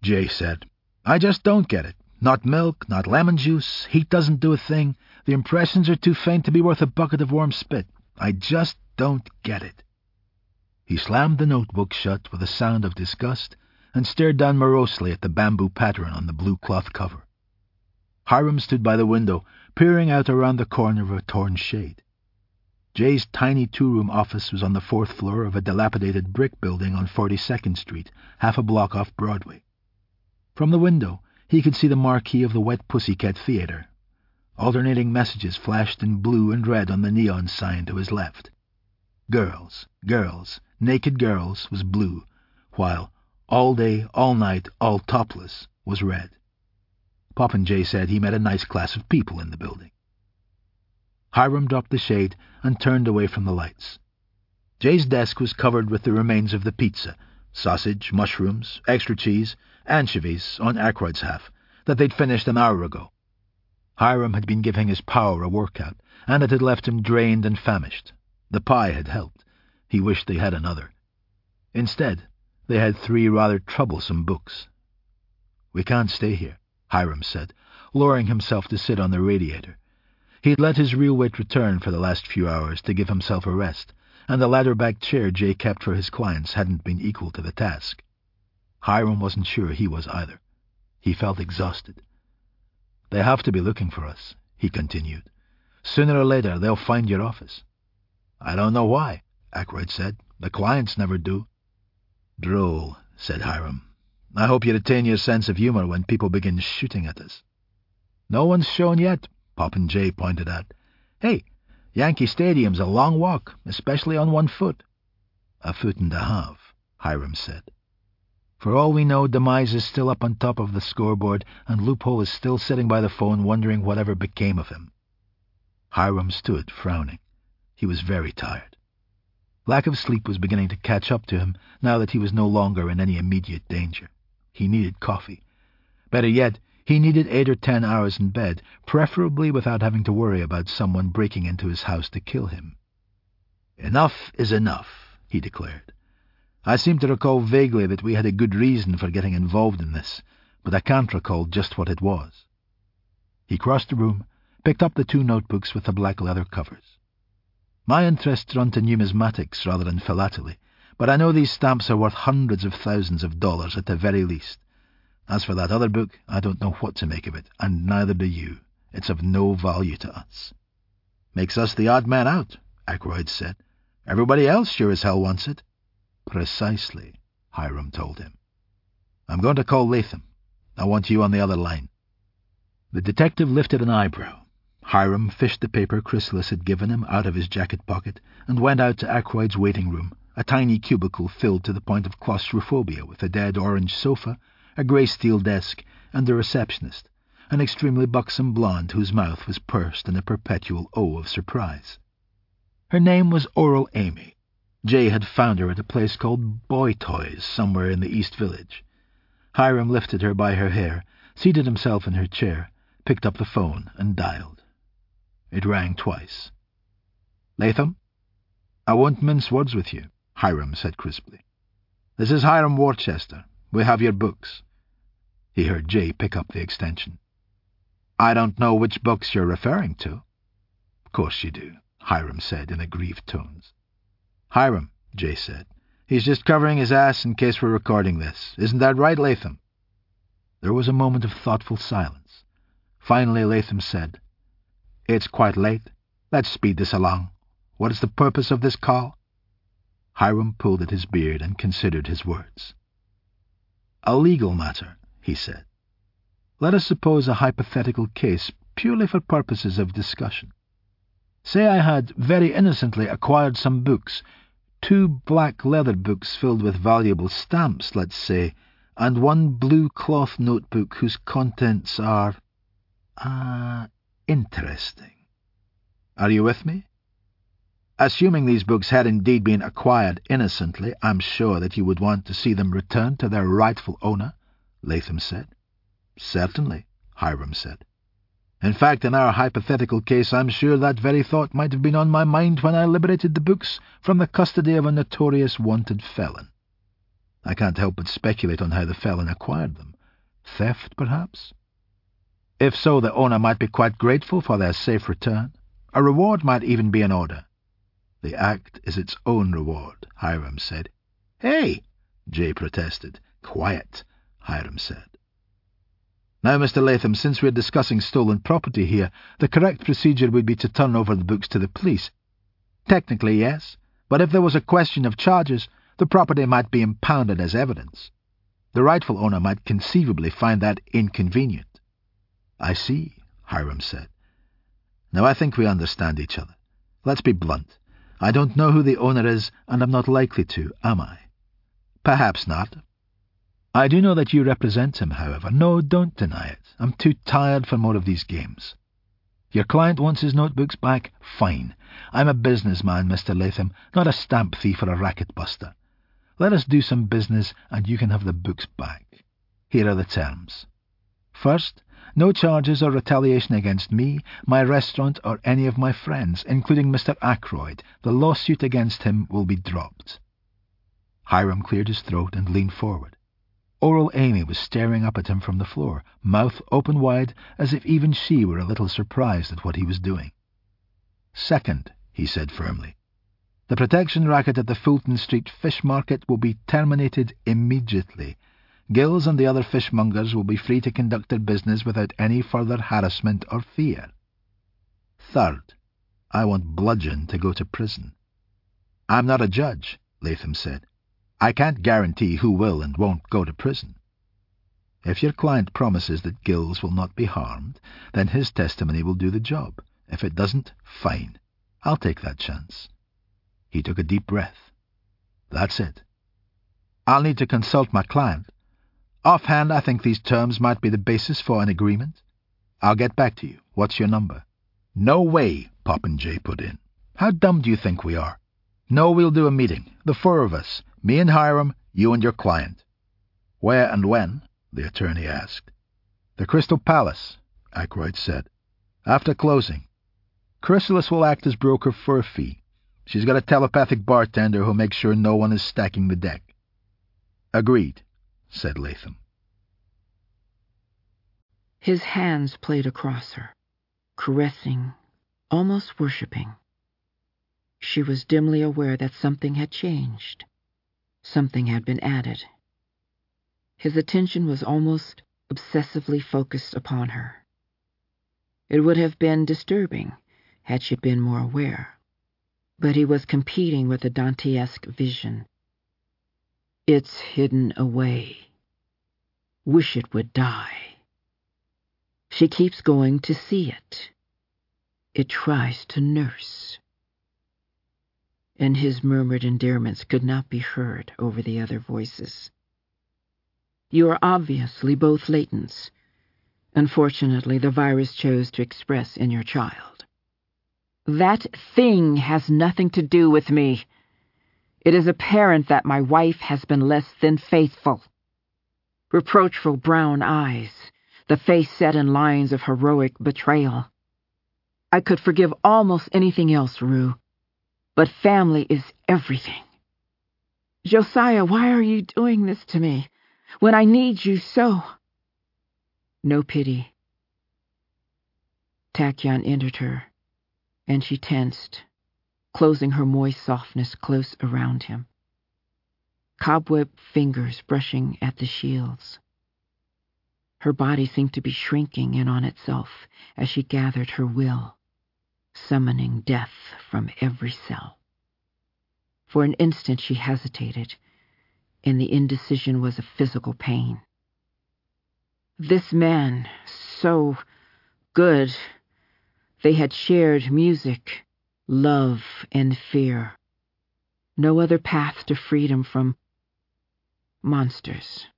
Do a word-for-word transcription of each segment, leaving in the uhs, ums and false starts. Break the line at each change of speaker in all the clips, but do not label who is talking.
Jay said. "I just don't get it. Not milk, not lemon juice. Heat doesn't do a thing. The impressions are too faint to be worth a bucket of warm spit. I just don't get it." He slammed the notebook shut with a sound of disgust and stared down morosely at the bamboo pattern on the blue cloth cover. Hiram stood by the window, peering out around the corner of a torn shade. Jay's tiny two-room office was on the fourth floor of a dilapidated brick building on forty-second Street, half a block off Broadway. From the window, he could see the marquee of the Wet Pussycat Theatre. Alternating messages flashed in blue and red on the neon sign to his left. Girls, girls, naked girls was blue, while all day, all night, all topless was red. Popinjay said he met a nice class of people in the building. Hiram dropped the shade and turned away from the lights. Jay's desk was covered with the remains of the pizza, sausage, mushrooms, extra cheese, anchovies on Aykroyd's half, that they'd finished an hour ago. Hiram had been giving his power a workout, and it had left him drained and famished. The pie had helped. He wished they had another. Instead, they had three rather troublesome books. "We can't stay here," Hiram said, lowering himself to sit on the radiator. He had let his real weight return for the last few hours to give himself a rest, and the ladder-backed chair Jay kept for his clients hadn't been equal to the task. Hiram wasn't sure he was either. He felt exhausted. "They have to be looking for us," he continued. "Sooner or later they'll find your office." "I don't know why," Aykroyd said. "The clients never do." "Droll," said Hiram. "I hope you retain your sense of humour when people begin shooting at us." "No one's shown yet," Popinjay pointed out. "Hey, Yankee Stadium's a long walk, especially on one foot." "A foot and a half," Hiram said. For all we know, Demise is still up on top of the scoreboard, and Loophole is still sitting by the phone wondering whatever became of him. Hiram stood, frowning. He was very tired. Lack of sleep was beginning to catch up to him now that he was no longer in any immediate danger. He needed coffee. Better yet, he needed eight or ten hours in bed, preferably without having to worry about someone breaking into his house to kill him. "Enough is enough," he declared. "I seem to recall vaguely that we had a good reason for getting involved in this, but I can't recall just what it was." He crossed the room, picked up the two notebooks with the black leather covers. "My interests run to numismatics rather than philately, but I know these stamps are worth hundreds of thousands of dollars at the very least. As for that other book, I don't know what to make of it, and neither do you. It's of no value to us." "Makes us the odd man out," Aykroyd said. "Everybody else sure as hell wants it." "Precisely," Hiram told him. "I'm going to call Latham. I want you on the other line." The detective lifted an eyebrow. Hiram fished the paper Chrysalis had given him out of his jacket pocket and went out to Aykroyd's waiting room, a tiny cubicle filled to the point of claustrophobia with a dead orange sofa, a grey steel desk, and a receptionist, an extremely buxom blonde whose mouth was pursed in a perpetual O of surprise. Her name was Oral Amy. Jay had found her at a place called Boy Toys somewhere in the East Village. Hiram lifted her by her hair, seated himself in her chair, picked up the phone, and dialed. It rang twice. "Latham?" "I won't mince words with you," Hiram said crisply. "This is Hiram Worcester. We have your books." He heard Jay pick up the extension. "I don't know which books you're referring to." "Of course you do," Hiram said in aggrieved tones. "Hiram," Jay said. "He's just covering his ass in case we're recording this. Isn't that right, Latham?" There was a moment of thoughtful silence. Finally Latham said, "It's quite late. Let's speed this along. What is the purpose of this call?" Hiram pulled at his beard and considered his words. "A legal matter," he said. "Let us suppose a hypothetical case purely for purposes of discussion. Say I had very innocently acquired some books, two black leather books filled with valuable stamps, let's say, and one blue cloth notebook whose contents are, ah, interesting. Are you with me? Assuming these books had indeed been acquired innocently, I'm sure that you would want to see them returned to their rightful owner," Latham said. "Certainly," Hiram said. "In fact, in our hypothetical case, I'm sure that very thought might have been on my mind when I liberated the books from the custody of a notorious wanted felon. I can't help but speculate on how the felon acquired them, Theft, perhaps? If so, the owner might be quite grateful for their safe return. A reward might even be in order. The act is its own reward, Hiram said. Hey, Jay protested. Quiet, Hiram said. Now, Mister Latham, since we're discussing stolen property here, the correct procedure would be to turn over the books to the police. Technically, yes, but if there was a question of charges, the property might be impounded as evidence. The rightful owner might conceivably find that inconvenient. I see, Hiram said. Now I think we understand each other. Let's be blunt. I don't know who the owner is, and I'm not likely to, am I? Perhaps not. I do know that you represent him, however. No, don't deny it. I'm too tired for more of these games. Your client wants his notebooks back? Fine. I'm a businessman, Mister Latham, not a stamp thief or a racket buster. Let us do some business, and you can have the books back. Here are the terms. First, no charges or retaliation against me, my restaurant, or any of my friends, including Mister Ackroyd. The lawsuit against him will be dropped. Hiram cleared his throat and leaned forward. Oral Amy was staring up at him from the floor, mouth open wide, as if even she were a little surprised at what he was doing. Second, he said firmly, the protection racket at the Fulton Street Fish Market will be terminated immediately. Gills and the other fishmongers will be free to conduct their business without any further harassment or fear. Third, I want Bludgeon to go to prison. I'm not a judge, Latham said. I can't guarantee who will and won't go to prison. If your client promises that Gills will not be harmed, then his testimony will do the job. If it doesn't, fine. I'll take that chance. He took a deep breath. That's it. I'll need to consult my client. Offhand, I think these terms might be the basis for an agreement. I'll get back to you. What's your number? No way, Popinjay put in. How dumb do you think we are? No, we'll do a meeting. The four of us. Me and Hiram, you and your client. Where and when? The attorney asked. The Crystal Palace, Ackroyd said. After closing. Chrysalis will act as broker for a fee. She's got a telepathic bartender who'll make sure no one is stacking the deck. Agreed, said Latham.
His hands played across her, caressing, almost worshipping. She was dimly aware that something had changed. Something had been added. His attention was almost obsessively focused upon her. It would have been disturbing had she been more aware, but he was competing with a Dantesque vision. It's hidden away. Wish it would die. She keeps going to see it. It tries to nurse. And his murmured endearments could not be heard over the other voices. You are obviously both latents. Unfortunately, the virus chose to express in your child. That thing has nothing to do with me. It is apparent that my wife has been less than faithful. Reproachful brown eyes, the face set in lines of heroic betrayal. I could forgive almost anything else, Rue, but family is everything. Josiah, why are you doing this to me, when I need you so? No pity. Tachyon entered her, and she tensed, closing her moist softness close around him. Cobweb fingers brushing at the shields. Her body seemed to be shrinking in on itself as she gathered her will, summoning death from every cell. For an instant she hesitated, and the indecision was a physical pain. This man, so good. They had shared music, love, and fear. No other path to freedom from monsters.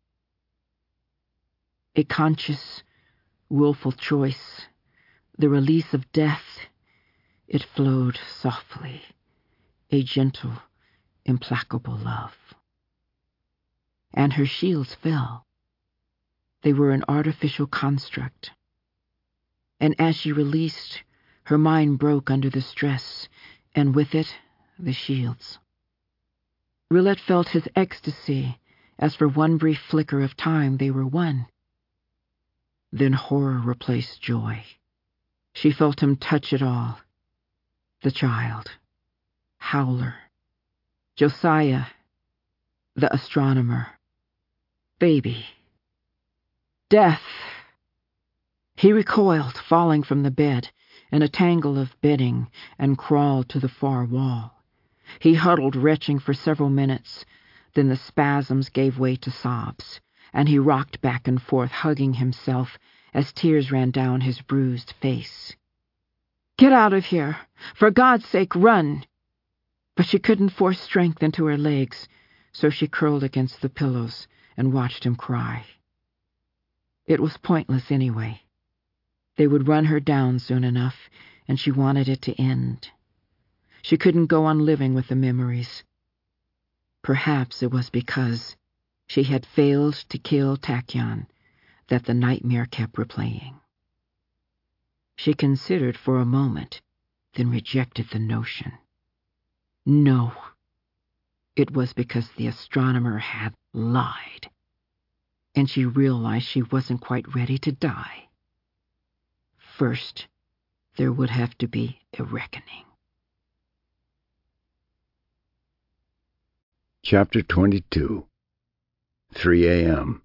A conscious, willful choice, the release of death. It flowed softly, a gentle, implacable love. And her shields fell. They were an artificial construct. And as she released, her mind broke under the stress, and with it, the shields. Roulette felt his ecstasy, as for one brief flicker of time they were one. Then horror replaced joy. She felt him touch it all. The child, Howler, Josiah, the astronomer, baby, death. He recoiled, falling from the bed, in a tangle of bedding, and crawled to the far wall. He huddled, retching for several minutes. Then the spasms gave way to sobs, and he rocked back and forth, hugging himself as tears ran down his bruised face. "Get out of here! For God's sake, run!" But she couldn't force strength into her legs, so she curled against the pillows and watched him cry. It was pointless anyway. They would run her down soon enough, and she wanted it to end. She couldn't go on living with the memories. Perhaps it was because she had failed to kill Tachyon that the nightmare kept replaying. She considered for a moment, then rejected the notion. No, it was because the astronomer had lied, and she realized she wasn't quite ready to die. First, there would have to be a reckoning.
Chapter twenty-two. three a.m.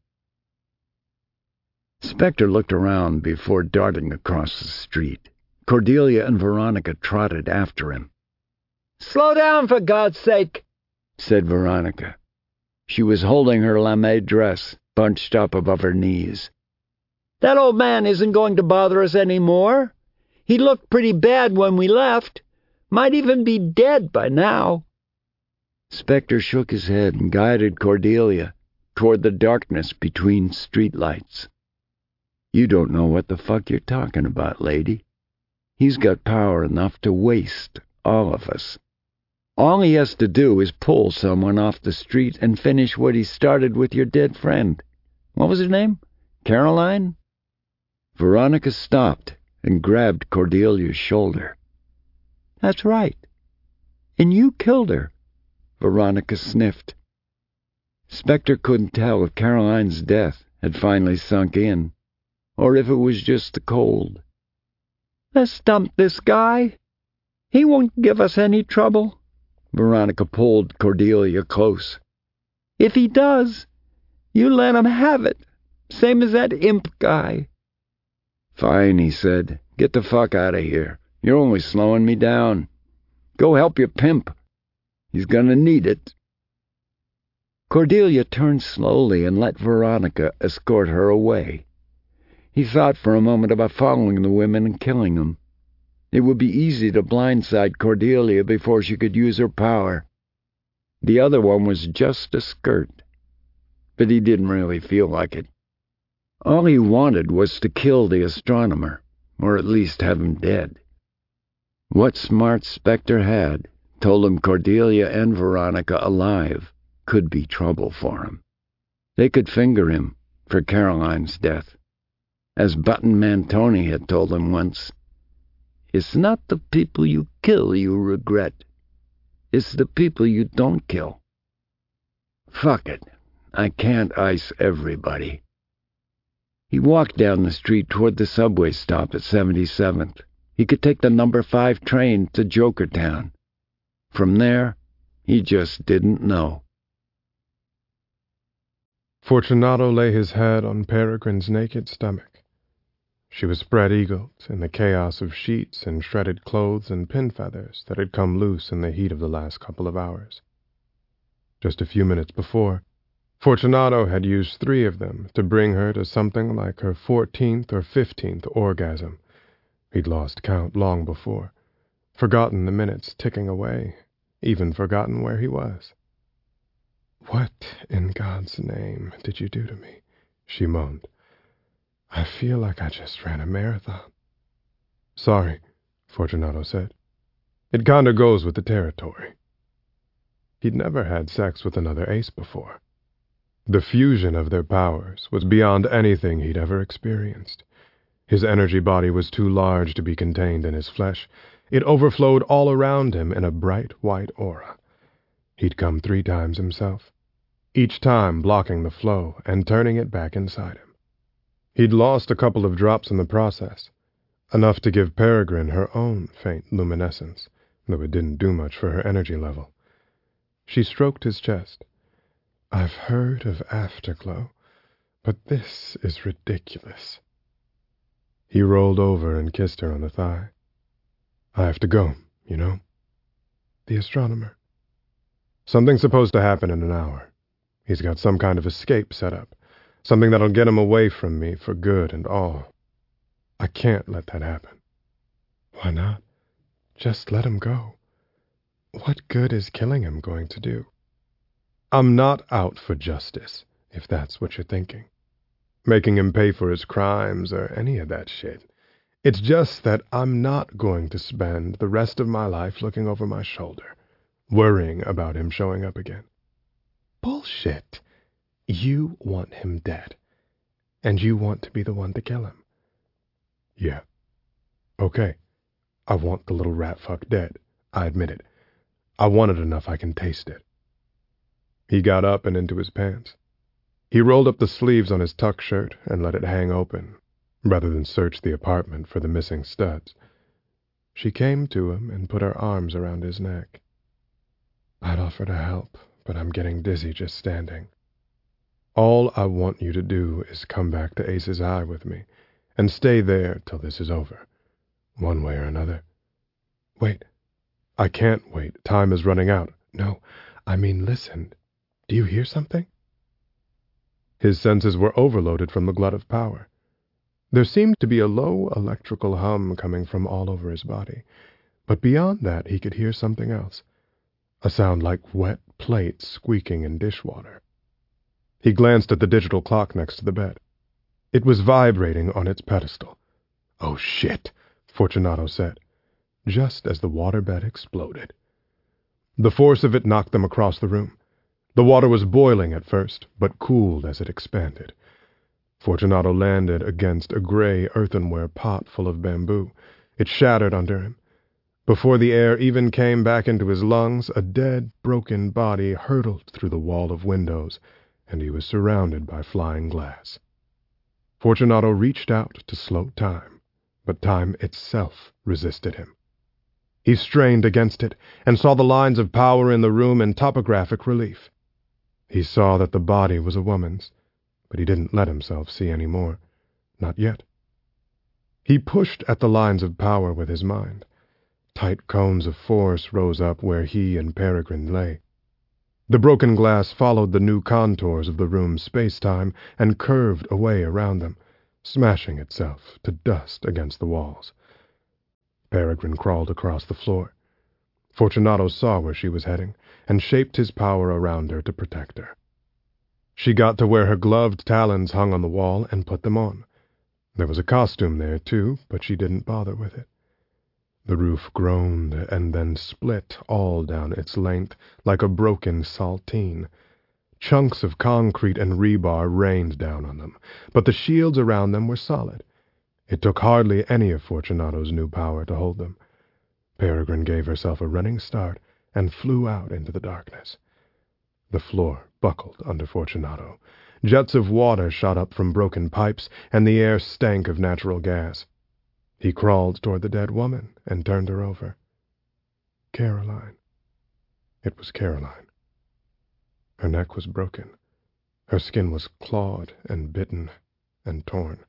Spectre looked around before darting across the street. Cordelia and Veronica trotted after him. "Slow down, for God's sake," said Veronica. She was holding her lame dress, bunched up above her knees. "That old man isn't going to bother us any more. He looked pretty bad when we left. Might even be dead by now." Spectre shook his head and guided Cordelia toward the darkness between streetlights. "You don't know what the fuck you're talking about, lady. He's got power enough to waste all of us. All he has to do is pull someone off the street and finish what he started with your dead friend. What was her name? Caroline?" Veronica stopped and grabbed Cordelia's shoulder. "That's right. And you killed her." Veronica sniffed. Spectre couldn't tell if Caroline's death had finally sunk in, or if it was just the cold. "Let's dump this guy. He won't give us any trouble." Veronica pulled Cordelia close. "If he does, you let him have it, same as that imp guy." "Fine," he said. "Get the fuck out of here. You're only slowing me down. Go help your pimp. He's gonna need it." Cordelia turned slowly and let Veronica escort her away. He thought for a moment about following the women and killing them. It would be easy to blindside Cordelia before she could use her power. The other one was just a skirt, but he didn't really feel like it. All he wanted was to kill the astronomer, or at least have him dead. What smart Spectre had told him Cordelia and Veronica alive could be trouble for him. They could finger him for Caroline's death. As Button Mantoni had told him once, "It's not the people you kill you regret. It's the people you don't kill." Fuck it. I can't ice everybody. He walked down the street toward the subway stop at seventy-seventh. He could take the number five train to Jokertown. From there, he just didn't know.
Fortunato lay his head on Peregrine's naked stomach. She was spread-eagled in the chaos of sheets and shredded clothes and pin feathers that had come loose in the heat of the last couple of hours. Just a few minutes before, Fortunato had used three of them to bring her to something like her fourteenth or fifteenth orgasm. He'd lost count long before, forgotten the minutes ticking away, even forgotten where he was. "What in God's name did you do to me?" she moaned. "I feel like I just ran a marathon." "Sorry," Fortunato said. "It kinda goes with the territory." He'd never had sex with another ace before. The fusion of their powers was beyond anything he'd ever experienced. His energy body was too large to be contained in his flesh. It overflowed all around him in a bright white aura. He'd come three times himself, each time blocking the flow and turning it back inside him. He'd lost a couple of drops in the process, enough to give Peregrine her own faint luminescence, though it didn't do much for her energy level. She stroked his chest. "I've heard of Afterglow, but this is ridiculous." He rolled over and kissed her on the thigh. "I have to go, you know." "The astronomer?" "Something's supposed to happen in an hour. He's got some kind of escape set up, something that'll get him away from me for good and all. I can't let that happen." "Why not? Just let him go. What good is killing him going to do?" "I'm not out for justice, if that's what you're thinking. Making him pay for his crimes or any of that shit. It's just that I'm not going to spend the rest of my life looking over my shoulder, worrying about him showing up again." "Bullshit. You want him dead, and you want to be the one to kill him." "Yeah. Okay. I want the little rat fuck dead. I admit it. I want it enough I can taste it." He got up and into his pants. He rolled up the sleeves on his tuck shirt and let it hang open, rather than search the apartment for the missing studs. She came to him and put her arms around his neck. "I'd offer to help, but I'm getting dizzy just standing. All I want you to do is come back to Ace's Eye with me, and stay there till this is over, one way or another." "Wait. I can't wait. Time is running out." "No, I mean listen. Do you hear something?" His senses were overloaded from the glut of power. There seemed to be a low electrical hum coming from all over his body, but beyond that he could hear something else, a sound like wet plates squeaking in dishwater. He glanced at the digital clock next to the bed. It was vibrating on its pedestal. "Oh shit," Fortunato said, just as the waterbed exploded. The force of it knocked them across the room. The water was boiling at first, but cooled as it expanded. Fortunato landed against a gray earthenware pot full of bamboo. It shattered under him. Before the air even came back into his lungs, a dead, broken body hurtled through the wall of windows, and he was surrounded by flying glass. Fortunato reached out to slow time, but time itself resisted him. He strained against it and saw the lines of power in the room in topographic relief. He saw that the body was a woman's, but he didn't let himself see any more. Not yet. He pushed at the lines of power with his mind. Tight cones of force rose up where he and Peregrine lay. The broken glass followed the new contours of the room's space-time and curved away around them, smashing itself to dust against the walls. Peregrine crawled across the floor. Fortunato saw where she was heading and shaped his power around her to protect her. She got to where her gloved talons hung on the wall and put them on. There was a costume there, too, but she didn't bother with it. The roof groaned and then split all down its length like a broken saltine. Chunks of concrete and rebar rained down on them, but the shields around them were solid. It took hardly any of Fortunato's new power to hold them. Peregrine gave herself a running start and flew out into the darkness. The floor buckled under Fortunato. Jets of water shot up from broken pipes, and the air stank of natural gas. He crawled toward the dead woman and turned her over. Caroline. It was Caroline. Her neck was broken. Her skin was clawed and bitten and torn.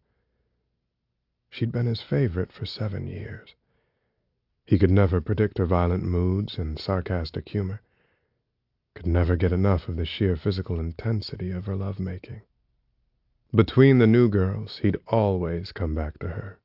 She'd been his favorite for seven years. He could never predict her violent moods and sarcastic humor. Could never get enough of the sheer physical intensity of her lovemaking. Between the new girls, he'd always come back to her.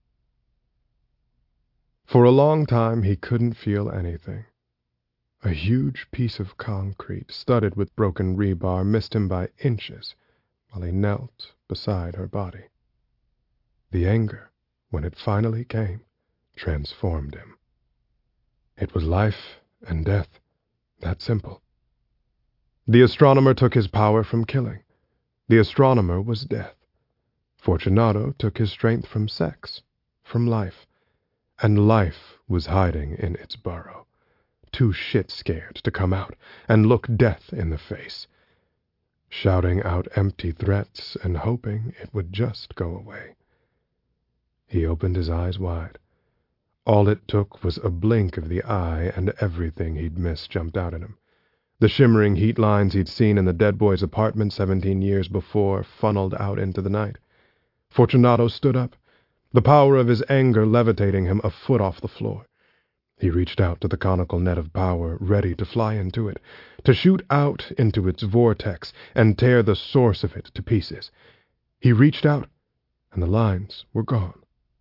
For a long time, he couldn't feel anything. A huge piece of concrete, studded with broken rebar, missed him by inches while he knelt beside her body. The anger, when it finally came, transformed him. It was life and death, that simple. The astronomer took his power from killing. The astronomer was death. Fortunato took his strength from sex, from life. And life was hiding in its burrow, too shit-scared to come out and look death in the face. shouting out empty threats and hoping it would just go away. He opened his eyes wide. All it took was a blink of the eye, and everything he'd missed jumped out at him. The shimmering heat lines he'd seen in the dead boy's apartment seventeen years before funneled out into the night. Fortunato stood up, the power of his anger levitating him a foot off the floor. He reached out to the conical net of power, ready to fly into it, to shoot out into its vortex and tear the source of it to pieces. He reached out, and the lines were gone.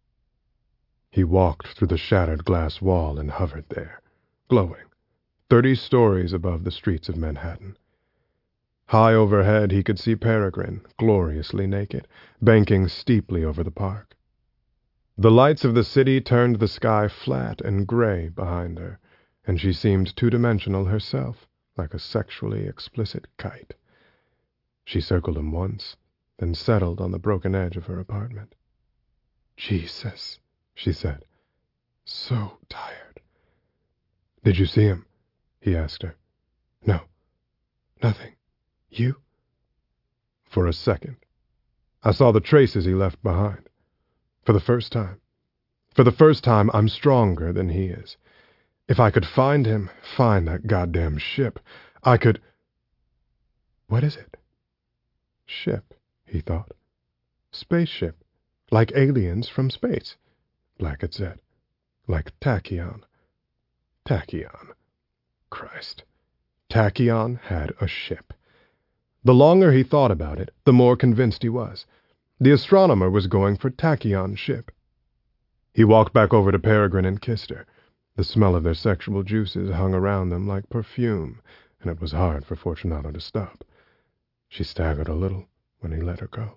He walked through the shattered glass wall and hovered there, glowing, thirty stories above the streets of Manhattan. High overhead he could see Peregrine, gloriously naked, banking steeply over the park. The lights of the city turned the sky flat and gray behind her, and she seemed two-dimensional herself, like a sexually explicit kite. She circled him once, then settled on the broken edge of her apartment. "Jesus," she said. "So tired." "Did you see him?" he asked her. "No. Nothing. You?" "For a second. I saw the traces he left behind. For the first time. For the first time, I'm stronger than he is. If I could find him, find that goddamn ship, I could—" "What is it?" "Ship," he thought. "Spaceship. Like aliens from space," Black had said. "Like Tachyon." Tachyon. Christ. Tachyon had a ship. The longer he thought about it, the more convinced he was. The astronomer was going for Tachyon's ship. He walked back over to Peregrine and kissed her. The smell of their sexual juices hung around them like perfume, and it was hard for Fortunato to stop. She staggered a little when he let her go.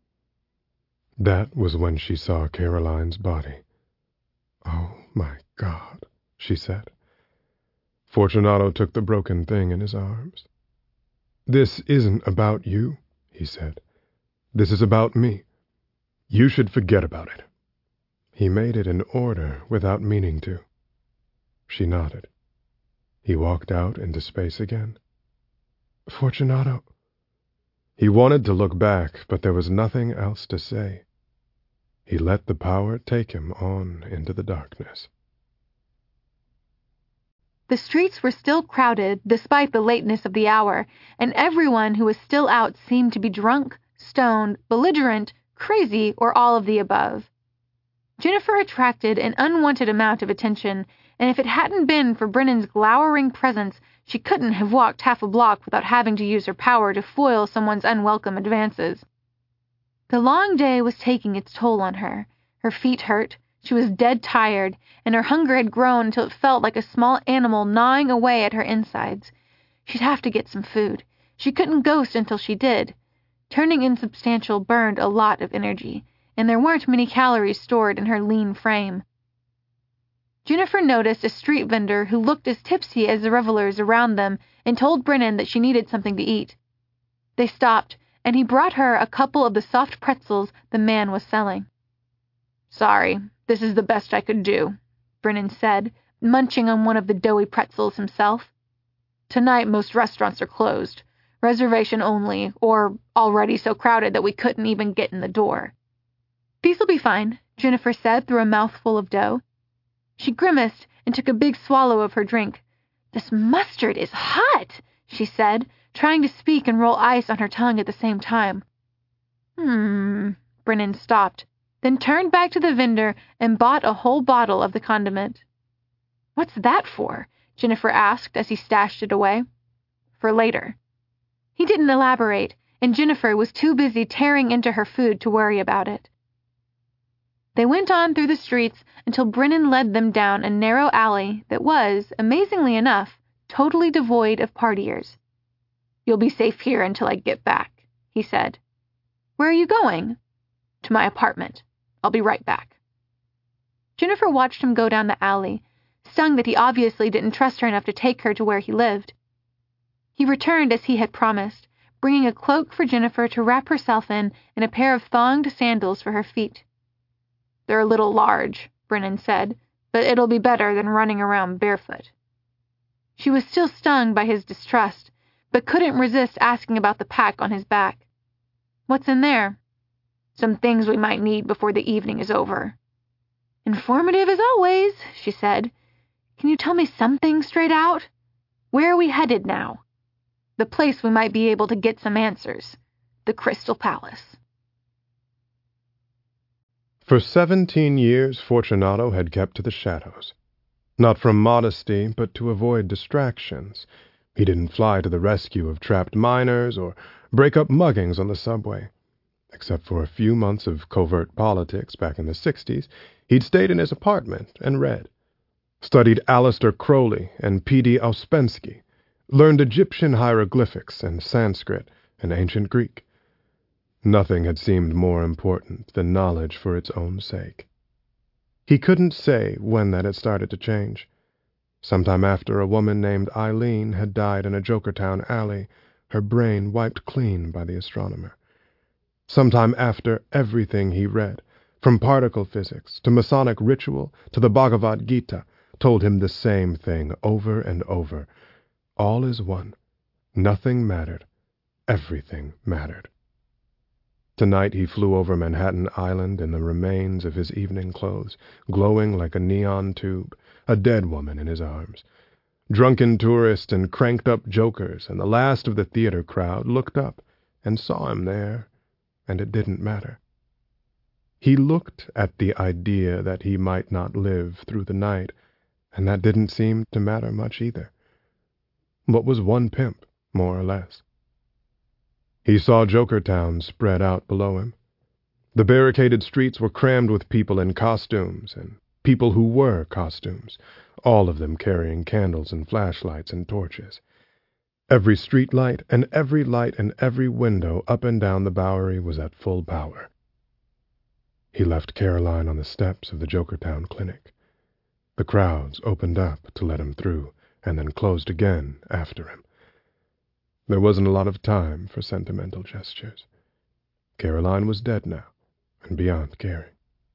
That was when she saw Caroline's body. "Oh, my God," she said. Fortunato took the broken thing in his arms. "This isn't about you," he said. "This is about me. You should forget about it." He made it in order without meaning to. She nodded. He walked out into space again. "Fortunato." He wanted to look back, but there was nothing else to say. He let the power take him on into the darkness.
The streets were still crowded, despite the lateness of the hour, and everyone who was still out seemed to be drunk, stoned, belligerent, crazy, or all of the above. Jennifer attracted an unwanted amount of attention, and if it hadn't been for Brennan's glowering presence, she couldn't have walked half a block without having to use her power to foil someone's unwelcome advances. The long day was taking its toll on her. Her feet hurt, she was dead tired, and her hunger had grown until it felt like a small animal gnawing away at her insides. She'd have to get some food. She couldn't ghost until she did. Turning insubstantial burned a lot of energy, and there weren't many calories stored in her lean frame. Jennifer noticed a street vendor who looked as tipsy as the revelers around them and told Brennan that she needed something to eat. They stopped, and he brought her a couple of the soft pretzels the man was selling. "Sorry, this is the best I could do," Brennan said, munching on one of the doughy pretzels himself. "Tonight most restaurants are closed. Reservation only, or already so crowded that we couldn't even get in the door." "These'll be fine," Jennifer said through a mouthful of dough. She grimaced and took a big swallow of her drink. "This mustard is hot," she said, trying to speak and roll ice on her tongue at the same time. Hmm, Brennan stopped, then turned back to the vendor and bought a whole bottle of the condiment. "What's that for?" Jennifer asked as he stashed it away. "For later." He didn't elaborate, and Jennifer was too busy tearing into her food to worry about it. They went on through the streets until Brennan led them down a narrow alley that was, amazingly enough, totally devoid of partiers. "You'll be safe here until I get back," he said. "Where are you going?" "To my apartment. I'll be right back." Jennifer watched him go down the alley, stung that he obviously didn't trust her enough to take her to where he lived. He returned as he had promised, bringing a cloak for Jennifer to wrap herself in and a pair of thonged sandals for her feet. "They're a little large," Brennan said, "but it'll be better than running around barefoot." She was still stung by his distrust, but but couldn't resist asking about the pack on his back. What's in there? Some things we might need before the evening is over. Informative as always, she said. Can you tell me something straight out? Where are we headed now? The place we might be able to get some answers. The Crystal Palace.
For seventeen years, Fortunato had kept to the shadows. Not from modesty, but to avoid distractions. He didn't fly to the rescue of trapped miners or break up muggings on the subway. Except for a few months of covert politics back in the sixties, he'd stayed in his apartment and read. Studied Aleister Crowley and P D Ouspensky. Learned Egyptian hieroglyphics and Sanskrit and ancient Greek. Nothing had seemed more important than knowledge for its own sake. He couldn't say when that had started to change. Sometime after a woman named Eileen had died in a Jokertown alley, her brain wiped clean by the astronomer. Sometime after everything he read, from particle physics to Masonic ritual to the Bhagavad Gita, told him the same thing over and over. All is one. Nothing mattered. Everything mattered. Tonight he flew over Manhattan Island in the remains of his evening clothes, glowing like a neon tube, a dead woman in his arms. Drunken tourists and cranked-up jokers and the last of the theater crowd looked up and saw him there, and it didn't matter. He looked at the idea that he might not live through the night, and that didn't seem to matter much either. What was one pimp, more or less? He saw Jokertown spread out below him. The barricaded streets were crammed with people in costumes, and people who were costumes, all of them carrying candles and flashlights and torches. Every street light and every light in every window up and down the Bowery was at full power. He left Caroline on the steps of the Jokertown clinic. The crowds opened up to let him through, and then closed again after him. There wasn't a lot of time for sentimental gestures. Caroline was dead now, and beyond caring.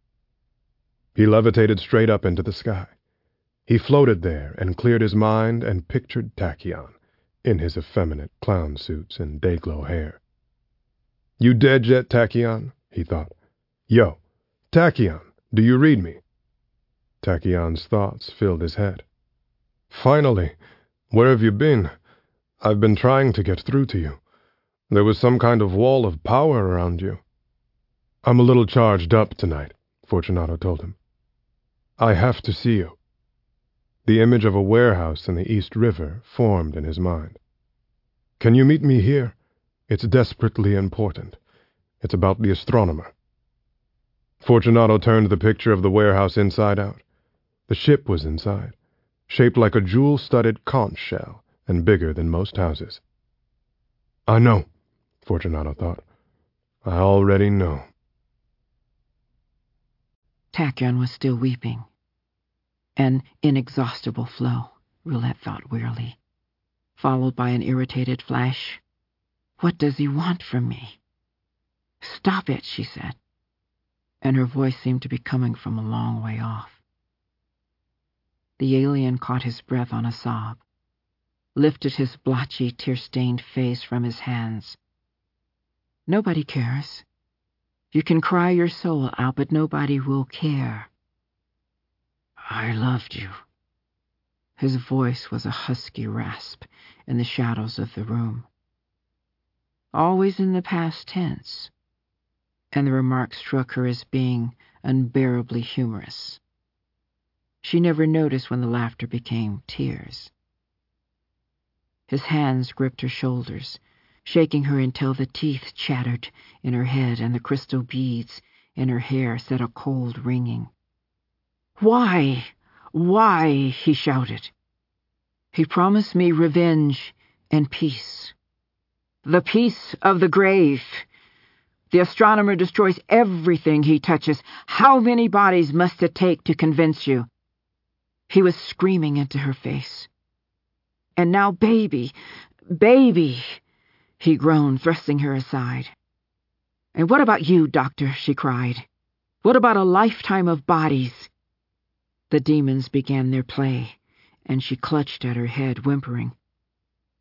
He levitated straight up into the sky. He floated there and cleared his mind and pictured Tachyon, in his effeminate clown suits and day-glow hair. "You dead yet, Tachyon?" he thought. "Yo, Tachyon, do you read me?" Tachyon's thoughts filled his head. "Finally! Where have you been? I've been trying to get through to you. There was some kind of wall of power around you." "I'm a little charged up tonight," Fortunato told him. "I have to see you." The image of a warehouse in the East River formed in his mind. "Can you meet me here? It's desperately important. It's about the astronomer." Fortunato turned the picture of the warehouse inside out. The ship was inside, shaped like a jewel-studded conch shell and bigger than most houses. "I know," Fortunato thought. "I already know."
Tachyon was still weeping. An inexhaustible flow, Roulette thought wearily, followed by an irritated flash. "What does he want from me?" "Stop it," she said, and her voice seemed to be coming from a long way off. The alien caught his breath on a sob, lifted his blotchy, tear-stained face from his hands. "Nobody cares. You can cry your soul out, but nobody will care. I loved you." His voice was a husky rasp in the shadows of the room. Always in the past tense, and the remark struck her as being unbearably humorous. She never noticed when the laughter became tears. His hands gripped her shoulders, shaking her until the teeth chattered in her head and the crystal beads in her hair set a cold ringing. "Why? Why?" he shouted. "He promised me revenge and peace. The peace of the grave. The astronomer destroys everything he touches. How many bodies must it take to convince you?" He was screaming into her face. "And now baby, baby," he groaned, thrusting her aside. "And what about you, doctor?" she cried. "What about a lifetime of bodies?" The demons began their play, and she clutched at her head, whimpering.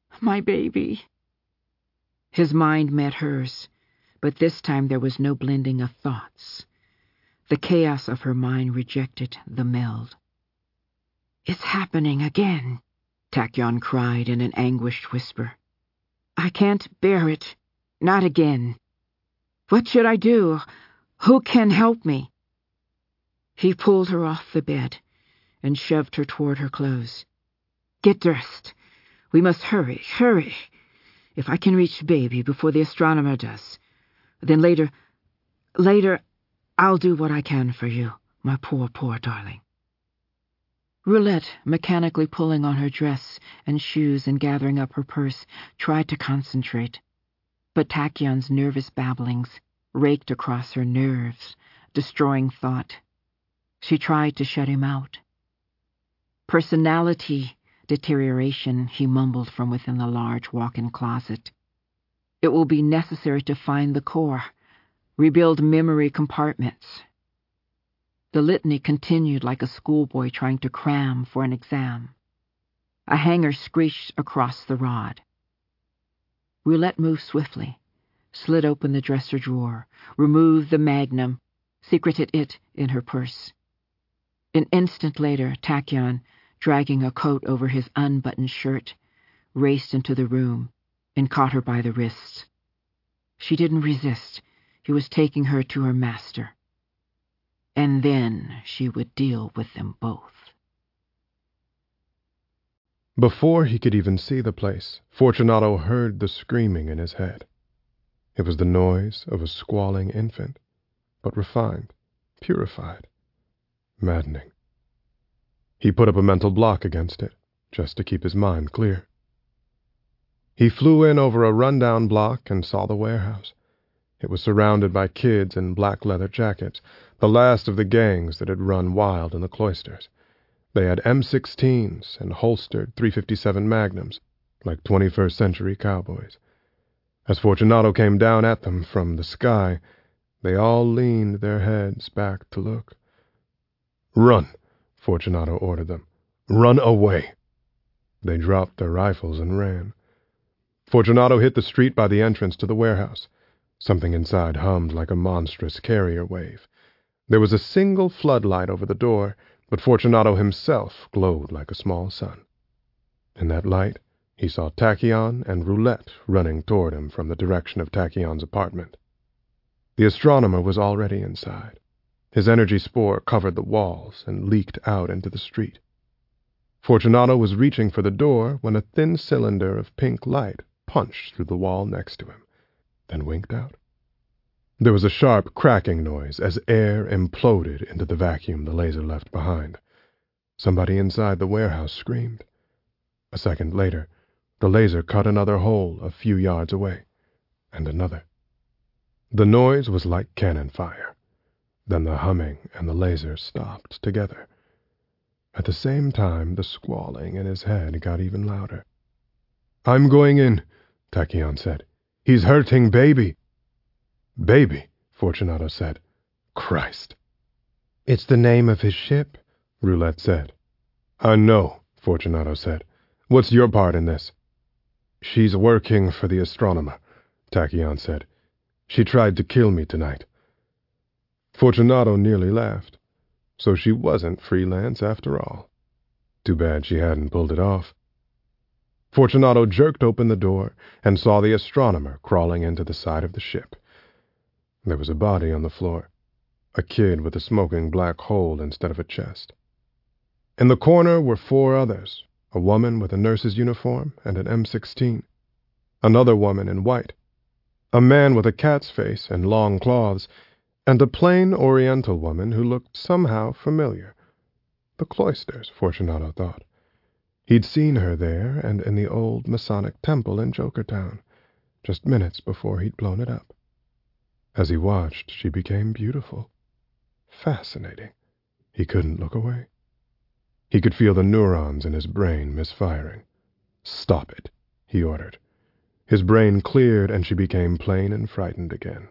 My baby. His mind met hers, but this time there was no blending of thoughts. The chaos of her mind rejected the meld. It's happening again, Tachyon cried in an anguished whisper. I can't bear it. Not again. What should I do? Who can help me? He pulled her off the bed and shoved her toward her clothes. Get dressed. We must hurry, hurry. If I can reach baby before the astronomer does, then later, later, I'll do what I can for you, my poor, poor darling. Roulette, mechanically pulling on her dress and shoes and gathering up her purse, tried to concentrate. But Tachyon's nervous babblings raked across her nerves, destroying thought. She tried to shut him out. Personality deterioration, he mumbled from within the large walk-in closet. It will be necessary to find the core, rebuild memory compartments. The litany continued like a schoolboy trying to cram for an exam. A hanger screeched across the rod. Roulette moved swiftly, slid open the dresser drawer, removed the magnum, secreted it in her purse. An instant later, Tachyon, dragging a coat over his unbuttoned shirt, raced into the room and caught her by the wrists. She didn't resist. He was taking her to her master. And then she would deal with them both.
Before he could even see the place, Fortunato heard the screaming in his head. It was the noise of a squalling infant, but refined, purified, maddening. He put up a mental block against it, just to keep his mind clear. He flew in over a rundown block and saw the warehouse. It was surrounded by kids in black leather jackets, the last of the gangs that had run wild in the cloisters. They had M sixteens and holstered three fifty-seven Magnums, like twenty-first century cowboys. As Fortunato came down at them from the sky, they all leaned their heads back to look. "Run!" Fortunato ordered them. "Run away!" They dropped their rifles and ran. Fortunato hit the street by the entrance to the warehouse. Something inside hummed like a monstrous carrier wave. There was a single floodlight over the door, but Fortunato himself glowed like a small sun. In that light, he saw Tachyon and Roulette running toward him from the direction of Tachyon's apartment. The astronomer was already inside. His energy spore covered the walls and leaked out into the street. Fortunato was reaching for the door when a thin cylinder of pink light punched through the wall next to him, then winked out. There was a sharp cracking noise as air imploded into the vacuum the laser left behind. Somebody inside the warehouse screamed. A second later, the laser cut another hole a few yards away, and another. The noise was like cannon fire. Then the humming and the laser stopped together. At the same time, the squalling in his head got even louder. "I'm going in," Tachyon said. "He's hurting baby." "Baby," Fortunato said. "Christ." "It's the name of his ship," Roulette said. "I know," Fortunato said. "What's your part in this?" "She's working for the astronomer," Tachyon said. "She tried to kill me tonight." Fortunato nearly laughed. So she wasn't freelance after all. Too bad she hadn't pulled it off. Fortunato jerked open the door and saw the astronomer crawling into the side of the ship. There was a body on the floor, a kid with a smoking black hole instead of a chest. In the corner were four others, a woman with a nurse's uniform and an M sixteen, another woman in white, a man with a cat's face and long claws, and a plain Oriental woman who looked somehow familiar. The cloisters, Fortunato thought. He'd seen her there and in the old Masonic temple in Jokertown, just minutes before he'd blown it up. As he watched, she became beautiful. Fascinating. He couldn't look away. He could feel the neurons in his brain misfiring. "Stop it," he ordered. His brain cleared and she became plain and frightened again.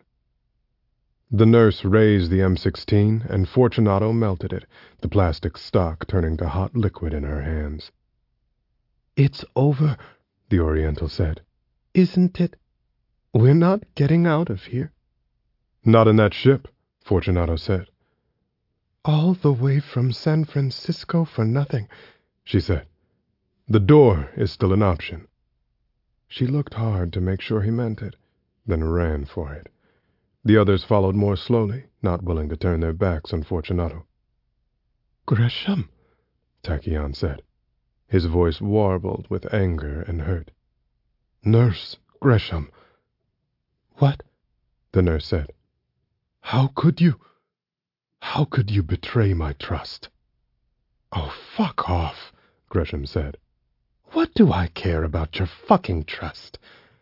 The nurse raised the M sixteen, and Fortunato melted it, the plastic stock turning to hot liquid in her hands. "It's over," the Oriental said. "Isn't it? We're not getting out of here." "Not in that ship," Fortunato said. "All the way from San Francisco for nothing," she said. "The door is still an option." She looked hard to make sure he meant it, then ran for it. The others followed more slowly, not willing to turn their backs on Fortunato. "Gresham," Tachyon said. His voice warbled with anger and hurt. "Nurse Gresham." "What?" the nurse said. "How could you... How could you betray my trust?" "Oh, fuck off," Gresham said. "What do I care about your fucking trust?"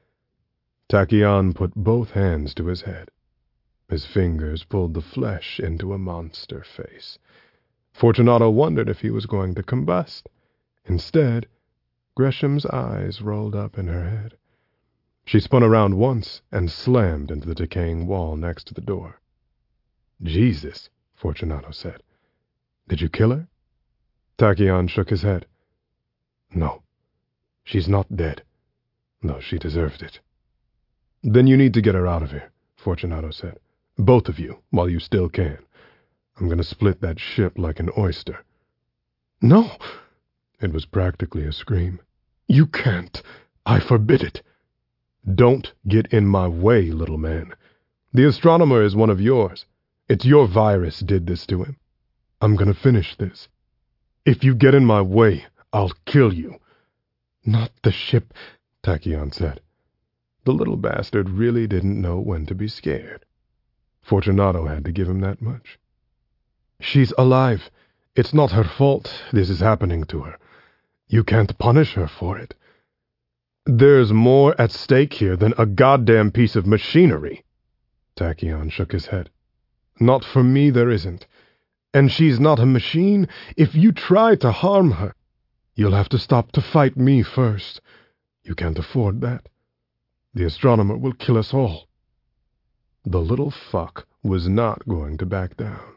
Tachyon put both hands to his head. His fingers pulled the flesh into a monster face. Fortunato wondered if he was going to combust. Instead, Gresham's eyes rolled up in her head. She spun around once and slammed into the decaying wall next to the door. "Jesus," Fortunato said. "Did you kill her?" Tachyon shook his head. "No. She's not dead, though she deserved it." "Then you need to get her out of here," Fortunato said. "Both of you, while you still can. I'm going to split that ship like an oyster." "No!" It was practically a scream. "You can't. I forbid it." "Don't get in my way, little man. The astronomer is one of yours. It's your virus did this to him. I'm going to finish this. If you get in my way, I'll kill you." "Not the ship," Tachyon said. The little bastard really didn't know when to be scared. Fortunato had to give him that much. "She's alive. It's not her fault this is happening to her. You can't punish her for it." "There's more at stake here than a goddamn piece of machinery." Tachyon shook his head. "Not for me there isn't. And she's not a machine. If you try to harm her, you'll have to stop to fight me first. You can't afford that. The astronomer will kill us all." The little fuck was not going to back down.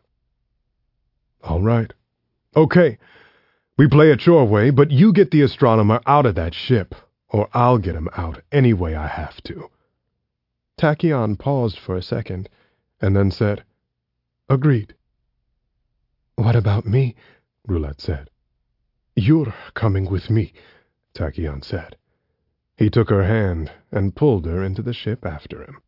"All right. Okay. We play it your way, but you get the astronomer out of that ship, or I'll get him out any way I have to." Tachyon paused for a second, and then said, "Agreed." "What about me?" Roulette said. "You're coming with me," Tachyon said. He took her hand and pulled her into the ship after him.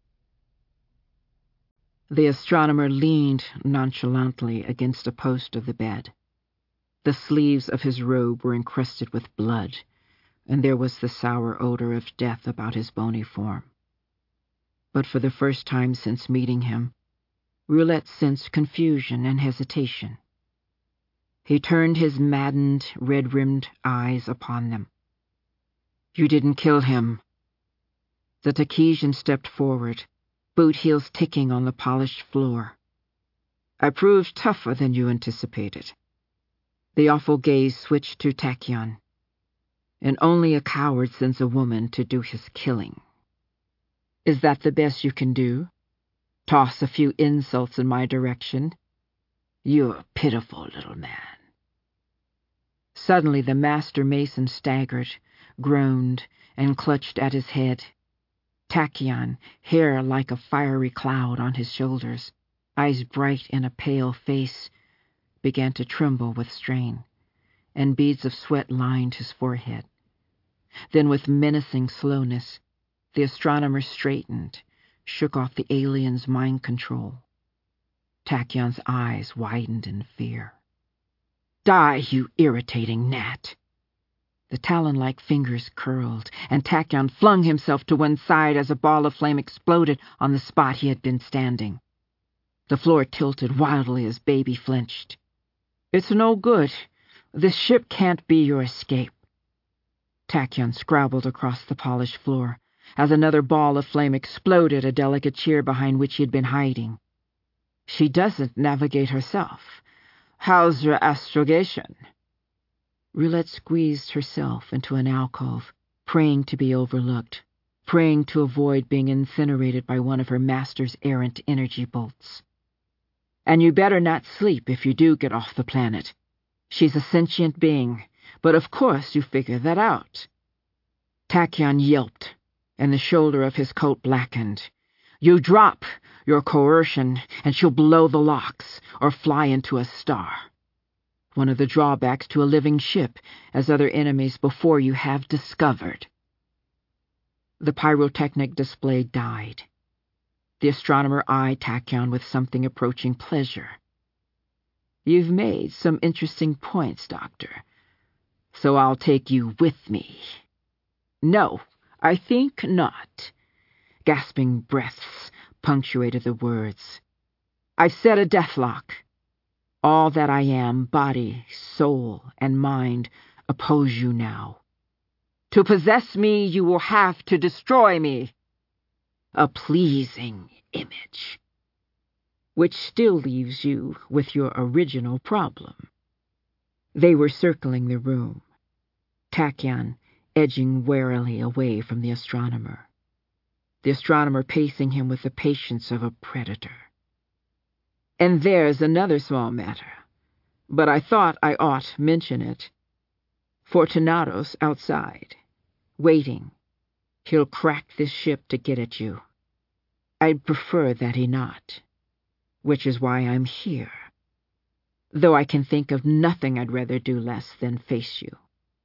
The astronomer leaned nonchalantly against a post of the bed. The sleeves of his robe were encrusted with blood, and there was the sour odor of death about his bony form. But for the first time since meeting him, Roulette sensed confusion and hesitation. He turned his maddened, red-rimmed eyes upon them. "You didn't kill him." The Tahkesian stepped forward, boot heels ticking on the polished floor. "I proved tougher than you anticipated." The awful gaze switched to Tachyon. "And only a coward sends a woman to do his killing. Is that the best you can do? Toss a few insults in my direction? You're a pitiful little man." Suddenly the master mason staggered, groaned, and clutched at his head. Tachyon, hair like a fiery cloud on his shoulders, eyes bright in a pale face, began to tremble with strain, and beads of sweat lined his forehead. Then with menacing slowness, the astronomer straightened, shook off the alien's mind control. Tachyon's eyes widened in fear. "Die, you irritating gnat!" The talon-like fingers curled, and Tachyon flung himself to one side as a ball of flame exploded on the spot he had been standing. The floor tilted wildly as Baby flinched. "It's no good. This ship can't be your escape." Tachyon scrabbled across the polished floor as another ball of flame exploded a delicate chair behind which he had been hiding. "She doesn't navigate herself. How's your astrogation?" Roulette squeezed herself into an alcove, praying to be overlooked, praying to avoid being incinerated by one of her master's errant energy bolts. "And you better not sleep if you do get off the planet. She's a sentient being, but of course you figure that out." Tachyon yelped, and the shoulder of his coat blackened. "You drop your coercion, and she'll blow the locks, or fly into a star. One of the drawbacks to a living ship, as other enemies before you have discovered." The pyrotechnic display died. The astronomer eyed Tachyon with something approaching pleasure. "You've made some interesting points, Doctor, so I'll take you with me." "No, I think not." Gasping breaths punctuated the words. "I've set a deathlock. All that I am, body, soul, and mind, oppose you now. To possess me, you will have to destroy me. A pleasing image. Which still leaves you with your original problem." They were circling the room, Tachyon edging warily away from the astronomer, the astronomer pacing him with the patience of a predator. "And there's another small matter, but I thought I ought mention it. Fortunato's outside, waiting. He'll crack this ship to get at you. I'd prefer that he not, which is why I'm here, though I can think of nothing I'd rather do less than face you."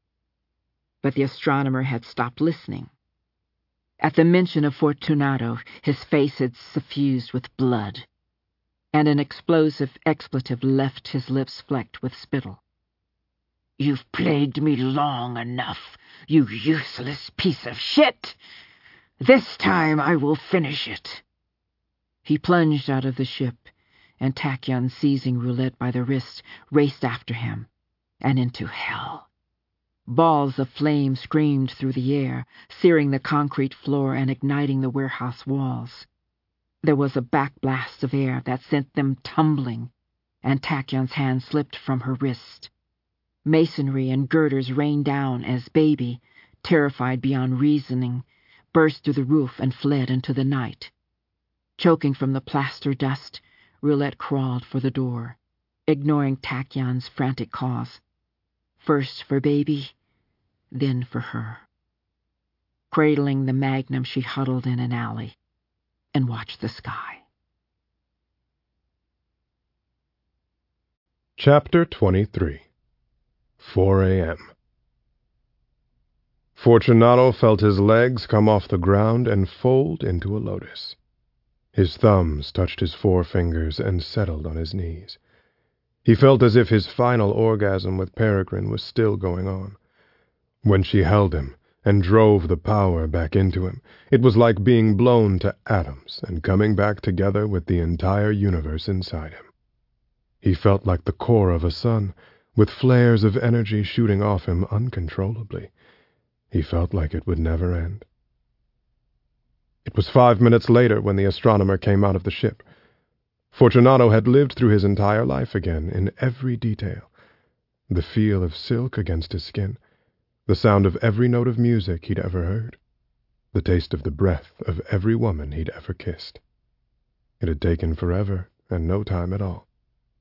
But the astronomer had stopped listening. At the mention of Fortunato, his face had suffused with blood, and an explosive expletive left his lips flecked with spittle. "You've plagued me long enough, you useless piece of shit! This time I will finish it." He plunged out of the ship, and Tachyon, seizing Roulette by the wrist, raced after him, and into hell. Balls of flame screamed through the air, searing the concrete floor and igniting the warehouse walls. There was a backblast of air that sent them tumbling, and Tachyon's hand slipped from her wrist. Masonry and girders rained down as Baby, terrified beyond reasoning, burst through the roof and fled into the night. Choking from the plaster dust, Roulette crawled for the door, ignoring Tachyon's frantic calls. First for Baby, then for her. Cradling the magnum, she huddled in an alley and watched the sky.
Chapter twenty-three. four a.m. Fortunato felt his legs come off the ground and fold into a lotus. His thumbs touched his forefingers and settled on his knees. He felt as if his final orgasm with Peregrine was still going on. When she held him and drove the power back into him, it was like being blown to atoms and coming back together with the entire universe inside him. He felt like the core of a sun, with flares of energy shooting off him uncontrollably. He felt like it would never end. It was five minutes later when the astronomer came out of the ship. Fortunato had lived through his entire life again in every detail. The feel of silk against his skin, the sound of every note of music he'd ever heard, the taste of the breath of every woman he'd ever kissed. It had taken forever and no time at all.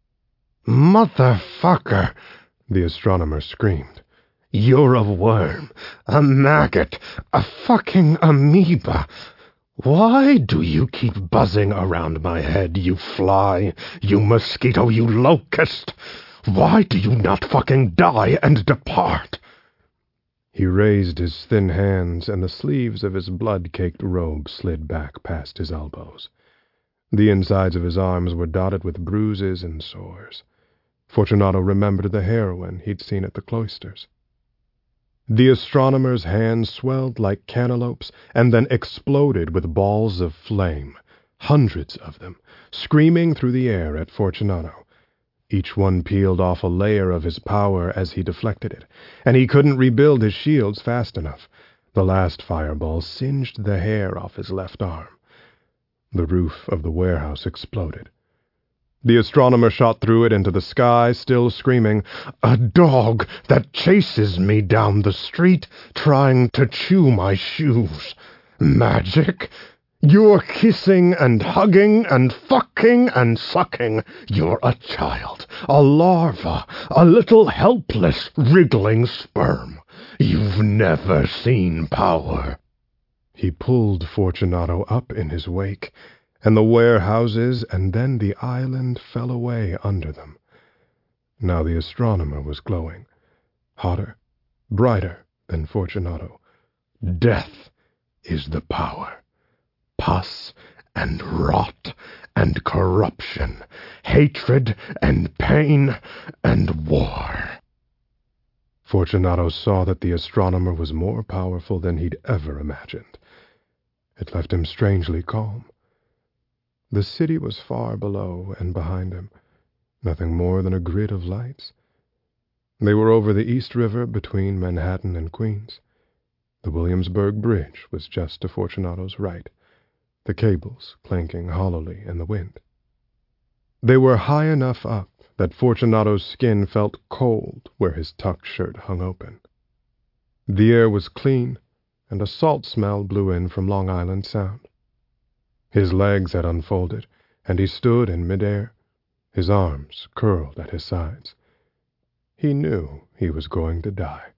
"Motherfucker!" the astronomer screamed. "You're a worm, a maggot, a fucking amoeba. Why do you keep buzzing around my head, you fly, you mosquito, you locust? Why do you not fucking die and depart?"
He raised his thin hands, and the sleeves of his blood-caked robe slid back past his elbows. The insides of his arms were dotted with bruises and sores. Fortunato remembered the heroine he'd seen at the cloisters. The astronomer's hands swelled like cantaloupes and then exploded with balls of flame, hundreds of them, screaming through the air at Fortunato. Each one peeled off a layer of his power as he deflected it, and he couldn't rebuild his shields fast enough. The last fireball singed the hair off his left arm. The roof of the warehouse exploded. The astronomer shot through it into the sky, still screaming,
"A dog that chases me down the street, trying to chew my shoes. Magic? You're kissing and hugging and fucking and sucking. You're a child, a larva, a little helpless, wriggling sperm. You've never seen power."
He pulled Fortunato up in his wake, and the warehouses and then the island fell away under them. Now the astronomer was glowing, hotter, brighter than Fortunato.
"Death is the power. Pus and rot and corruption, hatred and pain and war."
Fortunato saw that the astronomer was more powerful than he'd ever imagined. It left him strangely calm. The city was far below and behind him, nothing more than a grid of lights. They were over the East River between Manhattan and Queens. The Williamsburg Bridge was just to Fortunato's right, the cables clanking hollowly in the wind. They were high enough up that Fortunato's skin felt cold where his tucked shirt hung open. The air was clean, and a salt smell blew in from Long Island Sound. His legs had unfolded, and he stood in midair, his arms curled at his sides. He knew he was going to die.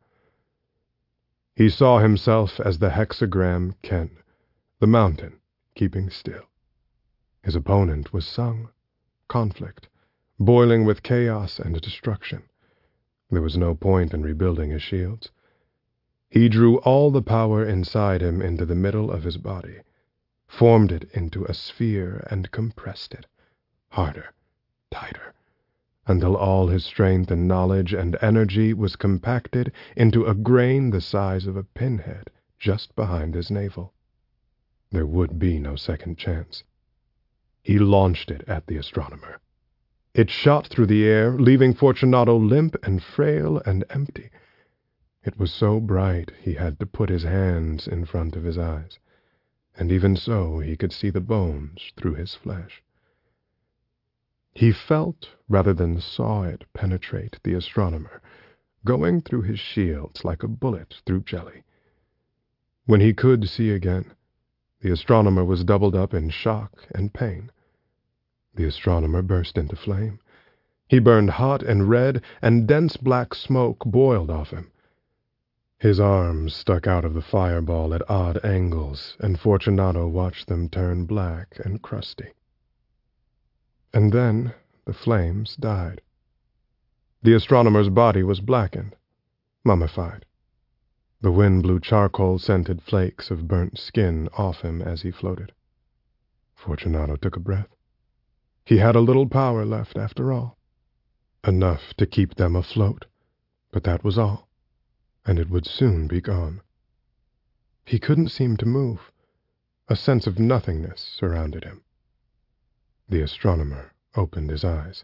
He saw himself as the hexagram Ken, the mountain keeping still. His opponent was Sung, conflict, boiling with chaos and destruction. There was no point in rebuilding his shields. He drew all the power inside him into the middle of his body, formed it into a sphere and compressed it, harder, tighter, until all his strength and knowledge and energy was compacted into a grain the size of a pinhead just behind his navel. There would be no second chance. He launched it at the astronomer. It shot through the air, leaving Fortunato limp and frail and empty. It was so bright he had to put his hands in front of his eyes, and even so he could see the bones through his flesh. He felt rather than saw it penetrate the astronomer, going through his shields like a bullet through jelly. When he could see again, the astronomer was doubled up in shock and pain. The astronomer burst into flame. He burned hot and red, and dense black smoke boiled off him. His arms stuck out of the fireball at odd angles, and Fortunato watched them turn black and crusty. And then the flames died. The astronomer's body was blackened, mummified. The wind blew charcoal-scented flakes of burnt skin off him as he floated. Fortunato took a breath. He had a little power left, after all. Enough to keep them afloat, but that was all, and it would soon be gone. He couldn't seem to move. A sense of nothingness surrounded him. The astronomer opened his eyes.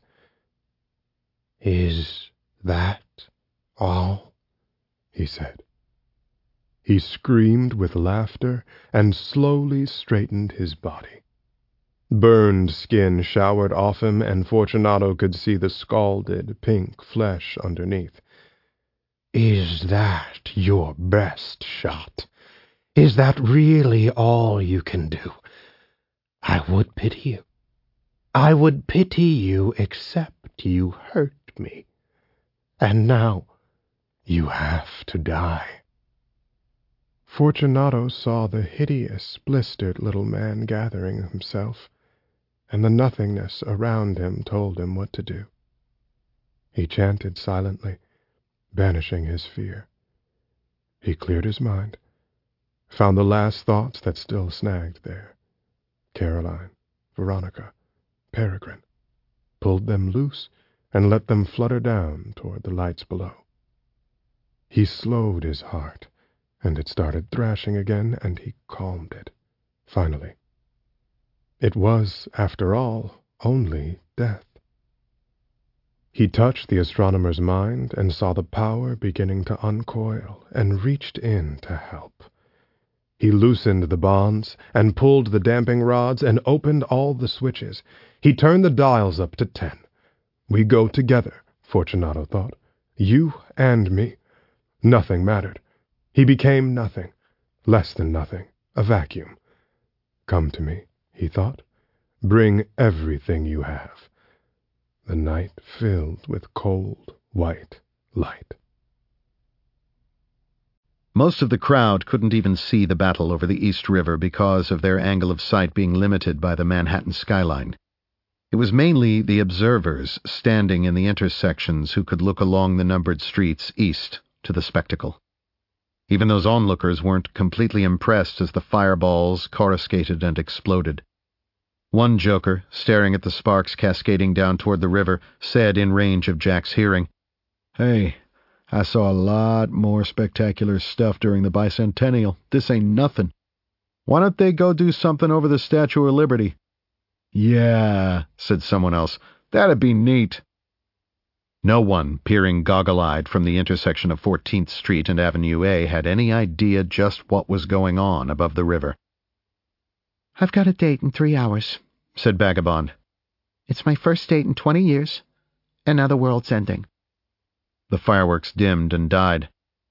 "Is that all?"
he said. He screamed with laughter and slowly straightened his body. Burned skin showered off him, and Fortunato could see the scalded, pink flesh underneath.
"Is that your best shot? Is that really all you can do? I would pity you. I would pity you, except you hurt me. And now you have to die."
Fortunato saw the hideous, blistered little man gathering himself, and the nothingness around him told him what to do. He chanted silently, banishing his fear. He cleared his mind, found the last thoughts that still snagged there. Caroline, Veronica, Peregrine, pulled them loose and let them flutter down toward the lights below. He slowed his heart, and it started thrashing again, and he calmed it, finally. It was, after all, only death. He touched the astronomer's mind and saw the power beginning to uncoil, and reached in to help. He loosened the bonds, and pulled the damping rods, and opened all the switches. He turned the dials up to ten. "We go together," Fortunato thought. "You and me." Nothing mattered. He became nothing, less than nothing, a vacuum. "Come to me," he thought. "Bring everything you have." The night filled with cold, white light.
Most of the crowd couldn't even see the battle over the East River because of their angle of sight being limited by the Manhattan skyline. It was mainly the observers standing in the intersections who could look along the numbered streets east to the spectacle. Even those onlookers weren't completely impressed as the fireballs coruscated and exploded. One joker, staring at the sparks cascading down toward the river, said in range of Jack's hearing, "Hey, I saw a lot more spectacular stuff during the bicentennial. This ain't nothing. Why don't they go do something over the Statue of Liberty?" "Yeah," said someone else, "that'd be neat." No one, peering goggle-eyed from the intersection of fourteenth Street and Avenue A, had any idea just what was going on above the river.
"I've got a date in three hours, said Vagabond. "It's my first date in twenty years, and now the world's ending."
The fireworks dimmed and died.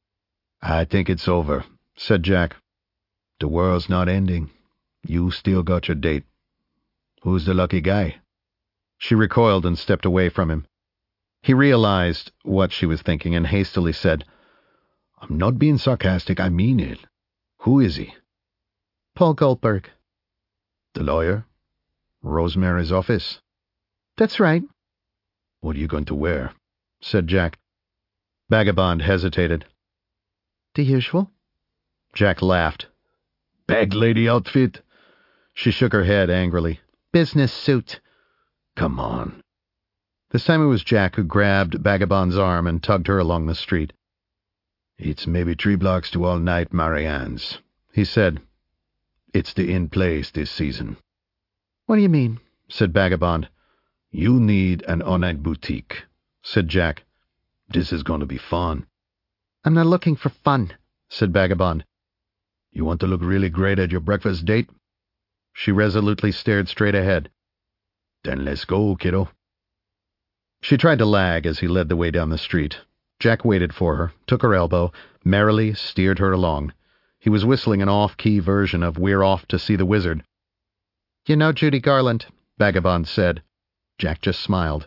"I think it's over," said Jack. "The world's not ending. You still got your date. Who's the lucky guy?" She recoiled and stepped away from him. He realized what she was thinking and hastily said, "I'm not being sarcastic, I mean it. Who is he?"
"Paul Goldberg."
"The lawyer? Rosemary's office?"
"That's right."
"What are you going to wear?" said Jack. Vagabond hesitated.
"The usual."
Jack laughed. "Bag lady outfit?" She shook her head angrily.
"Business suit."
"Come on." This time it was Jack who grabbed Vagabond's arm and tugged her along the street. "It's maybe three blocks to All Night Marianne's," he said. "It's the in place this season."
"What do you mean?"
said Vagabond. "You need an all-night boutique," said Jack. "This is going to be fun."
"I'm not looking for fun,"
said Vagabond. "You want to look really great at your breakfast date?" She resolutely stared straight ahead. "Then let's go, kiddo." She tried to lag as he led the way down the street. Jack waited for her, took her elbow, merrily steered her along. He was whistling an off-key version of "We're Off to See the Wizard."
"You know Judy Garland,"
Vagabond said. Jack just smiled.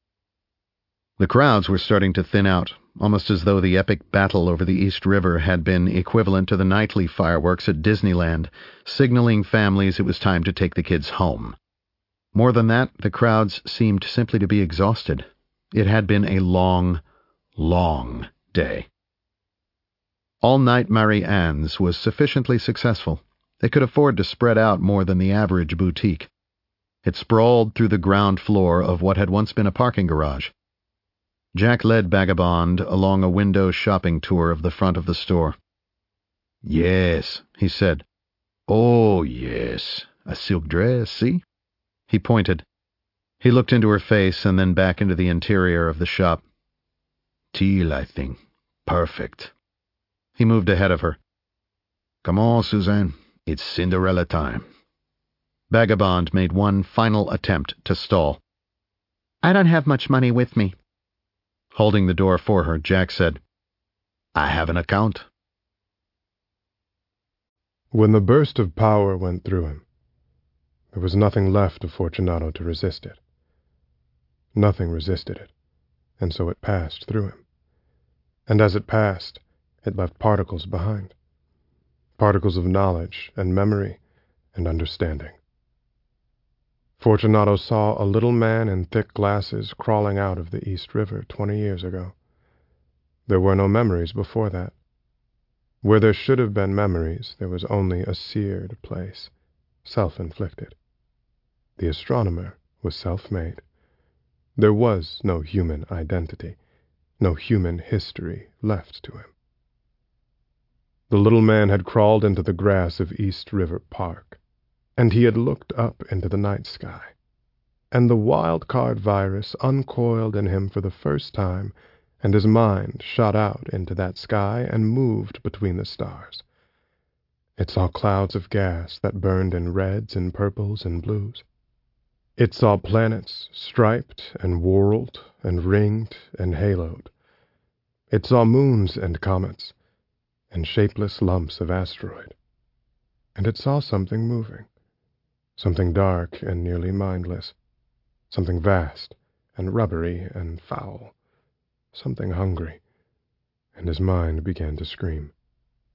The crowds were starting to thin out, almost as though the epic battle over the East River had been equivalent to the nightly fireworks at Disneyland, signaling families it was time to take the kids home. More than that, the crowds seemed simply to be exhausted. It had been a long, long day. All Night Marianne's was sufficiently successful. They could afford to spread out more than the average boutique. It sprawled through the ground floor of what had once been a parking garage. Jack led Vagabond along a window shopping tour of the front of the store. "Yes," he said. "Oh, yes. A silk dress, see?" He pointed. He looked into her face and then back into the interior of the shop. "Teal, I think. Perfect." He moved ahead of her. "Come on, Suzanne. It's Cinderella time." Vagabond made one final attempt to stall.
"I don't have much money with me."
Holding the door for her, Jack said, "I have an account."
When the burst of power went through him, there was nothing left of Fortunato to resist it. Nothing resisted it, and so it passed through him. And as it passed, it left particles behind. Particles of knowledge and memory and understanding. Fortunato saw a little man in thick glasses crawling out of the East River twenty years ago. There were no memories before that. Where there should have been memories, there was only a seared place, self-inflicted. The astronomer was self-made. There was no human identity, no human history left to him. The little man had crawled into the grass of East River Park, and he had looked up into the night sky, and the wild card virus uncoiled in him for the first time, and his mind shot out into that sky and moved between the stars. It saw clouds of gas that burned in reds and purples and blues. It saw planets striped and whorled and ringed and haloed. It saw moons and comets and shapeless lumps of asteroid. And it saw something moving, something dark and nearly mindless, something vast and rubbery and foul, something hungry, and his mind began to scream.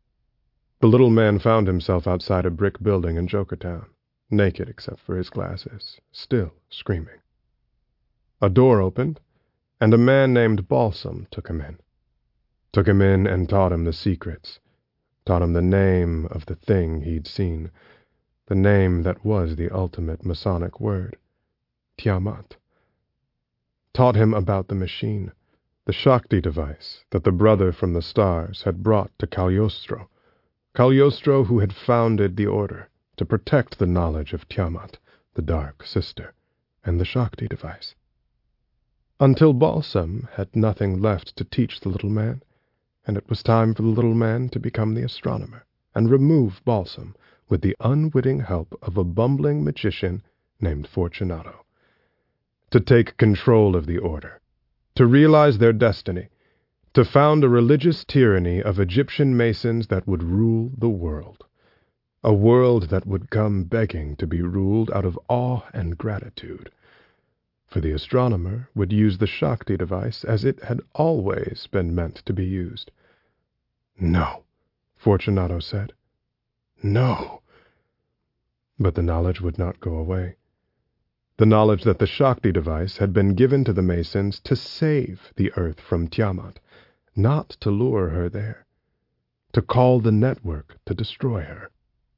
The little man found himself outside a brick building in Jokertown, naked except for his glasses, still screaming. A door opened, and a man named Balsam took him in. Took him in and taught him the secrets, taught him the name of the thing he'd seen, the name that was the ultimate Masonic word, Tiamat. Taught him about the machine, the Shakti device that the brother from the stars had brought to Cagliostro, Cagliostro who had founded the Order to protect the knowledge of Tiamat, the Dark Sister, and the Shakti device. Until Balsam had nothing left to teach the little man, and it was time for the little man to become the astronomer and remove Balsam with the unwitting help of a bumbling magician named Fortunato. To take control of the Order, to realize their destiny, to found a religious tyranny of Egyptian masons that would rule the world. A world that would come begging to be ruled out of awe and gratitude. For the astronomer would use the Shakti device as it had always been meant to be used. No, Fortunato said. No. But the knowledge would not go away. The knowledge that the Shakti device had been given to the Masons to save the Earth from Tiamat, not to lure her there, to call the network to destroy her.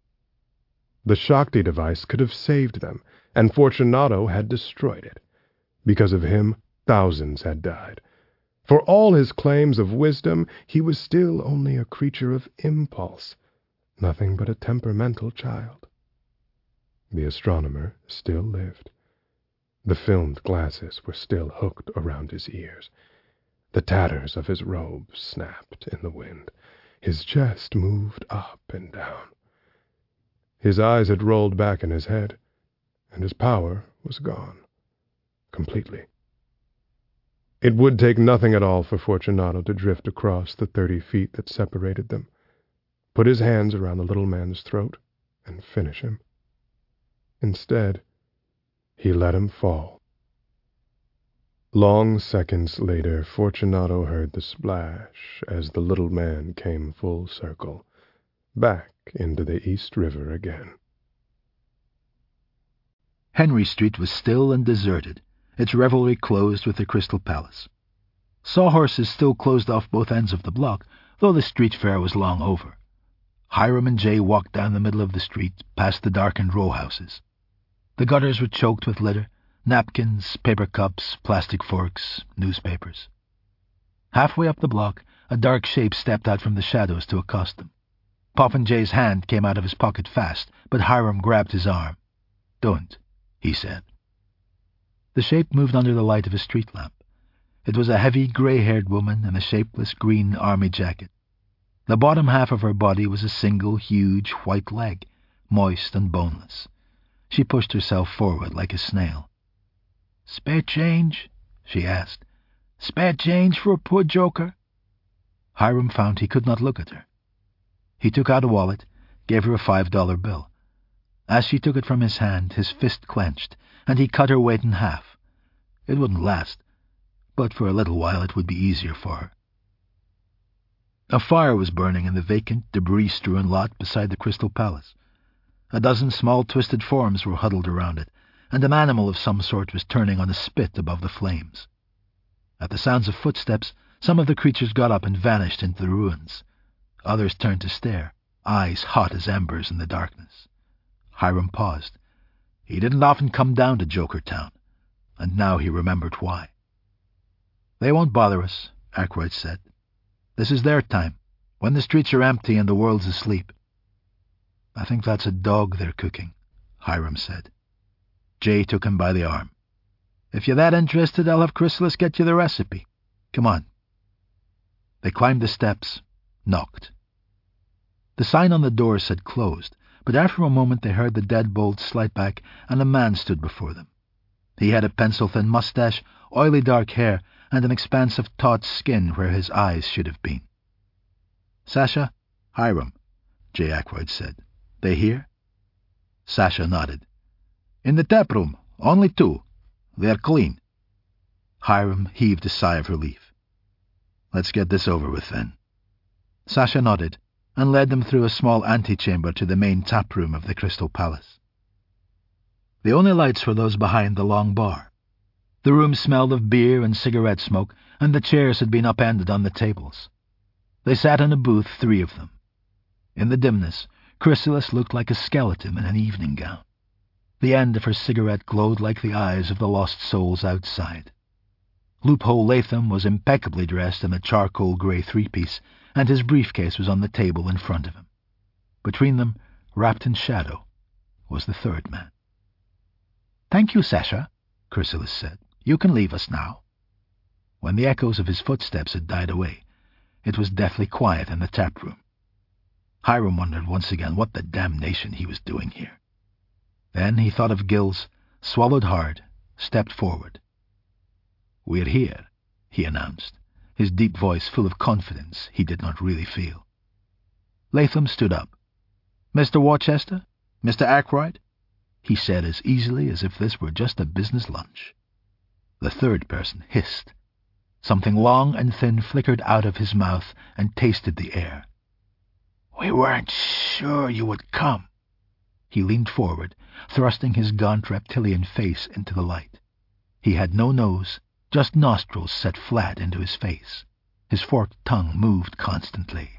The Shakti device could have saved them, and Fortunato had destroyed it. Because of him, thousands had died. For all his claims of wisdom, he was still only a creature of impulse, nothing but a temperamental child. The astronomer still lived. The filmed glasses were still hooked around his ears. The tatters of his robe snapped in the wind. His chest moved up and down. His eyes had rolled back in his head, and his power was gone. Completely. It would take nothing at all for Fortunato to drift across the thirty feet that separated them, put his hands around the little man's throat, and finish him. Instead, he let him fall. Long seconds later, Fortunato heard the splash as the little man came full circle, back into the East River again.
Henry Street was still and deserted, its revelry closed with the Crystal Palace. Sawhorses still closed off both ends of the block, though the street fair was long over. Hiram and Jay walked down the middle of the street, past the darkened row houses. The gutters were choked with litter, napkins, paper cups, plastic forks, newspapers. Halfway up the block, a dark shape stepped out from the shadows to accost them. Popinjay's hand came out of his pocket fast, but Hiram grabbed his arm. "Don't," he said. The shape moved under the light of a street lamp. It was a heavy, grey-haired woman in a shapeless green army jacket. The bottom half of her body was a single, huge, white leg, moist and boneless. She pushed herself forward like a snail. "Spare change?" she asked. "Spare change for a poor joker?" Hiram found he could not look at her. He took out a wallet, gave her a five-dollar bill. As she took it from his hand, his fist clenched, and he cut her weight in half. It wouldn't last, but for a little while it would be easier for her. A fire was burning in the vacant, debris-strewn lot beside the Crystal Palace. A dozen small twisted forms were huddled around it, and an animal of some sort was turning on a spit above the flames. At the sounds of footsteps, some of the creatures got up and vanished into the ruins. Others turned to stare, eyes hot as embers in the darkness. Hiram paused. He didn't often come down to Jokertown, and now he remembered why. "They won't bother us," Aykroyd said. "This is their time, when the streets are empty and the world's asleep." "I think that's a dog they're cooking," Hiram said. Jay took him by the arm. "If you're that interested, I'll have Chrysalis get you the recipe. Come on." They climbed the steps, knocked. The sign on the door said closed, but after a moment they heard the deadbolt slide back and a man stood before them. He had a pencil-thin mustache, oily dark hair, and an expanse of taut skin where his eyes should have been. "Sasha, Hiram," Jay Aykroyd said. "They here?" Sasha nodded. "In the tap room, only two. They're clean." Hiram heaved a sigh of relief. "Let's get this over with, then." Sasha nodded, and led them through a small antechamber to the main tap room of the Crystal Palace. The only lights were those behind the long bar. The room smelled of beer and cigarette smoke, and the chairs had been upended on the tables. They sat in a booth, three of them. In the dimness, Chrysalis looked like a skeleton in an evening gown. The end of her cigarette glowed like the eyes of the lost souls outside. Loophole Latham was impeccably dressed in a charcoal grey three-piece, and his briefcase was on the table in front of him. Between them, wrapped in shadow, was the third man. "Thank you, Sasha," Chrysalis said. "You can leave us now." When the echoes of his footsteps had died away, it was deathly quiet in the tap room. Hiram wondered once again what the damnation he was doing here. Then he thought of Gills, swallowed hard, stepped forward. "We're here," he announced, his deep voice full of confidence he did not really feel. Latham stood up. "Mister Worcester? Mister Ackroyd?" he said as easily as if this were just a business lunch. The third person hissed. Something long and thin flickered out of his mouth and tasted the air. "We weren't sure you would come." He leaned forward, thrusting his gaunt reptilian face into the light. He had no nose, just nostrils set flat into his face. His forked tongue moved constantly.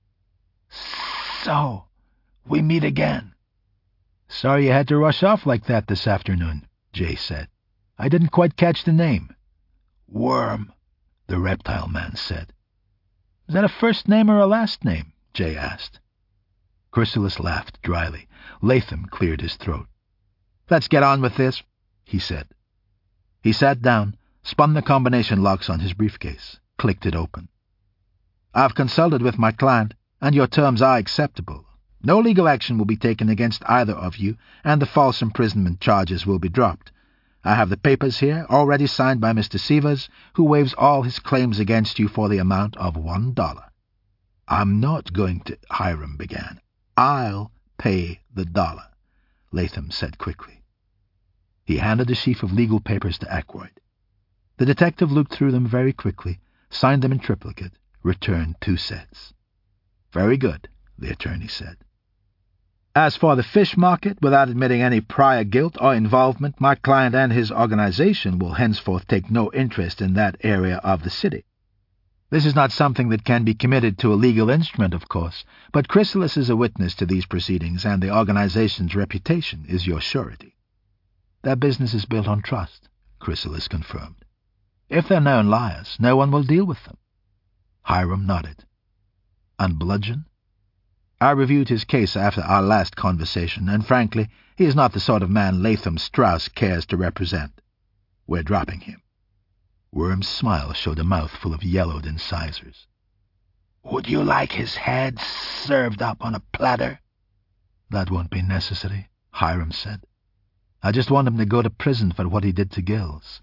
"So, we meet again." "Sorry you had to rush off like that this afternoon," Jay said. "I didn't quite catch the name." "Worm," the reptile man said. "Is that a first name or a last name?" Jay asked. Chrysalis laughed dryly. Latham cleared his throat. "Let's get on with this," he said. He sat down, spun the combination locks on his briefcase, clicked it open. "I've consulted with my client, and your terms are acceptable. No legal action will be taken against either of you, and the false imprisonment charges will be dropped. I have the papers here, already signed by Mister Severs, who waives all his claims against you for the amount of one dollar. I'm not going to," Hiram began. "I'll pay the dollar," Latham said quickly. He handed a sheaf of legal papers to Ackroyd. The detective looked through them very quickly, signed them in triplicate, returned two sets. "Very good," the attorney said. "As for the fish market, without admitting any prior guilt or involvement, my client and his organization will henceforth take no interest in that area of the city. This is not something that can be committed to a legal instrument, of course, but Chrysalis is a witness to these proceedings, and the organization's reputation is your surety." "Their business is built on trust," Chrysalis confirmed. "If they're known liars, no one will deal with them." Hiram nodded. "And Bludgeon?" "I reviewed his case after our last conversation, and frankly, he is not the sort of man Latham Strauss cares to represent. We're dropping him." Worm's smile showed a mouth full of yellowed incisors. "Would you like his head served up on a platter?" "That won't be necessary," Hiram said. "I just want him to go to prison for what he did to Gills."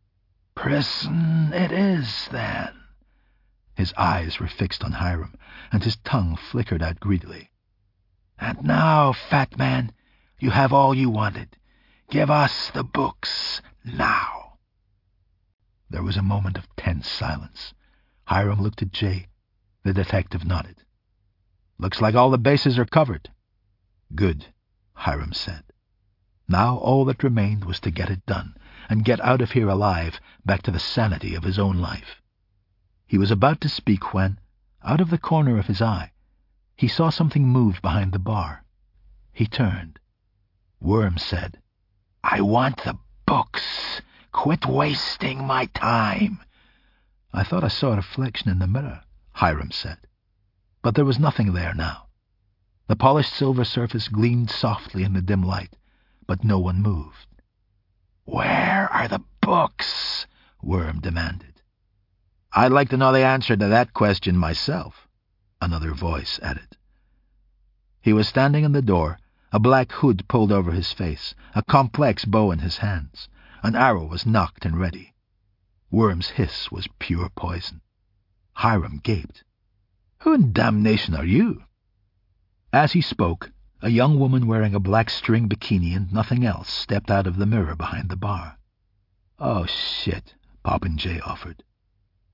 "Prison it is, then." His eyes were fixed on Hiram, and his tongue flickered out greedily. "And now, fat man, you have all you wanted. Give us the books, now." There was a moment of tense silence. Hiram looked at Jay. The detective nodded. "Looks like all the bases are covered." "Good," Hiram said. Now all that remained was to get it done, and get out of here alive, back to the sanity of his own life. He was about to speak when, out of the corner of his eye, he saw something move behind the bar. He turned. Worm said, "I want the books. Quit wasting my time." "I thought I saw a reflection in the mirror," Hiram said. But there was nothing there now. The polished silver surface gleamed softly in the dim light, but no one moved. "Where are the books?" Worm demanded. "I'd like to know the answer to that question myself," another voice added. He was standing in the door, a black hood pulled over his face, a complex bow in his hands. An arrow was nocked and ready. Worm's hiss was pure poison. Hiram gaped. "Who in damnation are you?" As he spoke, a young woman wearing a black string bikini and nothing else stepped out of the mirror behind the bar. "Oh, shit," Poppin' Jay offered.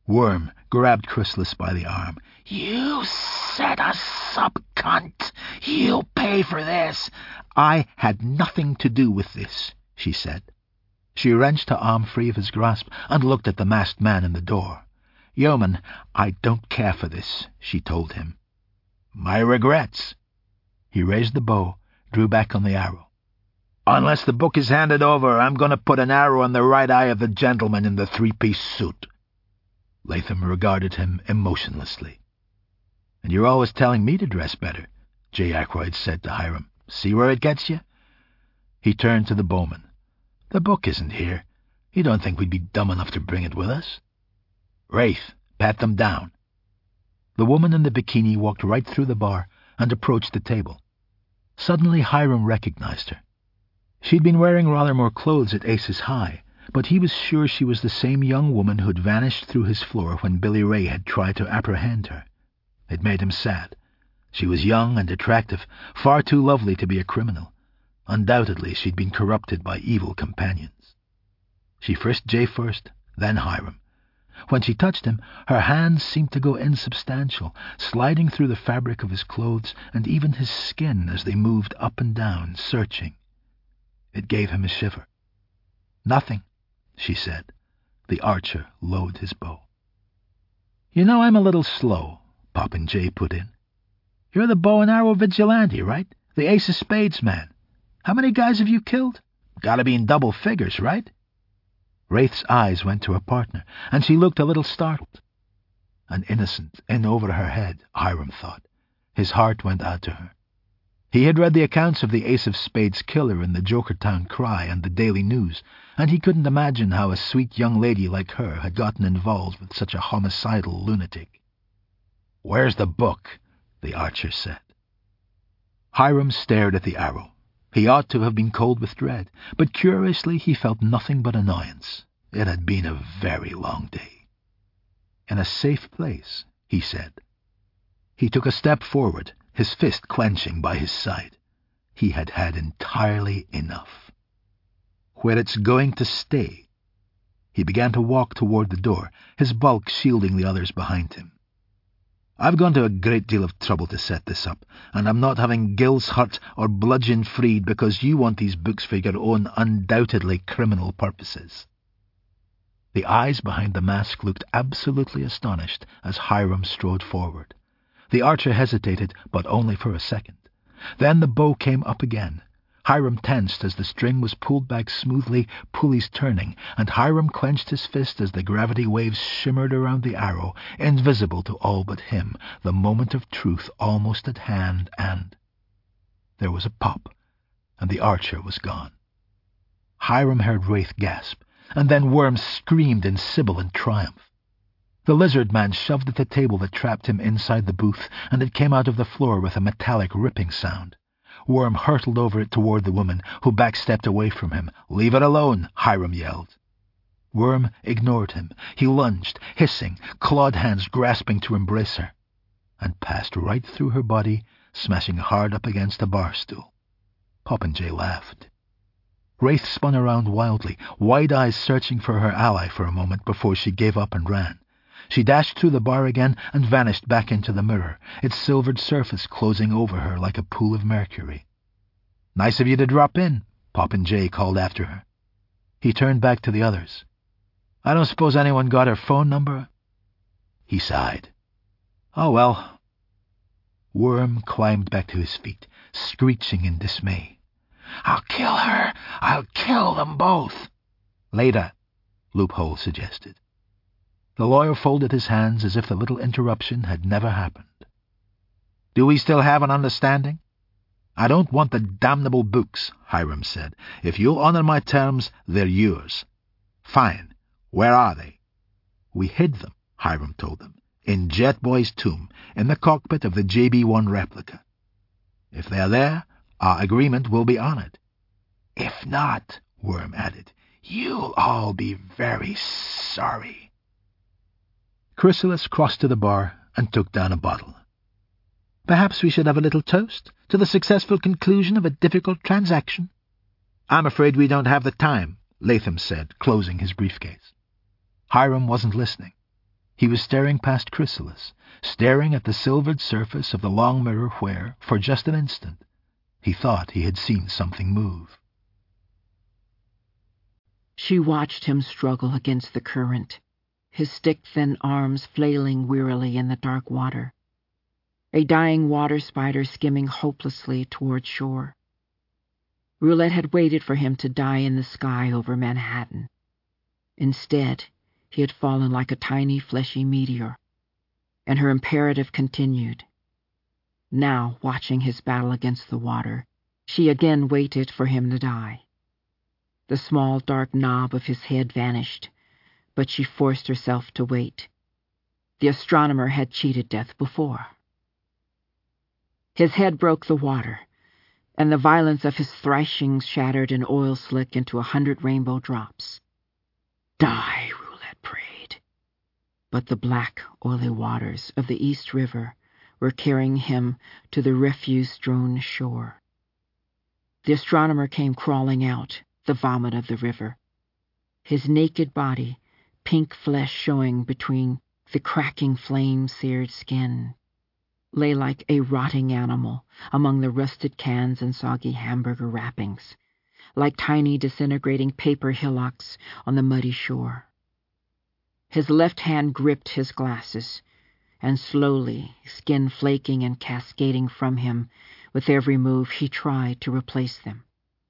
Worm grabbed Chrysalis by the arm. "You set us up, cunt! You'll pay for this!" "I had nothing to do with this," she said. She wrenched her arm free of his grasp and looked at the masked man in the door. "Yeoman, I don't care for this," she told him. "My regrets." He raised the bow, drew back on the arrow. "Unless the book is handed over, I'm going to put an arrow in the right eye of the gentleman in the three-piece suit." Latham regarded him emotionlessly. "And you're always telling me to dress better," J. Ackroyd said to Hiram. "See where it gets you?" He turned to the bowman. "The book isn't here. You don't think we'd be dumb enough to bring it with us?" "Wraith, pat them down." The woman in the bikini walked right through the bar and approached the table. Suddenly Hiram recognized her. She'd been wearing rather more clothes at Aces High, but he was sure she was the same young woman who'd vanished through his floor when Billy Ray had tried to apprehend her. It made him sad. She was young and attractive, far too lovely to be a criminal. Undoubtedly she'd been corrupted by evil companions. She frisked Jay first, then Hiram. When she touched him, her hands seemed to go insubstantial, sliding through the fabric of his clothes and even his skin as they moved up and down, searching. It gave him a shiver. "Nothing," she said. The archer lowered his bow. "You know I'm a little slow," Poppin' Jay put in. "You're the bow and arrow vigilante, right? The ace of spades man. How many guys have you killed? Gotta be in double figures, right?" Wraith's eyes went to her partner, and she looked a little startled. An innocent in over her head, Hiram thought. His heart went out to her. He had read the accounts of the Ace of Spades killer in the Jokertown Cry and the Daily News, and he couldn't imagine how a sweet young lady like her had gotten involved with such a homicidal lunatic. "Where's the book?" the archer said. Hiram stared at the arrow. He ought to have been cold with dread, but curiously he felt nothing but annoyance. It had been a very long day. "In a safe place," he said. He took a step forward, his fist clenching by his side. He had had entirely enough. "Where it's going to stay." He began to walk toward the door, his bulk shielding the others behind him. "I've gone to a great deal of trouble to set this up, and I'm not having gills hurt or bludgeon freed because you want these books for your own undoubtedly criminal purposes." The eyes behind the mask looked absolutely astonished as Hiram strode forward. The archer hesitated, but only for a second. Then the bow came up again. Hiram tensed as the string was pulled back smoothly, pulleys turning, and Hiram clenched his fist as the gravity waves shimmered around the arrow, invisible to all but him, the moment of truth almost at hand, and... There was a pop, and the archer was gone. Hiram heard Wraith gasp, and then Worm screamed in sibilant triumph. The lizard man shoved at the table that trapped him inside the booth, and it came out of the floor with a metallic ripping sound. Worm hurtled over it toward the woman, who backstepped away from him. "Leave it alone," Hiram yelled. Worm ignored him. He lunged, hissing, clawed hands grasping to embrace her, and passed right through her body, smashing hard up against a bar stool. Popinjay laughed. Wraith spun around wildly, wide eyes searching for her ally for a moment before she gave up and ran. She dashed through the bar again and vanished back into the mirror, its silvered surface closing over her like a pool of mercury. "Nice of you to drop in," Popinjay called after her. He turned back to the others. "I don't suppose anyone got her phone number?" He sighed. "Oh, well." Worm climbed back to his feet, screeching in dismay. "I'll kill her! I'll kill them both!" "Later," Loophole suggested. The lawyer folded his hands as if the little interruption had never happened. "Do we still have an understanding?" "I don't want the damnable books," Hiram said. "If you'll honor my terms, they're yours." "Fine. Where are they?" "We hid them," Hiram told them, "in Jetboy's tomb, in the cockpit of the J B one replica. If they're there, our agreement will be honored. If not," Worm added, "you'll all be very sorry." Chrysalis crossed to the bar and took down a bottle. "Perhaps we should have a little toast to the successful conclusion of a difficult transaction." "I'm afraid we don't have the time," Latham said, closing his briefcase. Hiram wasn't listening. He was staring past Chrysalis, staring at the silvered surface of the long mirror where, for just an instant, he thought he had seen something move.
She watched him struggle against the current, his stick-thin arms flailing wearily in the dark water. A dying water spider skimming hopelessly toward shore. Roulette had waited for him to die in the sky over Manhattan. Instead, he had fallen like a tiny fleshy meteor, and her imperative continued. Now, watching his battle against the water, she again waited for him to die. The small dark knob of his head vanished, but she forced herself to wait. The astronomer had cheated death before. His head broke the water, and the violence of his thrashings shattered an oil slick into a hundred rainbow drops. Die, Roulette prayed. But the black, oily waters of the East River were carrying him to the refuse-strewn shore. The astronomer came crawling out, the vomit of the river. His naked body, pink flesh showing between the cracking flame-seared skin, lay like a rotting animal among the rusted cans and soggy hamburger wrappings, like tiny disintegrating paper hillocks on the muddy shore. His left hand gripped his glasses, and slowly, skin flaking and cascading from him with every move, he tried to replace them.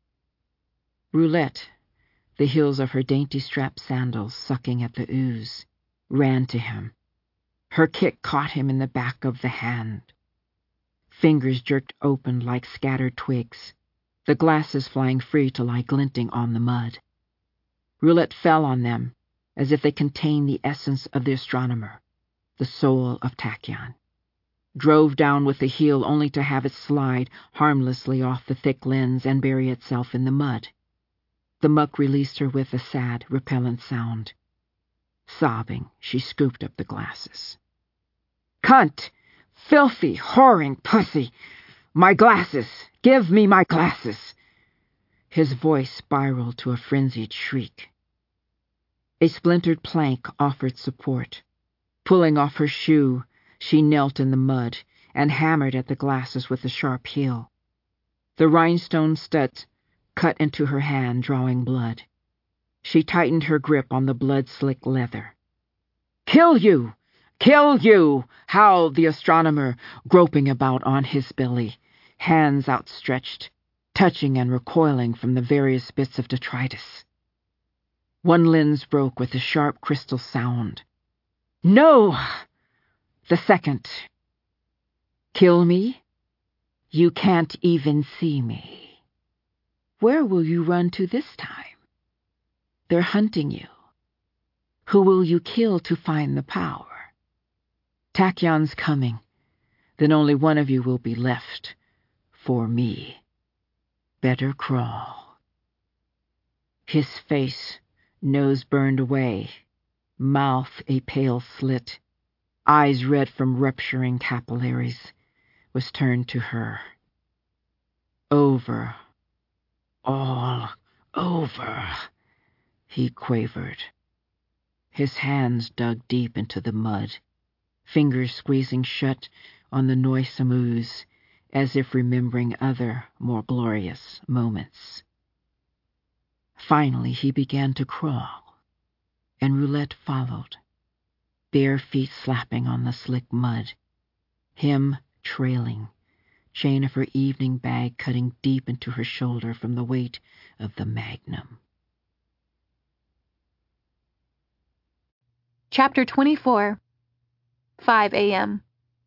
Roulette, the heels of her dainty-strapped sandals sucking at the ooze, ran to him. Her kick caught him in the back of the hand. Fingers jerked open like scattered twigs, the glasses flying free to lie glinting on the mud. Roulette fell on them as if they contained the essence of the astronomer, the soul of Tachyon. Drove down with the heel only to have it slide harmlessly off the thick lens and bury itself in the mud. The muck released her with a sad, repellent sound. Sobbing, she scooped up the glasses. "Cunt! Filthy, whoring pussy! My glasses! Give me my glasses!" His voice spiraled to a frenzied shriek. A splintered plank offered support. Pulling off her shoe, she knelt in the mud and hammered at the glasses with a sharp heel. The rhinestone studs cut into her hand, drawing blood. She tightened her grip on the blood-slick leather. "Kill you! Kill you!" howled the astronomer, groping about on his belly, hands outstretched, touching and recoiling from the various bits of detritus. One lens broke with a sharp crystal sound. "No!" The second. "Kill me? You can't even see me. Where will you run to this time? They're hunting you. Who will you kill to find the power? Tachyon's coming. Then only one of you will be left for me. Better crawl." His face, nose burned away, mouth a pale slit, eyes red from rupturing capillaries, was turned to her. "Over. All over," he quavered. His hands dug deep into the mud, fingers squeezing shut on the noisome ooze, as if remembering other, more glorious moments. Finally, he began to crawl, and Roulette followed, bare feet slapping on the slick mud, him trailing, chain of her evening bag cutting deep into her shoulder from the weight of the magnum.
Chapter twenty-four. five a.m.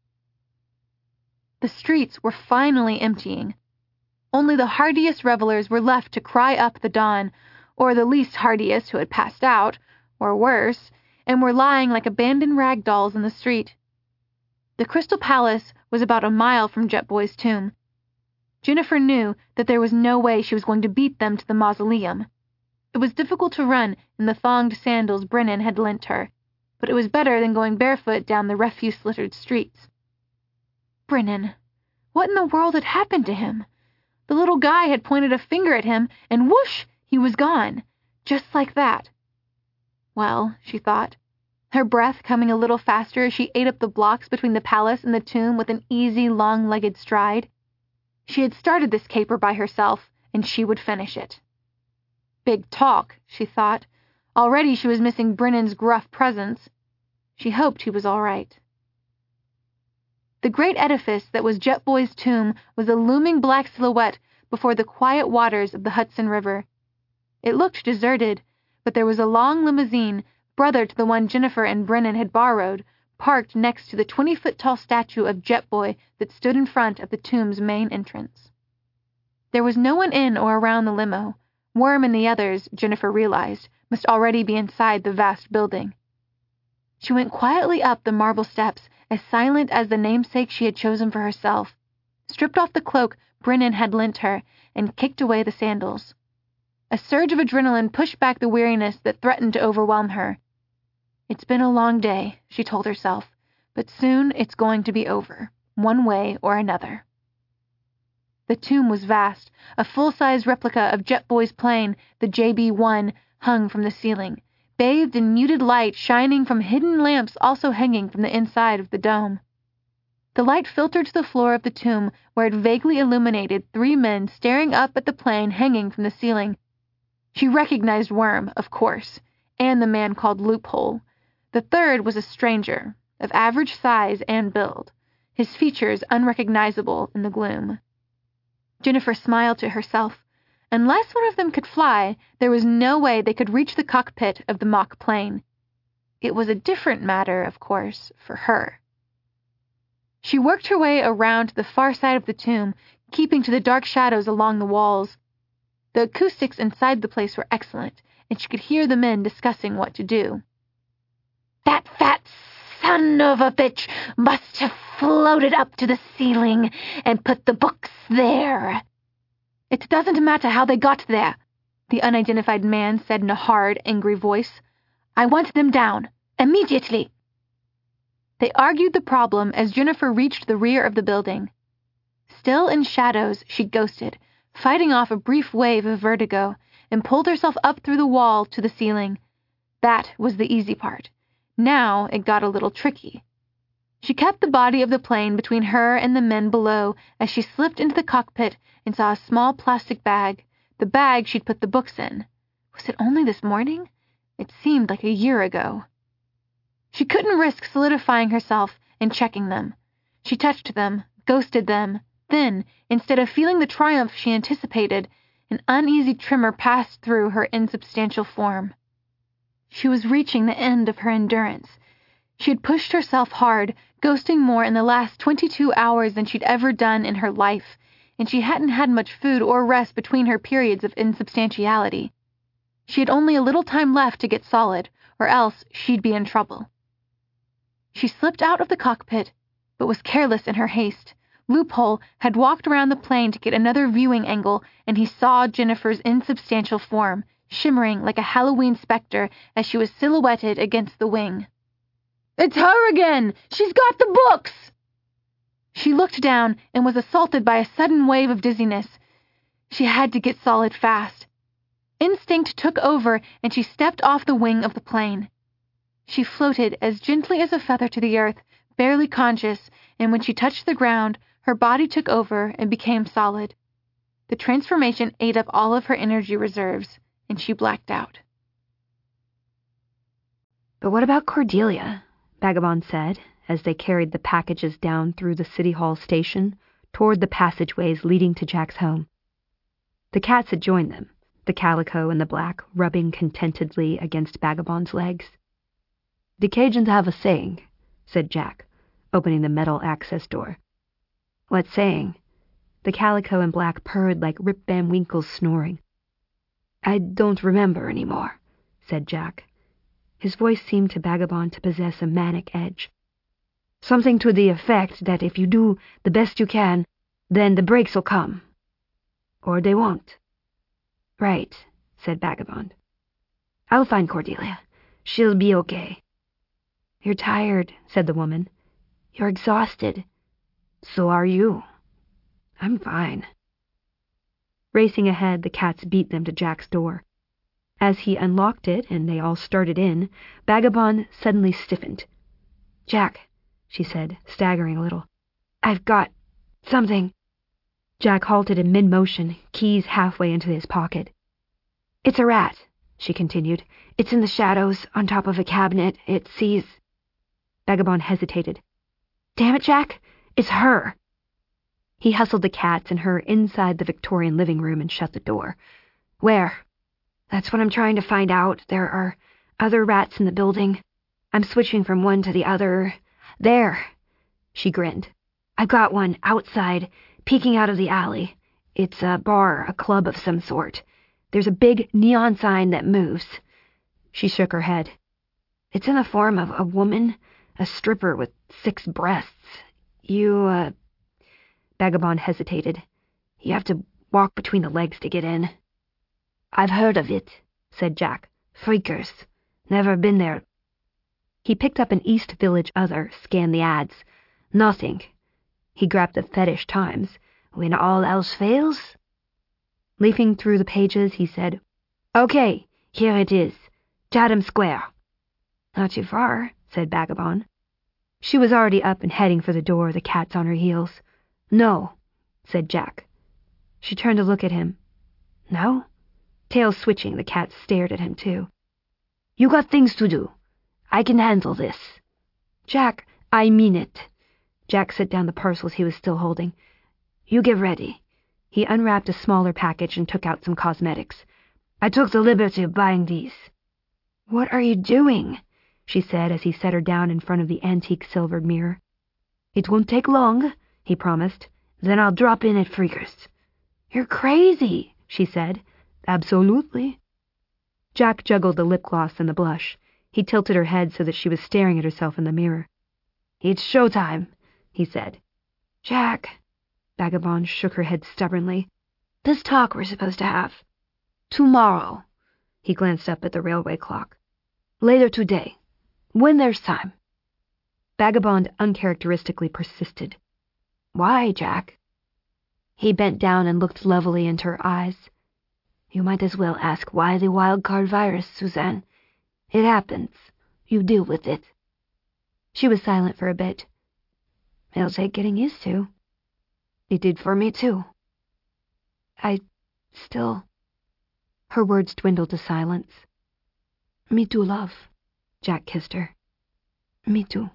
The streets were finally emptying. Only the hardiest revelers were left to cry up the dawn, or the least hardiest who had passed out, or worse, and were lying like abandoned rag dolls in the street. The Crystal Palace was about a mile from Jetboy's tomb. Jennifer knew that there was no way she was going to beat them to the mausoleum. It was difficult to run in the thonged sandals Brennan had lent her, but it was better than going barefoot down the refuse-littered streets. Brennan. What in the world had happened to him? The little guy had pointed a finger at him, and whoosh, he was gone, just like that. Well, she thought, her breath coming a little faster as she ate up the blocks between the palace and the tomb with an easy, long-legged stride. She had started this caper by herself, and she would finish it. Big talk, she thought. Already she was missing Brennan's gruff presence. She hoped he was all right. The great edifice that was Jetboy's tomb was a looming black silhouette before the quiet waters of the Hudson River. It looked deserted, but there was a long limousine, brother to the one Jennifer and Brennan had borrowed, parked next to the twenty-foot-tall statue of Jetboy that stood in front of the tomb's main entrance. There was no one in or around the limo. Worm and the others, Jennifer realized, must already be inside the vast building. She went quietly up the marble steps, as silent as the namesake she had chosen for herself, stripped off the cloak Brennan had lent her, and kicked away the sandals. A surge of adrenaline pushed back the weariness that threatened to overwhelm her. It's been a long day, she told herself, but soon it's going to be over, one way or another. The tomb was vast. A full-size replica of Jetboy's plane, the J B one, hung from the ceiling, bathed in muted light shining from hidden lamps also hanging from the inside of the dome. The light filtered to the floor of the tomb, where it vaguely illuminated three men staring up at the plane hanging from the ceiling. She recognized Worm, of course, and the man called Loophole. The third was a stranger, of average size and build, his features unrecognizable in the gloom. Jennifer smiled to herself. Unless one of them could fly, there was no way they could reach the cockpit of the mock plane. It was a different matter, of course, for her. She worked her way around to the far side of the tomb, keeping to the dark shadows along the walls. The acoustics inside the place were excellent, and she could hear the men discussing what to do. "That fat son of a bitch must have floated up to the ceiling and put the books there." "It doesn't matter how they got there," the unidentified man said in a hard, angry voice. "I want them down, immediately." They argued the problem as Jennifer reached the rear of the building. Still in shadows, she ghosted, fighting off a brief wave of vertigo, and pulled herself up through the wall to the ceiling. That was the easy part. Now it got a little tricky. She kept the body of the plane between her and the men below as she slipped into the cockpit and saw a small plastic bag, the bag she'd put the books in. Was it only this morning? It seemed like a year ago. She couldn't risk solidifying herself and checking them. She touched them, ghosted them. Then, instead of feeling the triumph she anticipated, an uneasy tremor passed through her insubstantial form. She was reaching the end of her endurance. She had pushed herself hard, ghosting more in the last twenty-two hours than she'd ever done in her life, and she hadn't had much food or rest between her periods of insubstantiality. She had only a little time left to get solid, or else she'd be in trouble. She slipped out of the cockpit, but was careless in her haste. Loophole had walked around the plane to get another viewing angle, and he saw Jennifer's insubstantial form, shimmering like a Halloween specter as she was silhouetted against the wing. "It's her again! She's got the books!" She looked down and was assaulted by a sudden wave of dizziness. She had to get solid fast. Instinct took over, and she stepped off the wing of the plane. She floated as gently as a feather to the earth, barely conscious, and when she touched the ground, her body took over and became solid. The transformation ate up all of her energy reserves, and she blacked out.
"But what about Cordelia?" Vagabond said, as they carried the packages down through the City Hall station toward the passageways leading to Jack's home. The cats had joined them, the calico and the black rubbing contentedly against Vagabond's legs. "The Cajuns have a saying," said Jack, opening the metal access door. "What saying?" The calico and black purred like Rip Van Winkle's snoring. "I don't remember any more," said Jack. His voice seemed to Vagabond to possess a manic edge. "Something to the effect that if you do the best you can, then the breaks'll come. Or they won't." "Right," said Vagabond. "I'll find Cordelia. She'll be okay." "You're tired," said the woman. "You're exhausted." "So are you." "I'm fine." Racing ahead, the cats beat them to Jack's door. As he unlocked it and they all started in, Bhagabond suddenly stiffened. "Jack," she said, staggering a little, "I've got something." Jack halted in mid-motion, keys halfway into his pocket. "It's a rat," she continued. "It's in the shadows, on top of a cabinet. It sees—" Bhagabond hesitated. "Damn it, Jack, it's her." He hustled the cats and her inside the Victorian living room and shut the door. "Where?" "That's what I'm trying to find out. There are other rats in the building. I'm switching from one to the other. There." She grinned. "I've got one outside, peeking out of the alley. It's a bar, a club of some sort. There's a big neon sign that moves." She shook her head. "It's in the form of a woman, a stripper with six breasts. You, uh... Bhagabond hesitated. "You have to walk between the legs to get in." "I've heard of it," said Jack. "Freakers. Never been there." He picked up an East Village Other, scanned the ads. Nothing. He grabbed the Fetish Times. "When all else fails?" Leafing through the pages, he said, "Okay, here it is. Chatham Square." "Not too far," said Bhagabond. She was already up and heading for the door, the cats on her heels. "No," said Jack. She turned to look at him. "No?" Tails switching, the cats stared at him too. "You got things to do. I can handle this." "Jack, I mean it." Jack set down the parcels he was still holding. "You get ready." He unwrapped a smaller package and took out some cosmetics. "I took the liberty of buying these." "What are you doing?" she said as he set her down in front of the antique silvered mirror. "It won't take long," he promised. "Then I'll drop in at Freaker's." "You're crazy," she said. "Absolutely." Jack juggled the lip gloss and the blush. He tilted her head so that she was staring at herself in the mirror. "It's showtime," he said. "Jack," Bhagabond shook her head stubbornly. "This talk we're supposed to have. Tomorrow." He glanced up at the railway clock. "Later today. When there's time." Bhagabond uncharacteristically persisted. "Why, Jack?" He bent down and looked levelly into her eyes. "You might as well ask why the wildcard virus, Suzanne. It happens. You deal with it." She was silent for a bit. "It'll take getting used to." "It did for me, too." "I still..." Her words dwindled to silence. "Me too, love." Jack kissed her. "Me too."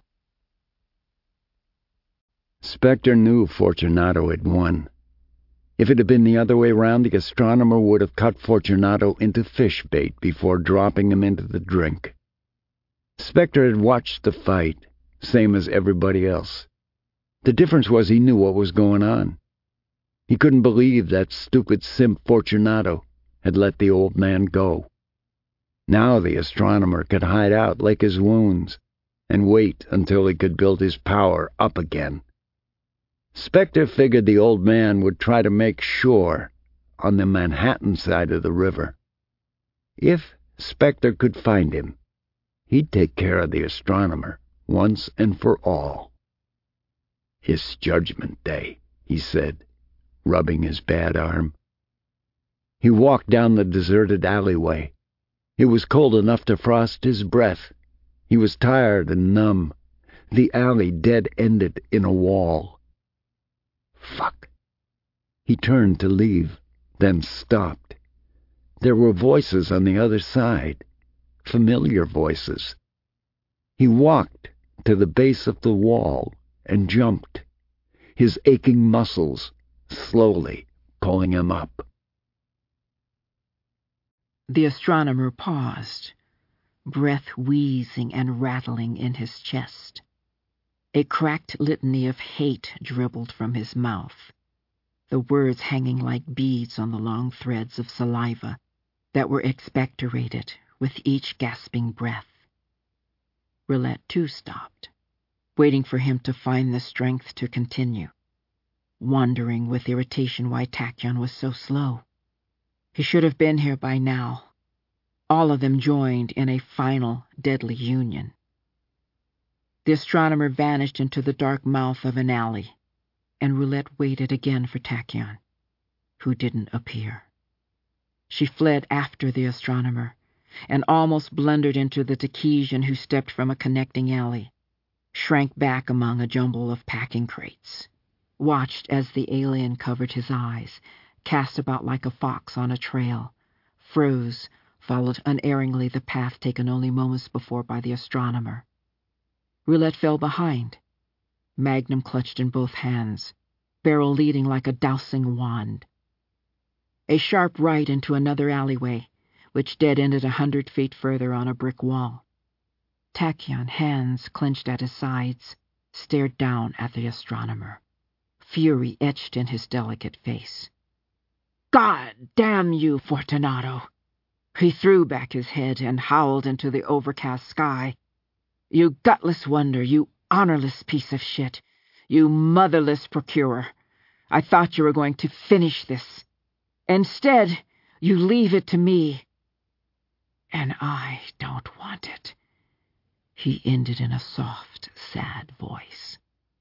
Spectre knew Fortunato had won. If it had been the other way round, the astronomer would have cut Fortunato into fish bait before dropping him into the drink. Spectre had watched the fight, same as everybody else. The difference was he knew what was going on. He couldn't believe that stupid simp Fortunato had let the old man go. Now the astronomer could hide out, lick his wounds, and wait until he could build his power up again. Spectre figured the old man would try to make shore on the Manhattan side of the river. If Spectre could find him, he'd take care of the astronomer once and for all. "It's Judgment Day," he said, rubbing his bad arm. He walked down the deserted alleyway. It was cold enough to frost his breath. He was tired and numb. The alley dead-ended in a wall. Fuck. He turned to leave, then stopped. There were voices on the other side, familiar voices. He walked to the base of the wall and jumped, his aching muscles slowly pulling him up.
The astronomer paused, breath wheezing and rattling in his chest. A cracked litany of hate dribbled from his mouth, the words hanging like beads on the long threads of saliva that were expectorated with each gasping breath. Rillette too stopped, waiting for him to find the strength to continue, wondering with irritation why Tachyon was so slow. He should have been here by now. All of them joined in a final deadly union. The astronomer vanished into the dark mouth of an alley, and Rillette waited again for Tachyon, who didn't appear. She fled after the astronomer, and almost blundered into the Takesian who stepped from a connecting alley, shrank back among a jumble of packing crates, watched as the alien covered his eyes, cast about like a fox on a trail, froze, followed unerringly the path taken only moments before by the astronomer. Roulette fell behind, magnum clutched in both hands, barrel leading like a dousing wand. A sharp right into another alleyway, which dead-ended a hundred feet further on a brick wall. Tachyon, hands clenched at his sides, stared down at the astronomer, fury etched in his delicate face. "God damn you, Fortunato!" He threw back his head and howled into the overcast sky. "You gutless wonder, you honorless piece of shit, you motherless procurer. I thought you were going to finish this. Instead, you leave it to me. And I don't want it," he ended in a soft, sad voice.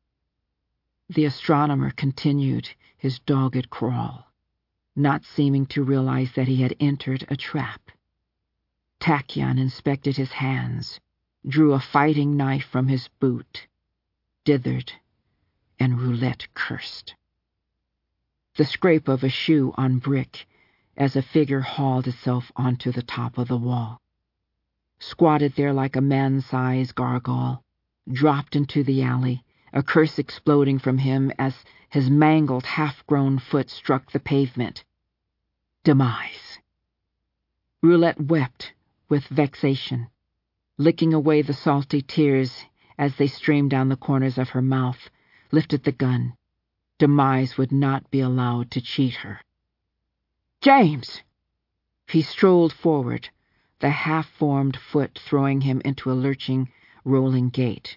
The astronomer continued his dogged crawl, not seeming to realize that he had entered a trap. Tachyon inspected his hands, drew a fighting knife from his boot, dithered, and Roulette cursed. The scrape of a shoe on brick as a figure hauled itself onto the top of the wall, squatted there like a man-sized gargoyle, dropped into the alley, a curse exploding from him as his mangled, half-grown foot struck the pavement. Demise. Roulette wept with vexation, licking away the salty tears as they streamed down the corners of her mouth, lifted the gun. Demise would not be allowed to cheat her. "James!" He strolled forward, the half-formed foot throwing him into a lurching, rolling gait.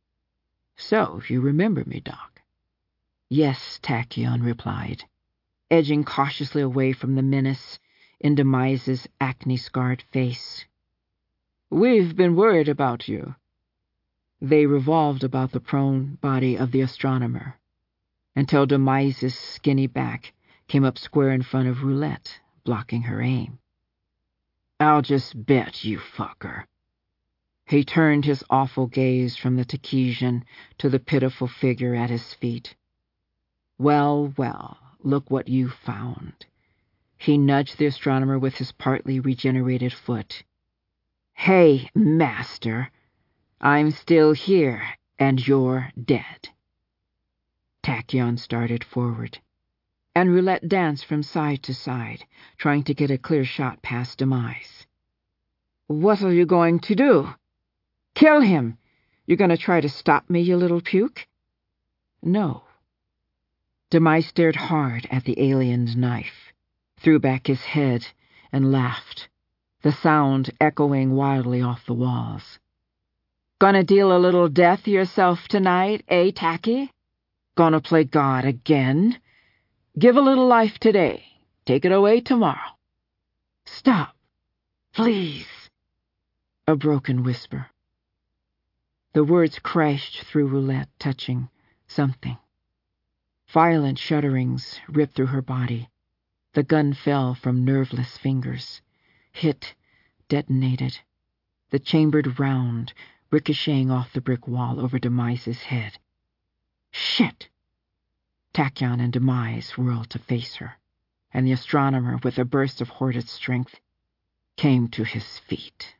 "So, you remember me, Doc?" "Yes," Tachyon replied, edging cautiously away from the menace in Demise's acne-scarred face. "We've been worried about you." They revolved about the prone body of the astronomer, until Demise's skinny back came up square in front of Roulette, blocking her aim. "I'll just bet, you fucker." He turned his awful gaze from the Takesian to the pitiful figure at his feet. "Well, well, look what you found." He nudged the astronomer with his partly regenerated foot. "Hey, master, I'm still here, and you're dead." Tachyon started forward, and Roulette danced from side to side, trying to get a clear shot past Demise. "What are you going to do? Kill him! You're going to try to stop me, you little puke?" "No." Demise stared hard at the alien's knife, threw back his head, and laughed, the sound echoing wildly off the walls. "Gonna deal a little death yourself tonight, eh, Tacky? Gonna play God again? Give a little life today, take it away tomorrow. Stop, please." A broken whisper. The words crashed through Roulette, touching something. Violent shudderings ripped through her body. The gun fell from nerveless fingers, hit, detonated, the chambered round ricocheting off the brick wall over Demise's head. "Shit!" Tachyon and Demise whirled to face her, and the astronomer, with a burst of hoarded strength, came to his feet.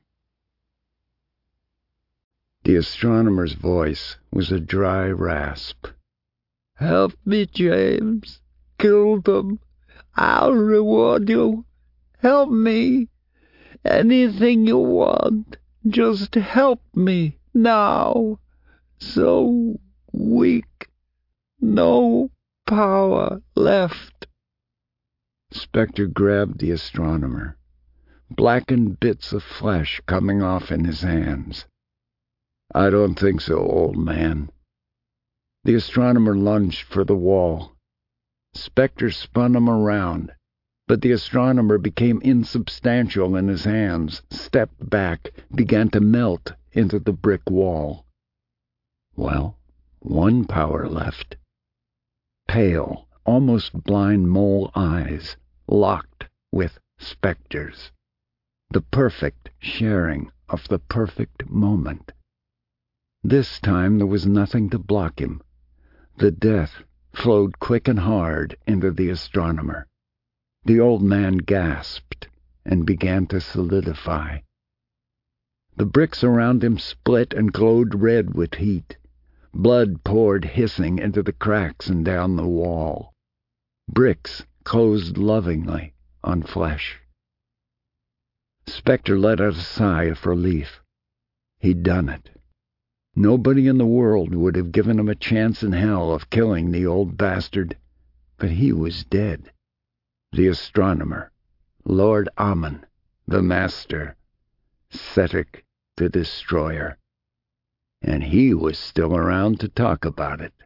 The astronomer's voice was a dry rasp. "Help me, James. Kill them. I'll reward you. Help me. Anything you want. Just help me now. So weak. No power left." Spectre grabbed the astronomer, blackened bits of flesh coming off in his hands. "I don't think so, old man." The astronomer lunged for the wall. Spectre spun him around, but the astronomer became insubstantial in his hands, stepped back, began to melt into the brick wall. Well, one power left. Pale, almost blind mole eyes, locked with specters. The perfect sharing of the perfect moment. This time there was nothing to block him. The death flowed quick and hard into the astronomer. The old man gasped and began to solidify. The bricks around him split and glowed red with heat. Blood poured hissing into the cracks and down the wall. Bricks closed lovingly on flesh. Spectre let out a sigh of relief. He'd done it. Nobody in the world would have given him a chance in hell of killing the old bastard, but he was dead. The astronomer, Lord Amun, the master, Setic the destroyer. And he was still around to talk about it.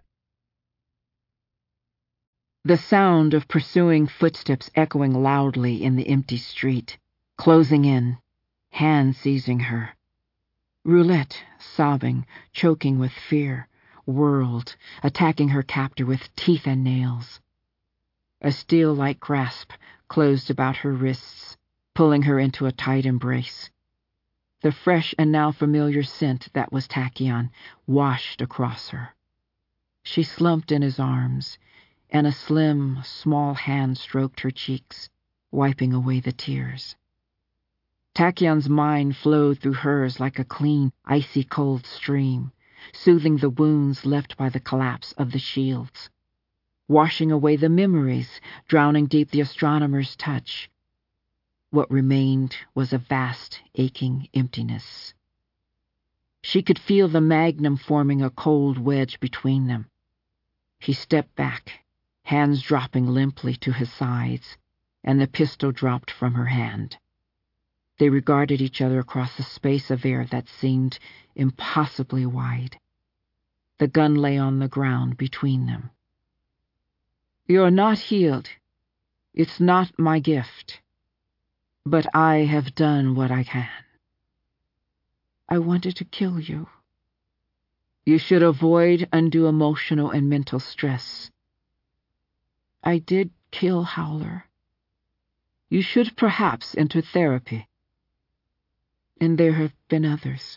The sound of pursuing footsteps echoing loudly in the empty street, closing in, hands seizing her. Roulette, sobbing, choking with fear, whirled, attacking her captor with teeth and nails. A steel-like grasp closed about her wrists, pulling her into a tight embrace. The fresh and now familiar scent that was Tachyon washed across her. She slumped in his arms, and a slim, small hand stroked her cheeks, wiping away the tears. Tachyon's mind flowed through hers like a clean, icy-cold stream, soothing the wounds left by the collapse of the shields, washing away the memories, drowning deep the astronomer's touch. What remained was a vast, aching emptiness. She could feel the magnum forming a cold wedge between them. He stepped back, hands dropping limply to his sides, and the pistol dropped from her hand. They regarded each other across a space of air that seemed impossibly wide. The gun lay on the ground between them. "You're not healed. It's not my gift. But I have done what I can. I wanted to kill you. You should avoid undue emotional and mental stress. I did kill Howler. You should perhaps enter therapy. And there have been others."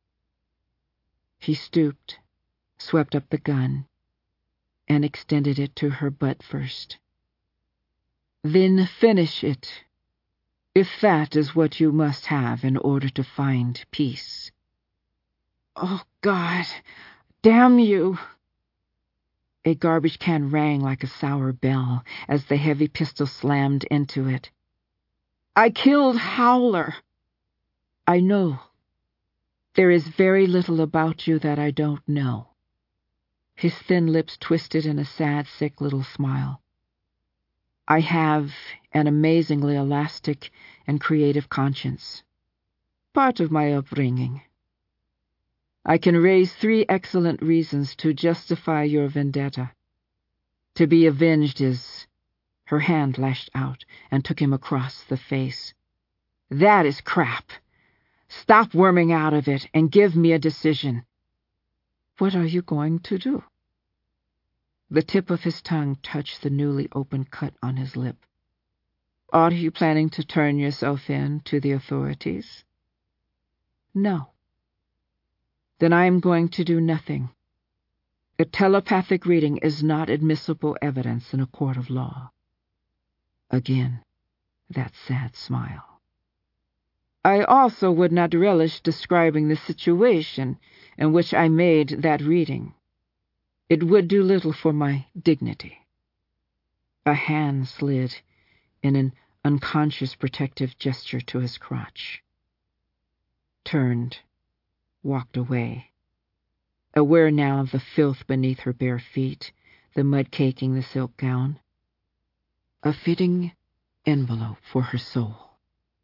He stooped, swept up the gun, and extended it to her butt first. "Then finish it, if that is what you must have in order to find peace." "Oh, God, damn you!" A garbage can rang like a sour bell as the heavy pistol slammed into it. "I killed Howler." "I know. There is very little about you that I don't know." His thin lips twisted in a sad, sick little smile. "I have an amazingly elastic and creative conscience, part of my upbringing. I can raise three excellent reasons to justify your vendetta. To be avenged is..." Her hand lashed out and took him across the face. "That is crap. Stop worming out of it and give me a decision." "What are you going to do?" The tip of his tongue touched the newly opened cut on his lip. "Are you planning to turn yourself in to the authorities?" "No." "Then I am going to do nothing. A telepathic reading is not admissible evidence in a court of law." Again, that sad smile. "I also would not relish describing the situation in which I made that reading. It would do little for my dignity." A hand slid in an unconscious protective gesture to his crotch. Turned, walked away, aware now of the filth beneath her bare feet, the mud caking the silk gown. A fitting envelope for her soul.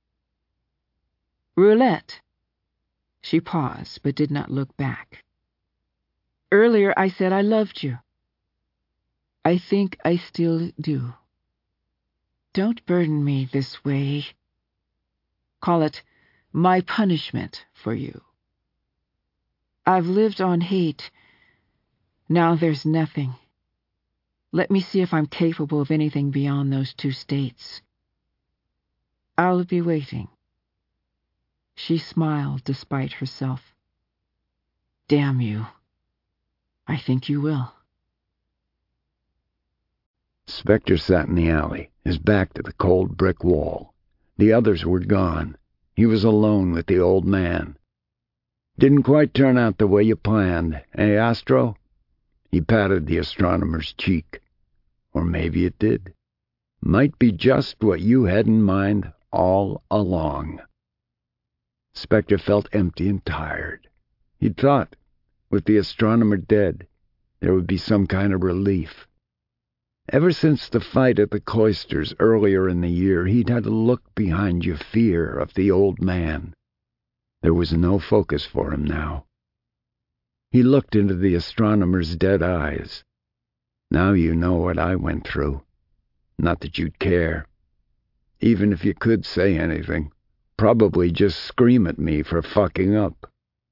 "Roulette." She paused, but did not look back. "Earlier I said I loved you. I think I still do. Don't burden me this way. Call it my punishment for you. I've lived on hate. Now there's nothing. Let me see if I'm capable of anything beyond those two states." I'll be waiting. She smiled despite herself. Damn you. I think you will.
Spectre sat in the alley, his back to the cold brick wall. The others were gone. He was alone with the old man. Didn't quite turn out the way you planned, eh, Astro? He patted the astronomer's cheek. Or maybe it did. Might be just what you had in mind all along. Spectre felt empty and tired. He'd thought, with the astronomer dead, there would be some kind of relief. Ever since the fight at the cloisters earlier in the year, he'd had to look behind you fear of the old man. There was no focus for him now. He looked into the astronomer's dead eyes. Now you know what I went through. Not that you'd care. Even if you could say anything, probably just scream at me for fucking up.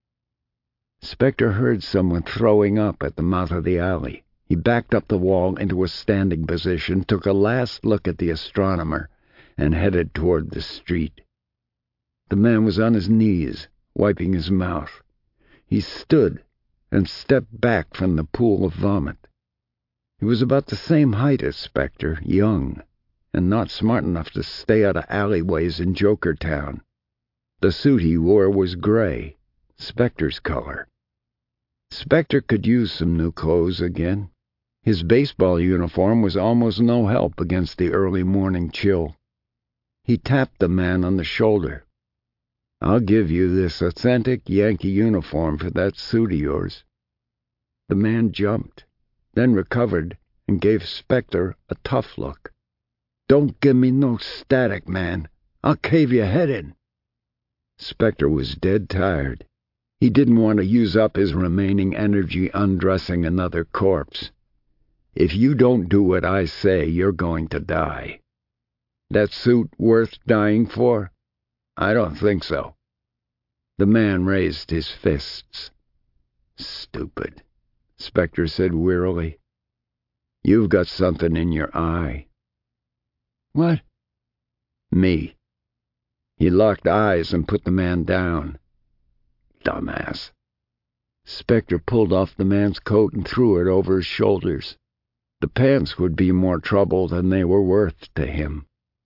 Spectre heard someone throwing up at the mouth of the alley. He backed up the wall into a standing position, took a last look at the astronomer, and headed toward the street. The man was on his knees, wiping his mouth. He stood and stepped back from the pool of vomit. He was about the same height as Spectre, young, and not smart enough to stay out of alleyways in Jokertown. The suit he wore was gray, Spectre's color. Spectre could use some new clothes again. His baseball uniform was almost no help against the early morning chill. He tapped the man on the shoulder. I'll give you this authentic Yankee uniform for that suit of yours. The man jumped, then recovered and gave Spectre a tough look. Don't give me no static, man. I'll cave your head in. Spectre was dead tired. He didn't want to use up his remaining energy undressing another corpse. If you don't do what I say, you're going to die. That suit worth dying for? I don't think so. The man raised his fists. Stupid, Spectre said wearily. You've got something in your eye. What? Me. He locked eyes and put the man down. Dumbass. Spectre pulled off the man's coat and threw it over his shoulders. The pants would be more trouble than they were worth to him.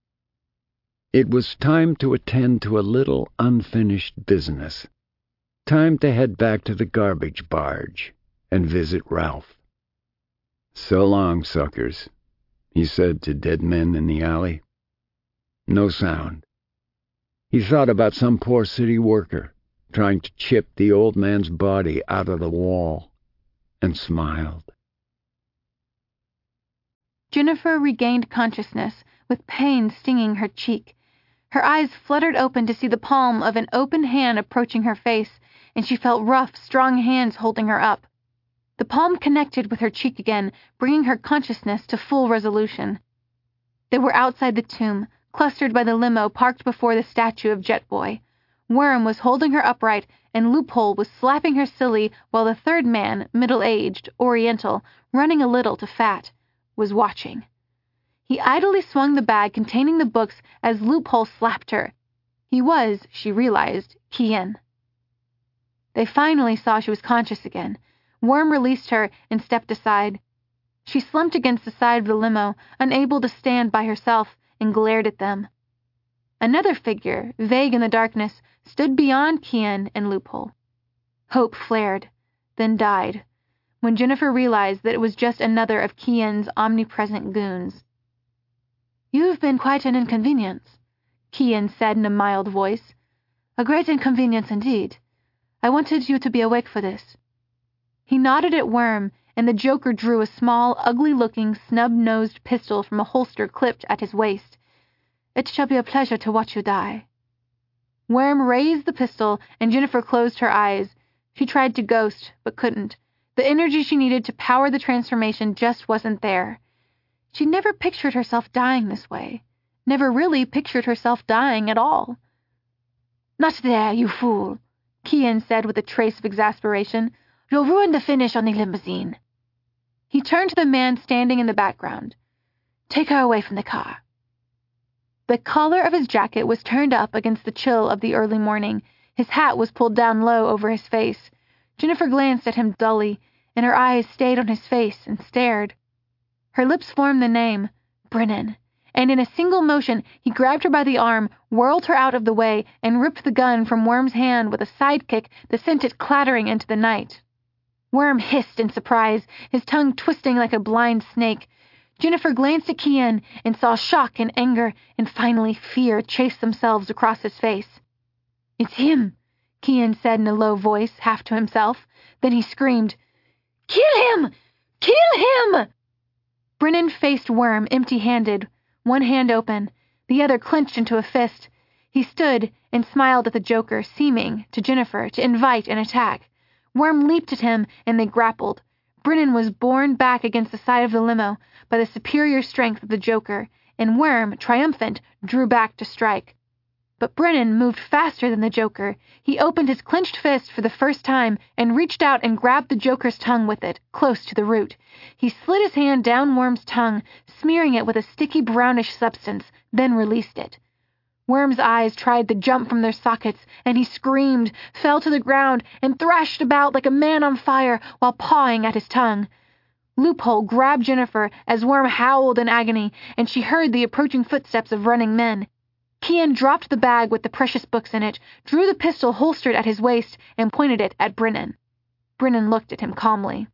It was time to attend to a little unfinished business. Time to head back to the garbage barge and visit Ralph. So long, suckers, he said to dead men in the alley. No sound. He thought about some poor city worker trying to chip the old man's body out of the wall, and smiled.
Jennifer regained consciousness, with pain stinging her cheek. Her eyes fluttered open to see the palm of an open hand approaching her face, and she felt rough, strong hands holding her up. The palm connected with her cheek again, bringing her consciousness to full resolution. They were outside the tomb, clustered by the limo parked before the statue of Jetboy. Worm was holding her upright, and Loophole was slapping her silly, while the third man, middle-aged, oriental, running a little to fat, was watching. He idly swung the bag containing the books as Loophole slapped her. He was, she realized, Kian. They finally saw she was conscious again. Worm released her and stepped aside. She slumped against the side of the limo, unable to stand by herself, and glared at them. Another figure, vague in the darkness, stood beyond Kian and Loophole. Hope flared, then died, when Jennifer realized that it was just another of Kian's omnipresent goons. "You've been quite an inconvenience," Kian said in a mild voice. "A great inconvenience indeed. I wanted you to be awake for this." He nodded at Worm, and the Joker drew a small, ugly-looking, snub-nosed pistol from a holster clipped at his waist. "It shall be a pleasure to watch you die." Worm raised the pistol, and Jennifer closed her eyes. She tried to ghost, but couldn't. The energy she needed to power the transformation just wasn't there. She never pictured herself dying this way. Never really pictured herself dying at all. "Not there, you fool," Kian said with a trace of exasperation. "You'll ruin the finish on the limousine." He turned to the man standing in the background. "Take her away from the car." The collar of his jacket was turned up against the chill of the early morning. His hat was pulled down low over his face. Jennifer glanced at him dully, and her eyes stayed on his face and stared. Her lips formed the name, Brennan, and in a single motion he grabbed her by the arm, whirled her out of the way, and ripped the gun from Worm's hand with a sidekick that sent it clattering into the night. Worm hissed in surprise, his tongue twisting like a blind snake. Jennifer glanced at Kian and saw shock and anger and finally fear chase themselves across his face. "It's him," Kian said in a low voice, half to himself. Then he screamed, "Kill him! Kill him!" Brennan faced Worm empty-handed, one hand open, the other clenched into a fist. He stood and smiled at the Joker, seeming, to Jennifer, to invite an attack. Worm leaped at him, and they grappled. Brennan was borne back against the side of the limo by the superior strength of the Joker, and Worm, triumphant, drew back to strike. But Brennan moved faster than the Joker. He opened his clenched fist for the first time and reached out and grabbed the Joker's tongue with it, close to the root. He slid his hand down Worm's tongue, smearing it with a sticky brownish substance, then released it. Worm's eyes tried to jump from their sockets, and he screamed, fell to the ground, and thrashed about like a man on fire while pawing at his tongue. Loophole grabbed Jennifer as Worm howled in agony, and she heard the approaching footsteps of running men. Kian dropped the bag with the precious books in it, drew the pistol holstered at his waist, and pointed it at Brennan. Brennan looked at him calmly.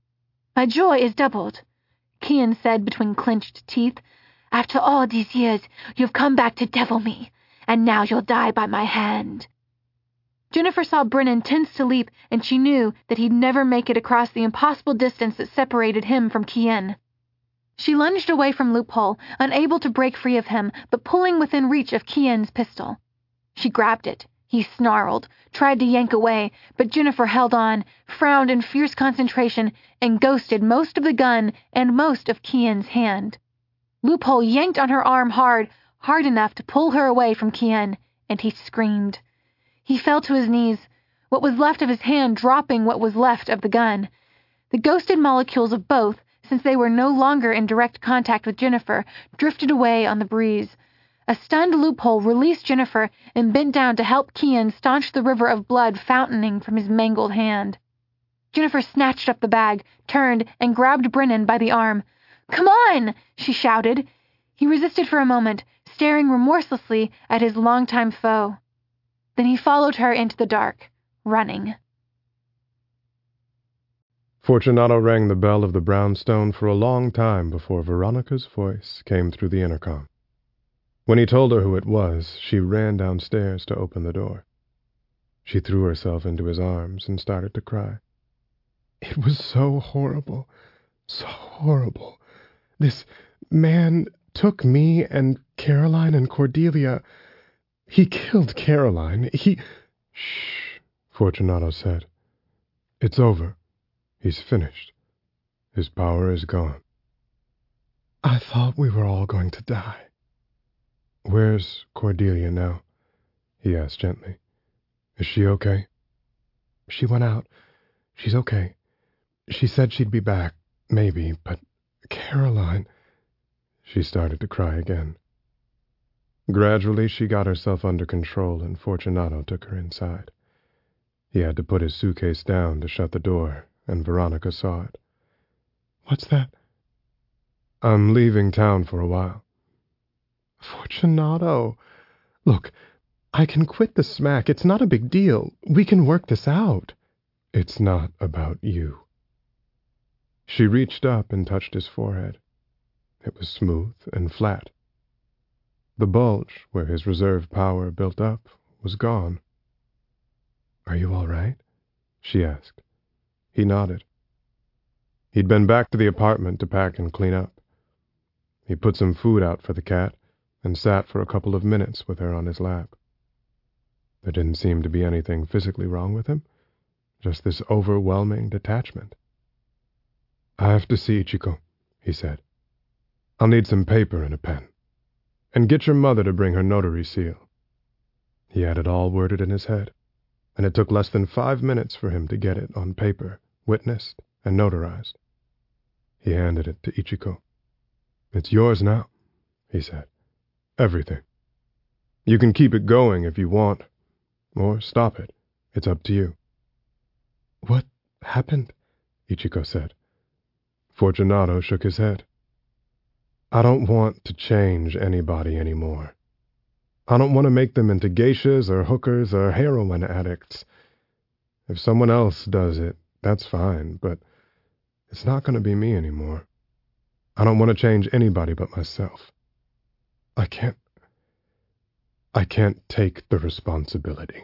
"My joy is doubled," Kian said between clenched teeth. "After all these years, you've come back to devil me, and now you'll die by my hand." Jennifer saw Brennan tense to leap, and she knew that he'd never make it across the impossible distance that separated him from Kian. She lunged away from Loophole, unable to break free of him, but pulling within reach of Kian's pistol. She grabbed it. He snarled, tried to yank away, but Jennifer held on, frowned in fierce concentration, and ghosted most of the gun and most of Kian's hand. Loophole yanked on her arm hard, hard enough to pull her away from Kian, and he screamed. He fell to his knees, what was left of his hand dropping what was left of the gun. The ghosted molecules of both, since they were no longer in direct contact with Jennifer, drifted away on the breeze. A stunned Loophole released Jennifer and bent down to help Kian staunch the river of blood fountaining from his mangled hand. Jennifer snatched up the bag, turned, and grabbed Brennan by the arm. "Come on!" she shouted. He resisted for a moment, staring remorselessly at his longtime foe. Then he followed her into the dark, running.
Fortunato rang the bell of the brownstone for a long time before Veronica's voice came through the intercom. When he told her who it was, she ran downstairs to open the door. She threw herself into his arms and started to cry. It was so horrible, so horrible. This man took me and Caroline and Cordelia. He killed Caroline. He... Shh, Fortunato said. It's over. He's finished. His power is gone. I thought we were all going to die. Where's Cordelia now? He asked gently. Is she okay? She went out. She's okay. She said she'd be back, maybe, but Caroline... She started to cry again. Gradually she got herself under control, and Fortunato took her inside. He had to put his suitcase down to shut the door, and Veronica saw it. What's that? I'm leaving town for a while. Fortunato, look, I can quit the smack. It's not a big deal. We can work this out. It's not about you. She reached up and touched his forehead. It was smooth and flat. The bulge, where his reserve power built up, was gone. Are you all right? She asked. He nodded. He'd been back to the apartment to pack and clean up. He put some food out for the cat and sat for a couple of minutes with her on his lap. There didn't seem to be anything physically wrong with him, just this overwhelming detachment. I have to see Ichiko, he said. I'll need some paper and a pen. And get your mother to bring her notary seal. He had it all worded in his head, and it took less than five minutes for him to get it on paper, witnessed, and notarized. He handed it to Ichiko. It's yours now, he said. Everything. You can keep it going if you want, or stop it. It's up to you. What happened? Ichiko said. Fortunato shook his head. I don't want to change anybody anymore. I don't want to make them into geishas or hookers or heroin addicts. If someone else does it, that's fine, but it's not going to be me anymore. I don't want to change anybody but myself. I can't... I can't take the responsibility.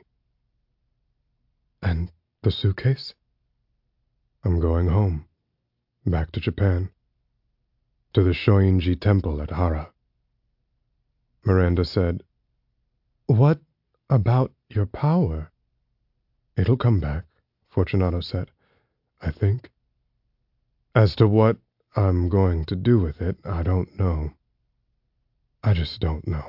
And the suitcase? I'm going home. Back to Japan. To the Shoinji Temple at Hara. Miranda said, What about your power? It'll come back, Fortunato said, I think. As to what I'm going to do with it, I don't know. I just don't know.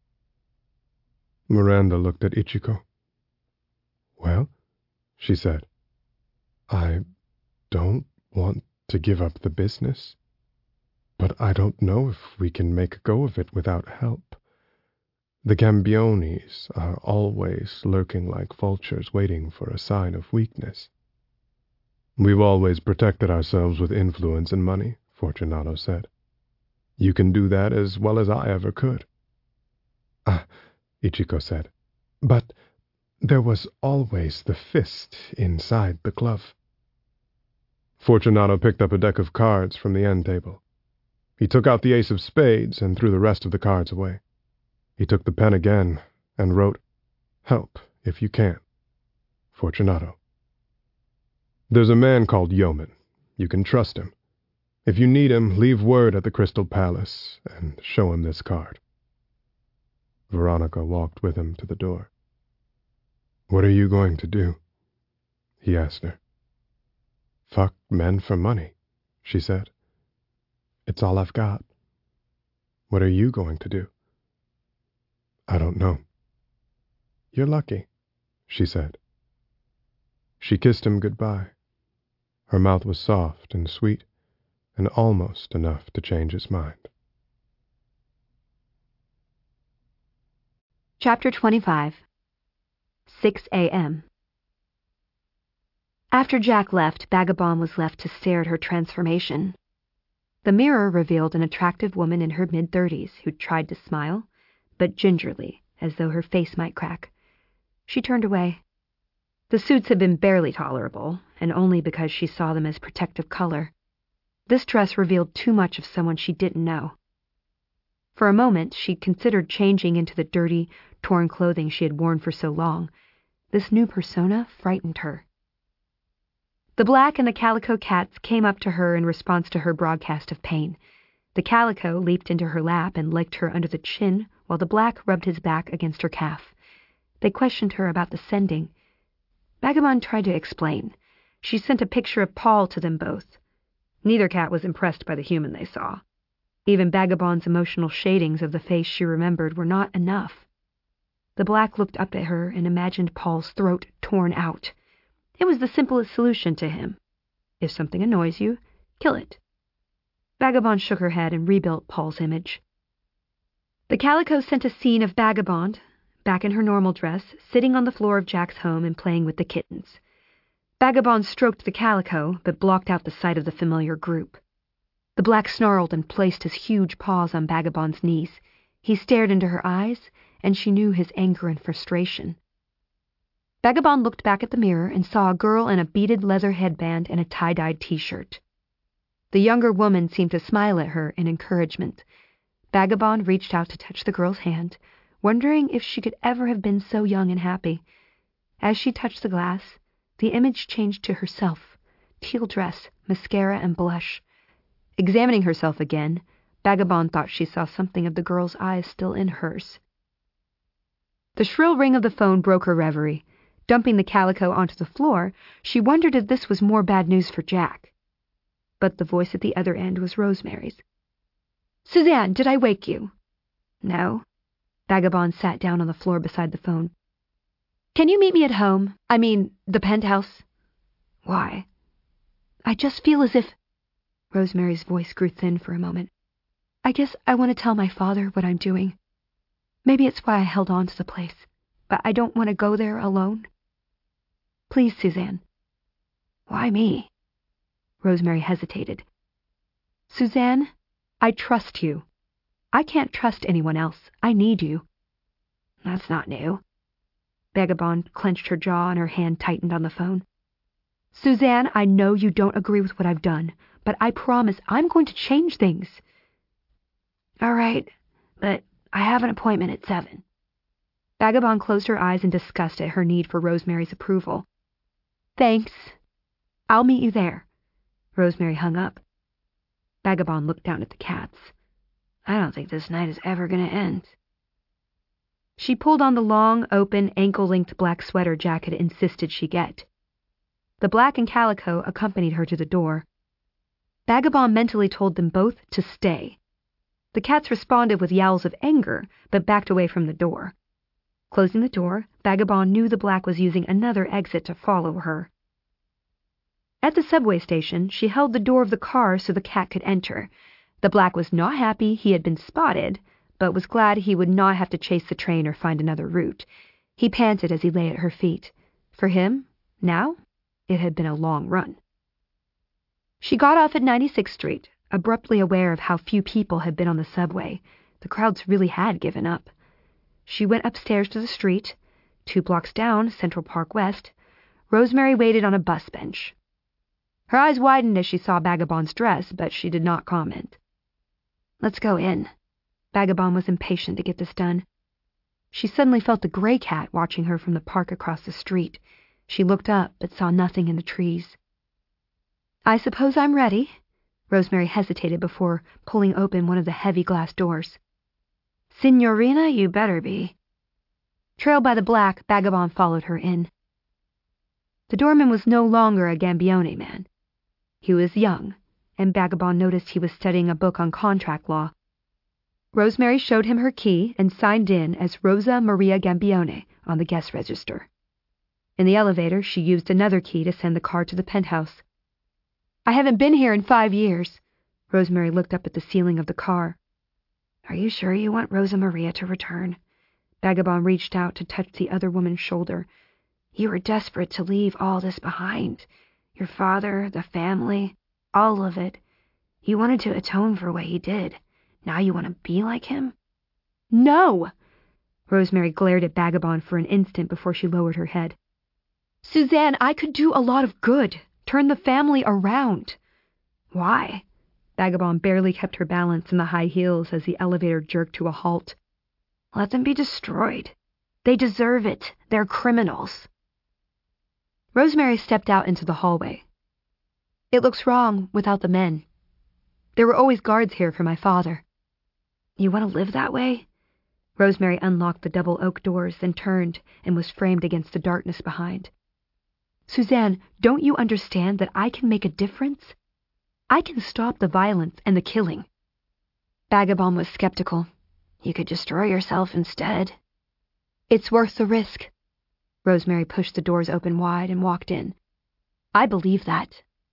Miranda looked at Ichiko. Well, she said, I don't want to give up the business, but I don't know if we can make a go of it without help. The Gambionis are always lurking like vultures waiting for a sign of weakness. We've always protected ourselves with influence and money, Fortunato said. You can do that as well as I ever could. Ah, Ichiko said, but there was always the fist inside the glove. Fortunato picked up a deck of cards from the end table. He took out the ace of spades and threw the rest of the cards away. He took the pen again and wrote, Help, if you can. Fortunato. There's a man called Yeoman. You can trust him. If you need him, leave word at the Crystal Palace and show him this card. Veronica walked with him to the door. What are you going to do? He asked her. Fuck men for money, she said. It's all I've got. What are you going to do? I don't know. You're lucky, she said. She kissed him goodbye. Her mouth was soft and sweet, and almost enough to change his mind.
Chapter twenty-five. six a.m. After Jack left, Vagabond was left to stare at her transformation. The mirror revealed an attractive woman in her mid-thirties who tried to smile, but gingerly, as though her face might crack. She turned away. The suits had been barely tolerable, and only because she saw them as protective color. This dress revealed too much of someone she didn't know. For a moment, she'd considered changing into the dirty, torn clothing she had worn for so long. This new persona frightened her. The black and the calico cats came up to her in response to her broadcast of pain. The calico leaped into her lap and licked her under the chin, while the black rubbed his back against her calf. They questioned her about the sending. Vagabond tried to explain. She sent a picture of Paul to them both. Neither cat was impressed by the human they saw. Even Vagabond's emotional shadings of the face she remembered were not enough. The black looked up at her and imagined Paul's throat torn out. It was the simplest solution to him. If something annoys you, kill it. Vagabond shook her head and rebuilt Paul's image. The calico sent a scene of Vagabond, back in her normal dress, sitting on the floor of Jack's home and playing with the kittens. Vagabond stroked the calico, but blocked out the sight of the familiar group. The black snarled and placed his huge paws on Vagabond's knees. He stared into her eyes, and she knew his anger and frustration. Vagabond looked back at the mirror and saw a girl in a beaded leather headband and a tie-dyed t-shirt. The younger woman seemed to smile at her in encouragement. Vagabond reached out to touch the girl's hand, wondering if she could ever have been so young and happy. As she touched the glass, the image changed to herself, teal dress, mascara, and blush. Examining herself again, Vagabond thought she saw something of the girl's eyes still in hers. The shrill ring of the phone broke her reverie. Dumping the calico onto the floor, she wondered if this was more bad news for Jack. But the voice at the other end was Rosemary's. "Suzanne, did I wake you?" "No." Vagabond sat down on the floor beside the phone. "Can you meet me at home? I mean, the penthouse." "Why?" "I just feel as if..." Rosemary's voice grew thin for a moment. "I guess I want to tell my father what I'm doing." Maybe it's why I held on to the place, but I don't want to go there alone. Please, Suzanne. Why me? Rosemary hesitated. Suzanne, I trust you. I can't trust anyone else. I need you. That's not new. Vagabond clenched her jaw and her hand tightened on the phone. Suzanne, I know you don't agree with what I've done, but I promise I'm going to change things. All right, but I have an appointment at seven. Vagabond closed her eyes in disgust at her need for Rosemary's approval. Thanks. I'll meet you there. Rosemary hung up. Vagabond looked down at the cats. I don't think this night is ever going to end. She pulled on the long, open, ankle-length black sweater Jack had insisted she get. The black and calico accompanied her to the door. Vagabond mentally told them both to stay. The cats responded with yowls of anger, but backed away from the door. Closing the door, Vagabond knew the black was using another exit to follow her. At the subway station, she held the door of the car so the cat could enter. The black was not happy he had been spotted, but was glad he would not have to chase the train or find another route. He panted as he lay at her feet. For him, now, it had been a long run. She got off at ninety-sixth Street, abruptly aware of how few people had been on the subway. The crowds really had given up. She went upstairs to the street. Two blocks down, Central Park West, Rosemary waited on a bus bench. Her eyes widened as she saw Vagabond's dress, but she did not comment. Let's go in. Vagabond was impatient to get this done. She suddenly felt the gray cat watching her from the park across the street. She looked up, but saw nothing in the trees. I suppose I'm ready. Rosemary hesitated before pulling open one of the heavy glass doors. Signorina, you better be. Trailed by the black, Vagabond followed her in. The doorman was no longer a Gambione man. He was young, and Vagabond noticed he was studying a book on contract law. Rosemary showed him her key and signed in as Rosa Maria Gambione on the guest register. In the elevator, she used another key to send the car to the penthouse. I haven't been here in five years. Rosemary looked up at the ceiling of the car. Are you sure you want Rosa Maria to return? Vagabond reached out to touch the other woman's shoulder. You were desperate to leave all this behind. Your father, the family, all of it. You wanted to atone for what he did. Now you want to be like him? No! Rosemary glared at Vagabond for an instant before she lowered her head. Suzanne, I could do a lot of good. Turn the family around. Why? Vagabond barely kept her balance in the high heels as the elevator jerked to a halt. Let them be destroyed. They deserve it. They're criminals. Rosemary stepped out into the hallway. It looks wrong without the men. There were always guards here for my father. You want to live that way? Rosemary unlocked the double oak doors, then turned and was framed against the darkness behind. Suzanne, don't you understand that I can make a difference? I can stop the violence and the killing. Vagabond was skeptical. You could destroy yourself instead. It's worth the risk. Rosemary pushed the doors open wide and walked in. I believe that.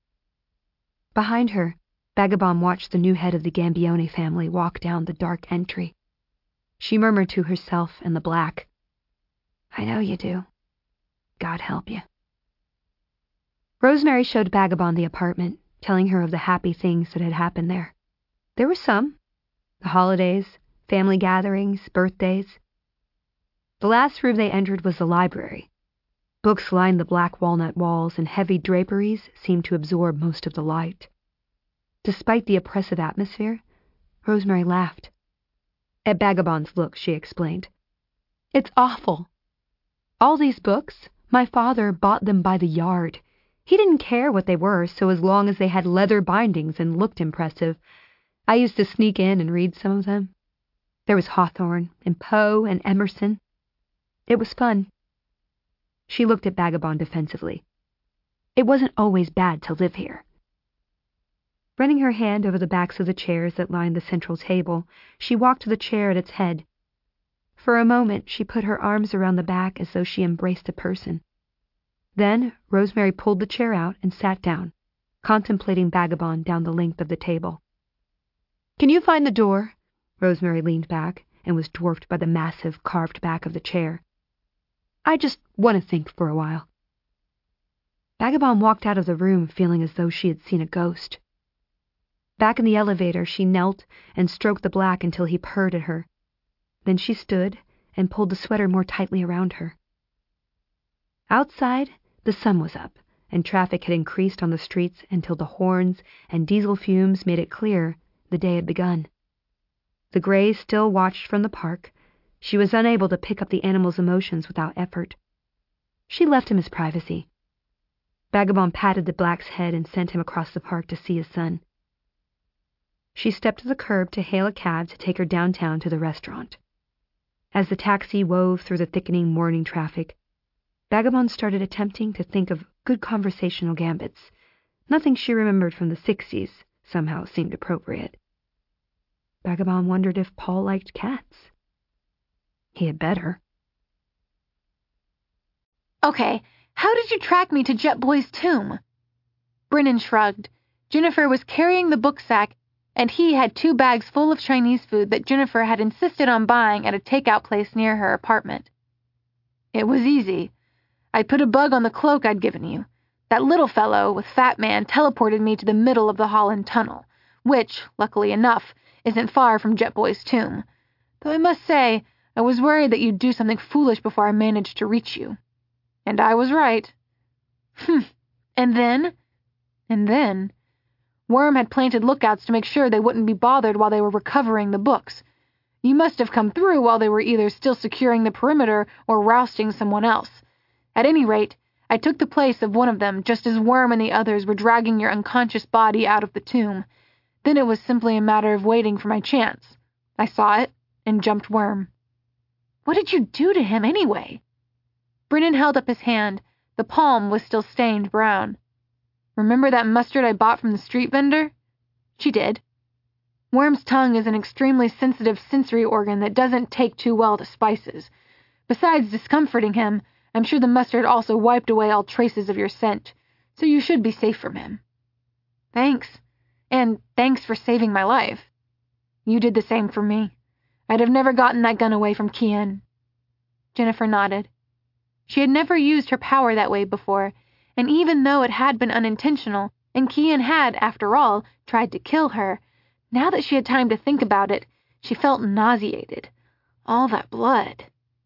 Behind her, Vagabond watched the new head of the Gambione family walk down the dark entry. She murmured to herself and the black, I know you do. God help you. Rosemary showed Vagabond the apartment, telling her of the happy things that had happened there. There were some. The holidays, family gatherings, birthdays. The last room they entered was the library. Books lined the black walnut walls, and heavy draperies seemed to absorb most of the light. Despite the oppressive atmosphere, Rosemary laughed. At Vagabond's look, she explained, It's awful. All these books, my father bought them by the yard. He didn't care what they were, so as long as they had leather bindings and looked impressive. I used to sneak in and read some of them. There was Hawthorne and Poe and Emerson. It was fun. She looked at Vagabond defensively. It wasn't always bad to live here. Running her hand over the backs of the chairs that lined the central table, she walked to the chair at its head. For a moment, she put her arms around the back as though she embraced a person. Then, Rosemary pulled the chair out and sat down, contemplating Vagabond down the length of the table. Can you find the door? Rosemary leaned back, and was dwarfed by the massive carved back of the chair. "I just want to think for a while." Vagabond walked out of the room feeling as though she had seen a ghost. Back in the elevator, she knelt and stroked the black until he purred at her. Then she stood and pulled the sweater more tightly around her. Outside, the sun was up, and traffic had increased on the streets until the horns and diesel fumes made it clear the day had begun. The Greys still watched from the park. She was unable to pick up the animal's emotions without effort. She left him his privacy. Vagabond patted the black's head and sent him across the park to see his son. She stepped to the curb to hail a cab to take her downtown to the restaurant. As the taxi wove through the thickening morning traffic, Vagabond started attempting to think of good conversational gambits. Nothing she remembered from the sixties somehow seemed appropriate. Vagabond wondered if Paul liked cats. He had better.
"Okay, how did you track me to Jet Boy's tomb?" Brennan shrugged. Jennifer was carrying the book sack, and he had two bags full of Chinese food that Jennifer had insisted on buying at a takeout place near her apartment. "It was easy. I put a bug on the cloak I'd given you. That little fellow with Fat Man teleported me to the middle of the Holland Tunnel, which, luckily enough, isn't far from Jet Boy's tomb. Though I must say, I was worried that you'd do something foolish before I managed to reach you. And I was right." "Hmm. And then?" "And then? Worm had planted lookouts to make sure they wouldn't be bothered while they were recovering the books. You must have come through while they were either still securing the perimeter or rousting someone else. At any rate, I took the place of one of them just as Worm and the others were dragging your unconscious body out of the tomb. Then it was simply a matter of waiting for my chance. I saw it and jumped Worm." "What did you do to him anyway?" Brennan held up his hand. The palm was still stained brown. "Remember that mustard I bought from the street vendor?" She did. Worm's tongue is an extremely sensitive sensory organ that doesn't take too well to spices. Besides discomforting him, I'm sure the mustard also wiped away all traces of your scent, so you should be safe from him." "Thanks. And thanks for saving my life." "You did the same for me. I'd have never gotten that gun away from Kian." Jennifer nodded. She had never used her power that way before, and even though it had been unintentional, and Kian had, after all, tried to kill her, now that she had time to think about it, she felt nauseated. All that blood.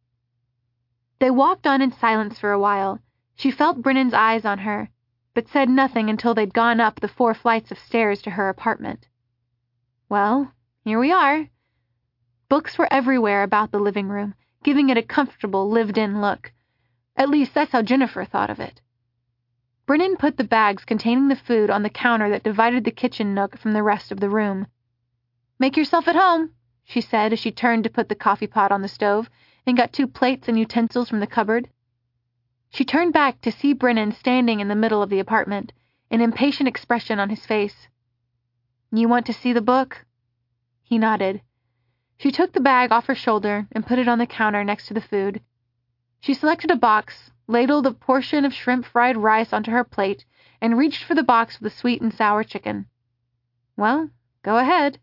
They walked on in silence for a while. She felt Brennan's eyes on her, but said nothing until they'd gone up the four flights of stairs to her apartment. "Well, here we are." Books were everywhere about the living room, giving it a comfortable, lived-in look. At least that's how Jennifer thought of it. Brennan put the bags containing the food on the counter that divided the kitchen nook from the rest of the room. "Make yourself at home," she said as she turned to put the coffee pot on the stove and got two plates and utensils from the cupboard. She turned back to see Brennan standing in the middle of the apartment, an impatient expression on his face. "You want to see the book?" He nodded. She took the bag off her shoulder and put it on the counter next to the food. She selected a box, ladled a portion of shrimp-fried rice onto her plate, and reached for the box with the sweet and sour chicken. "Well, go ahead."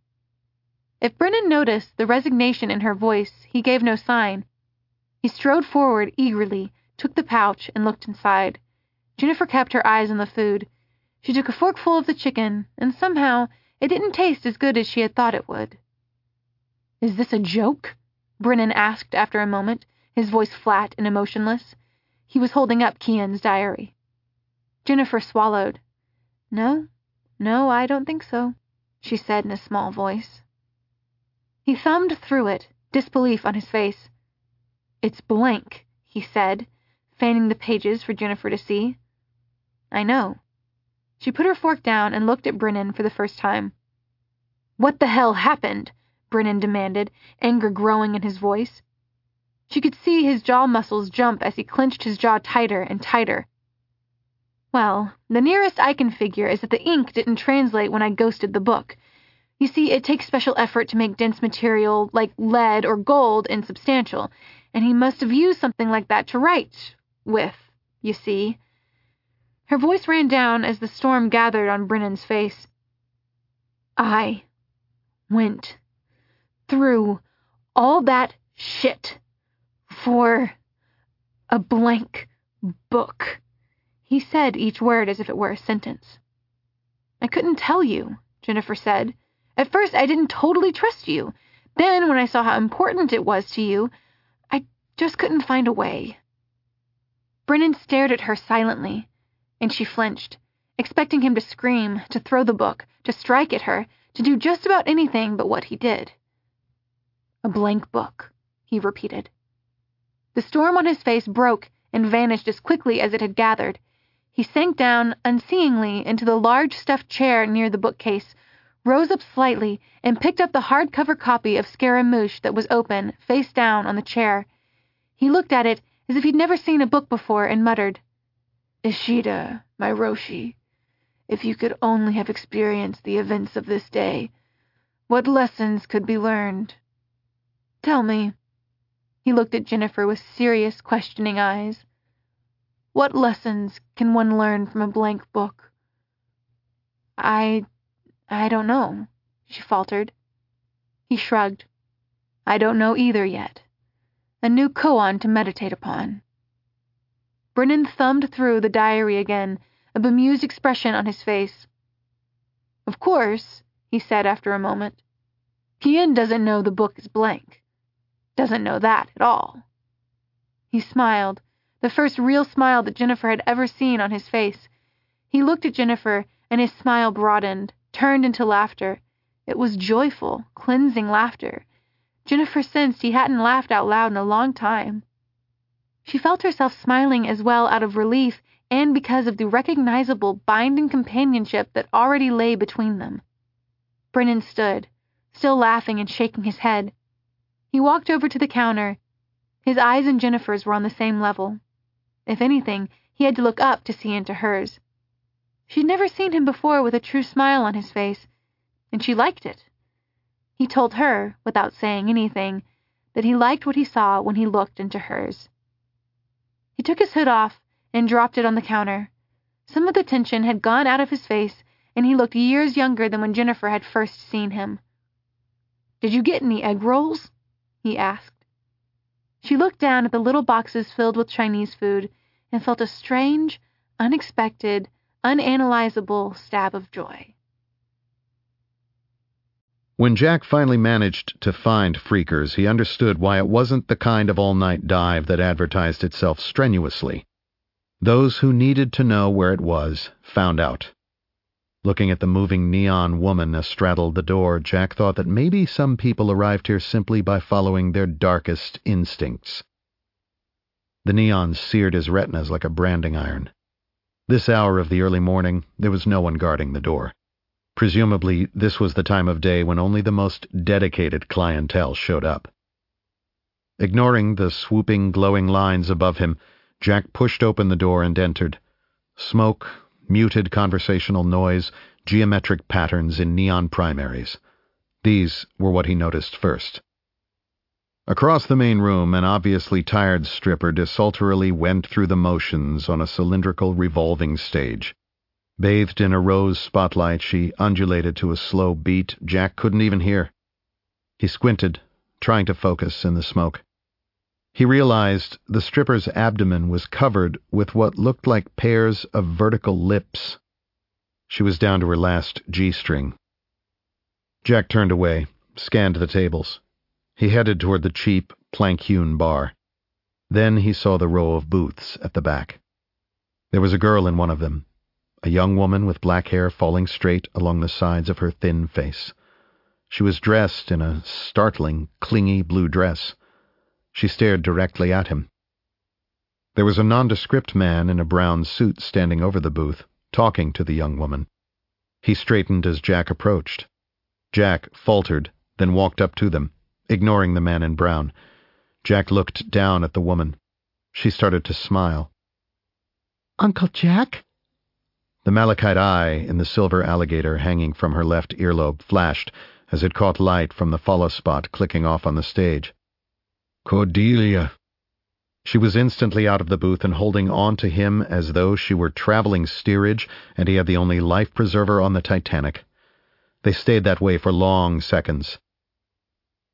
If Brennan noticed the resignation in her voice, he gave no sign. He strode forward eagerly, took the pouch, and looked inside. Jennifer kept her eyes on the food. She took a forkful of the chicken, and somehow it didn't taste as good as she had thought it would. "Is this a joke?" Brennan asked after a moment, his voice flat and emotionless. He was holding up Kian's diary. Jennifer swallowed. "No, no, I don't think so," she said in a small voice. He thumbed through it, disbelief on his face. "It's blank," he said, fanning the pages for Jennifer to see. "I know." She put her fork down and looked at Brennan for the first time. "What the hell happened?" Brennan demanded, anger growing in his voice. She could see his jaw muscles jump as he clenched his jaw tighter and tighter. "Well, the nearest I can figure is that the ink didn't translate when I ghosted the book. You see, it takes special effort to make dense material like lead or gold insubstantial, and he must have used something like that to write with, you see." Her voice ran down as the storm gathered on Brennan's face. "I went through All that shit. For a blank book. He said each word as if it were a sentence. I couldn't tell you, Jennifer said. At first, I didn't totally trust you. Then, when I saw how important it was to you, I just couldn't find a way. Brennan stared at her silently, and she flinched, expecting him to scream, to throw the book, to strike at her, to do just about anything but what he did. A blank book, he repeated. The storm on his face broke and vanished as quickly as it had gathered. He sank down unseeingly into the large stuffed chair near the bookcase, rose up slightly, and picked up the hardcover copy of Scaramouche that was open, face down on the chair. He looked at it as if he'd never seen a book before and muttered, Ishida, my Roshi, if you could only have experienced the events of this day, what lessons could be learned? Tell me. He looked at Jennifer with serious, questioning eyes. What lessons can one learn from a blank book? I... I don't know, she faltered. He shrugged. I don't know either yet. A new koan to meditate upon. Brennan thumbed through the diary again, a bemused expression on his face. Of course, he said after a moment, Kiin doesn't know the book is blank. Doesn't know that at all. He smiled, the first real smile that Jennifer had ever seen on his face. He looked at Jennifer, and his smile broadened, turned into laughter. It was joyful, cleansing laughter. Jennifer sensed he hadn't laughed out loud in a long time. She felt herself smiling as well out of relief and because of the recognizable binding companionship that already lay between them. Brennan stood, still laughing and shaking his head. He walked over to the counter. His eyes and Jennifer's were on the same level. If anything, he had to look up to see into hers. She'd never seen him before with a true smile on his face, and she liked it. He told her, without saying anything, that he liked what he saw when he looked into hers. He took his hood off and dropped it on the counter. Some of the tension had gone out of his face, and he looked years younger than when Jennifer had first seen him. Did you get any egg rolls? He asked. She looked down at the little boxes filled with Chinese food and felt a strange, unexpected, unanalyzable stab of joy.
When Jack finally managed to find Freakers, he understood why it wasn't the kind of all-night dive that advertised itself strenuously. Those who needed to know where it was found out. Looking at the moving neon woman astraddled the door, Jack thought that maybe some people arrived here simply by following their darkest instincts. The neon seared his retinas like a branding iron. This hour of the early morning, there was no one guarding the door. Presumably, this was the time of day when only the most dedicated clientele showed up. Ignoring the swooping, glowing lines above him, Jack pushed open the door and entered. Smoke, muted conversational noise, geometric patterns in neon primaries. These were what he noticed first. Across the main room, an obviously tired stripper desultorily went through the motions on a cylindrical revolving stage. Bathed in a rose spotlight, she undulated to a slow beat Jack couldn't even hear. He squinted, trying to focus in the smoke. He realized the stripper's abdomen was covered with what looked like pairs of vertical lips. She was down to her last G-string. Jack turned away, scanned the tables. He headed toward the cheap, plank-hewn bar. Then he saw the row of booths at the back. There was a girl in one of them, a young woman with black hair falling straight along the sides of her thin face. She was dressed in a startling, clingy blue dress. She stared directly at him. There was a nondescript man in a brown suit standing over the booth, talking to the young woman. He straightened as Jack approached. Jack faltered, then walked up to them, ignoring the man in brown. Jack looked down at the woman. She started to smile.
Uncle Jack?
The malachite eye in the silver alligator hanging from her left earlobe flashed as it caught light from the follow spot clicking off on the stage. Cordelia. She was instantly out of the booth and holding on to him as though she were traveling steerage and he had the only life preserver on the Titanic. They stayed that way for long seconds.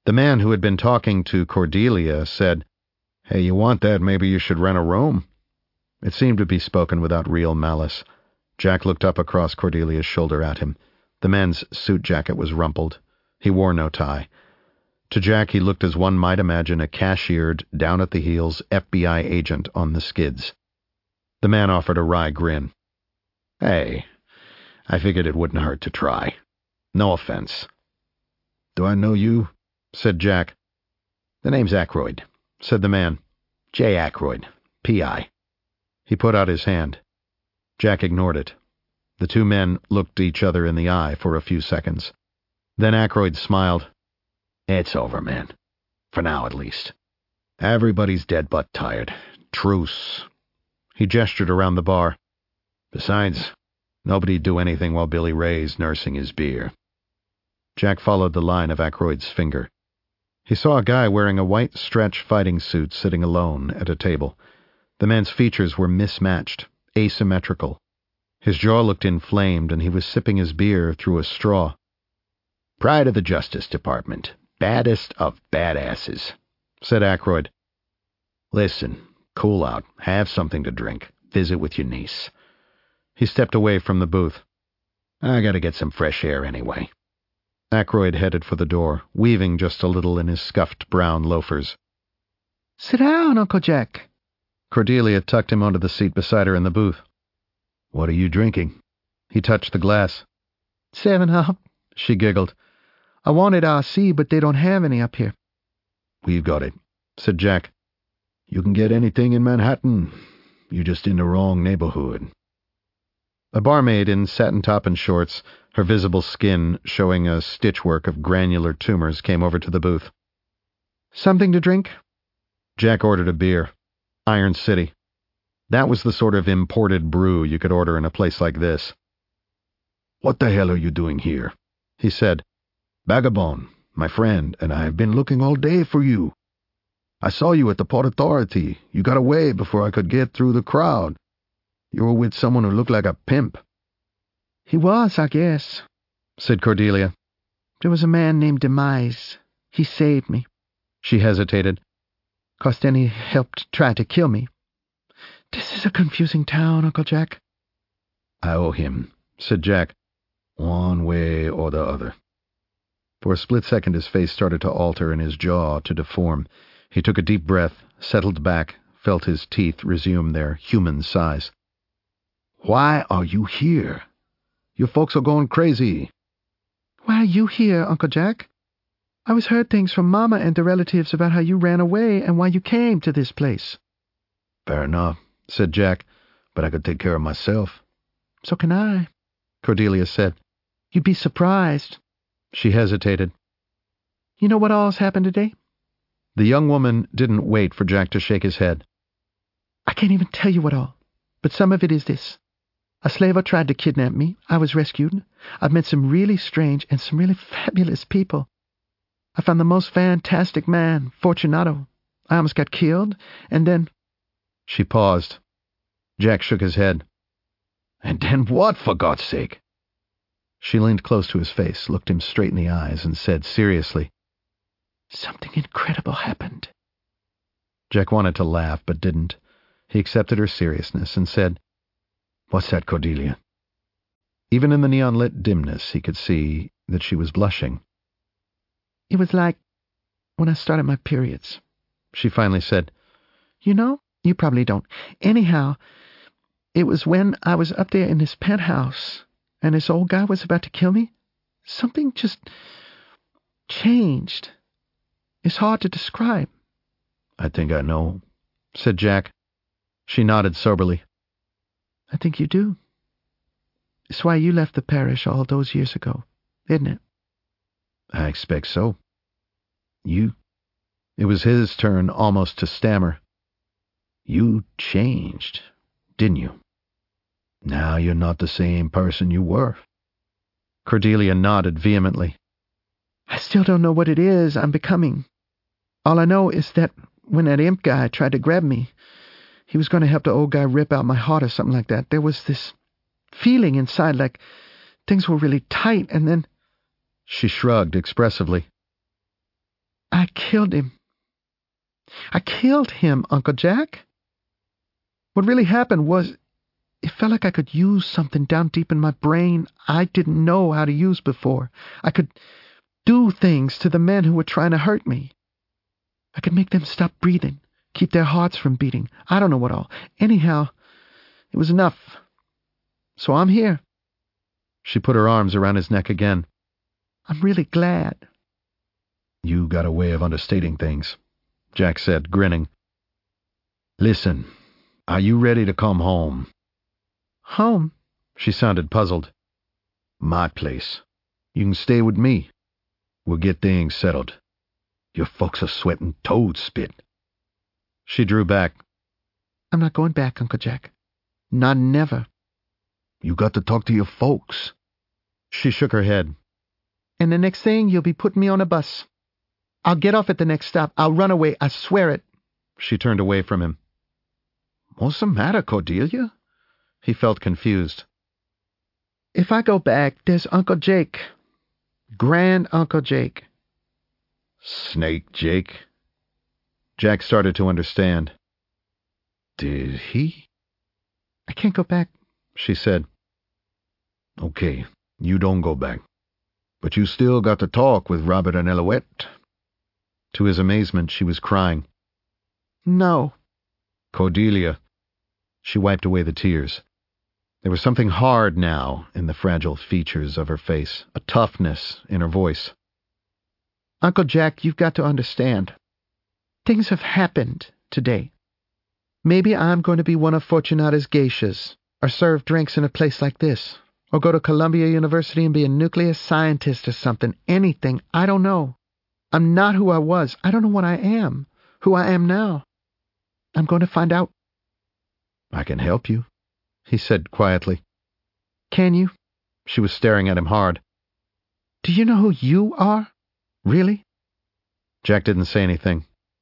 The man who had been talking to Cordelia said, "Hey, you want that, maybe you should rent a room." It seemed to be spoken without real malice. Jack looked up across Cordelia's shoulder at him. The man's suit jacket was rumpled. He wore no tie. To Jack he looked as one might imagine a cashiered, down-at-the-heels F B I agent on the skids. The man offered a wry grin. "Hey, I figured it wouldn't hurt to try. No offense." "Do I know you?" said Jack. "The name's Aykroyd," said the man. "J. Aykroyd, P I" He put out his hand. Jack ignored it. The two men looked each other in the eye for a few seconds. Then Aykroyd smiled. "It's over, man. For now, at least. Everybody's dead but tired. Truce." He gestured around the bar. "Besides, nobody'd do anything while Billy Ray's nursing his beer." Jack followed the line of Aykroyd's finger. He saw a guy wearing a white stretch fighting suit sitting alone at a table. The man's features were mismatched, asymmetrical. His jaw looked inflamed, and he was sipping his beer through a straw. "Pride of the Justice Department. Baddest of badasses," said Aykroyd. "Listen, cool out, have something to drink, visit with your niece." He stepped away from the booth. "I gotta get some fresh air anyway." Aykroyd headed for the door, weaving just a little in his scuffed brown loafers.
"Sit down, Uncle Jack."
Cordelia tucked him onto the seat beside her in the booth. "What are you drinking?" He touched the glass.
Seven Up,
she giggled.
"I wanted R C, but they don't have any up here."
"We've got it," said Jack. "You can get anything in Manhattan. You're just in the wrong neighborhood." A barmaid in satin top and shorts, her visible skin showing a stitchwork of granular tumors, came over to the booth.
"Something to drink?"
Jack ordered a beer. Iron City. That was the sort of imported brew you could order in a place like this. "What the hell are you doing here?" he said. "Vagabond, my friend, and I have been looking all day for you. I saw you at the Port Authority. You got away before I could get through the crowd. You were with someone who looked like a pimp."
"He was, I guess,"
said Cordelia.
"There was a man named Demise. He saved me."
She hesitated.
"'Cause then he helped try to kill me. This is a confusing town, Uncle Jack."
"I owe him," said Jack, "one way or the other." For a split second his face started to alter and his jaw to deform. He took a deep breath, settled back, felt his teeth resume their human size. "Why are you here? Your folks are going crazy."
"Why are you here, Uncle Jack? I always heard things from Mama and the relatives about how you ran away and why you came to this place."
"Fair enough," said Jack, "but I could take care of myself."
"So can I,"
Cordelia said.
"You'd be surprised."
She hesitated.
"You know what all's happened today?"
The young woman didn't wait for Jack to shake his head.
"I can't even tell you what all, but some of it is this. A slaver tried to kidnap me. I was rescued. I've met some really strange and some really fabulous people. I found the most fantastic man, Fortunato. I almost got killed, and then—"
She paused. Jack shook his head. "And then what, for God's sake?" She leaned close to his face, looked him straight in the eyes, and said seriously,
"Something incredible happened."
Jack wanted to laugh, but didn't. He accepted her seriousness and said, "What's that, Cordelia?" Even in the neon-lit dimness, he could see that she was blushing.
"It was like when I started my periods,"
she finally said.
"You know? You probably don't. Anyhow, it was when I was up there in this penthouse, and this old guy was about to kill me. Something just changed. It's hard to describe."
"I think I know," said Jack. She nodded soberly.
"I think you do. It's why you left the parish all those years ago, isn't it?"
"I expect so. You—" It was his turn almost to stammer. "You changed, didn't you? Now you're not the same person you were." Cordelia nodded vehemently.
"I still don't know what it is I'm becoming. All I know is that when that imp guy tried to grab me, he was going to help the old guy rip out my heart or something like that. There was this feeling inside like things were really tight, and then—"
She shrugged expressively.
I killed him. I killed him, Uncle Jack. What really happened was, it felt like I could use something down deep in my brain I didn't know how to use before. I could do things to the men who were trying to hurt me. I could make them stop breathing, keep their hearts from beating. I don't know what all. Anyhow, it was enough. So I'm here.
She put her arms around his neck again.
I'm really glad.
You got a way of understating things, Jack said, grinning. Listen, are you ready to come home?
Home?
She sounded puzzled.
My place. You can stay with me. We'll get things settled. Your folks are sweating toad spit.
She drew back.
I'm not going back, Uncle Jack. Not never.
You got to talk to your folks.
She shook her head.
And the next thing, you'll be putting me on a bus. I'll get off at the next stop. I'll run away. I swear it.
She turned away from him.
What's the matter, Cordelia?
He felt confused.
If I go back, there's Uncle Jake. Grand Uncle Jake.
Snake Jake?
Jack started to understand.
Did he?
I can't go back,
she said.
Okay, you don't go back. But you still got to talk with Robert and Elouette.
To his amazement, she was crying.
No.
Cordelia. She wiped away the tears. There was something hard now in the fragile features of her face, a toughness in her voice.
Uncle Jack, you've got to understand. Things have happened today. Maybe I'm going to be one of Fortunata's geishas, or serve drinks in a place like this, or go to Columbia University and be a nuclear scientist or something. Anything. I don't know. I'm not who I was. I don't know what I am. Who I am now. I'm going to find out.
I can help you, he said quietly.
Can you?
She was staring at him hard.
Do you know who you are? Really?
Jack didn't say anything.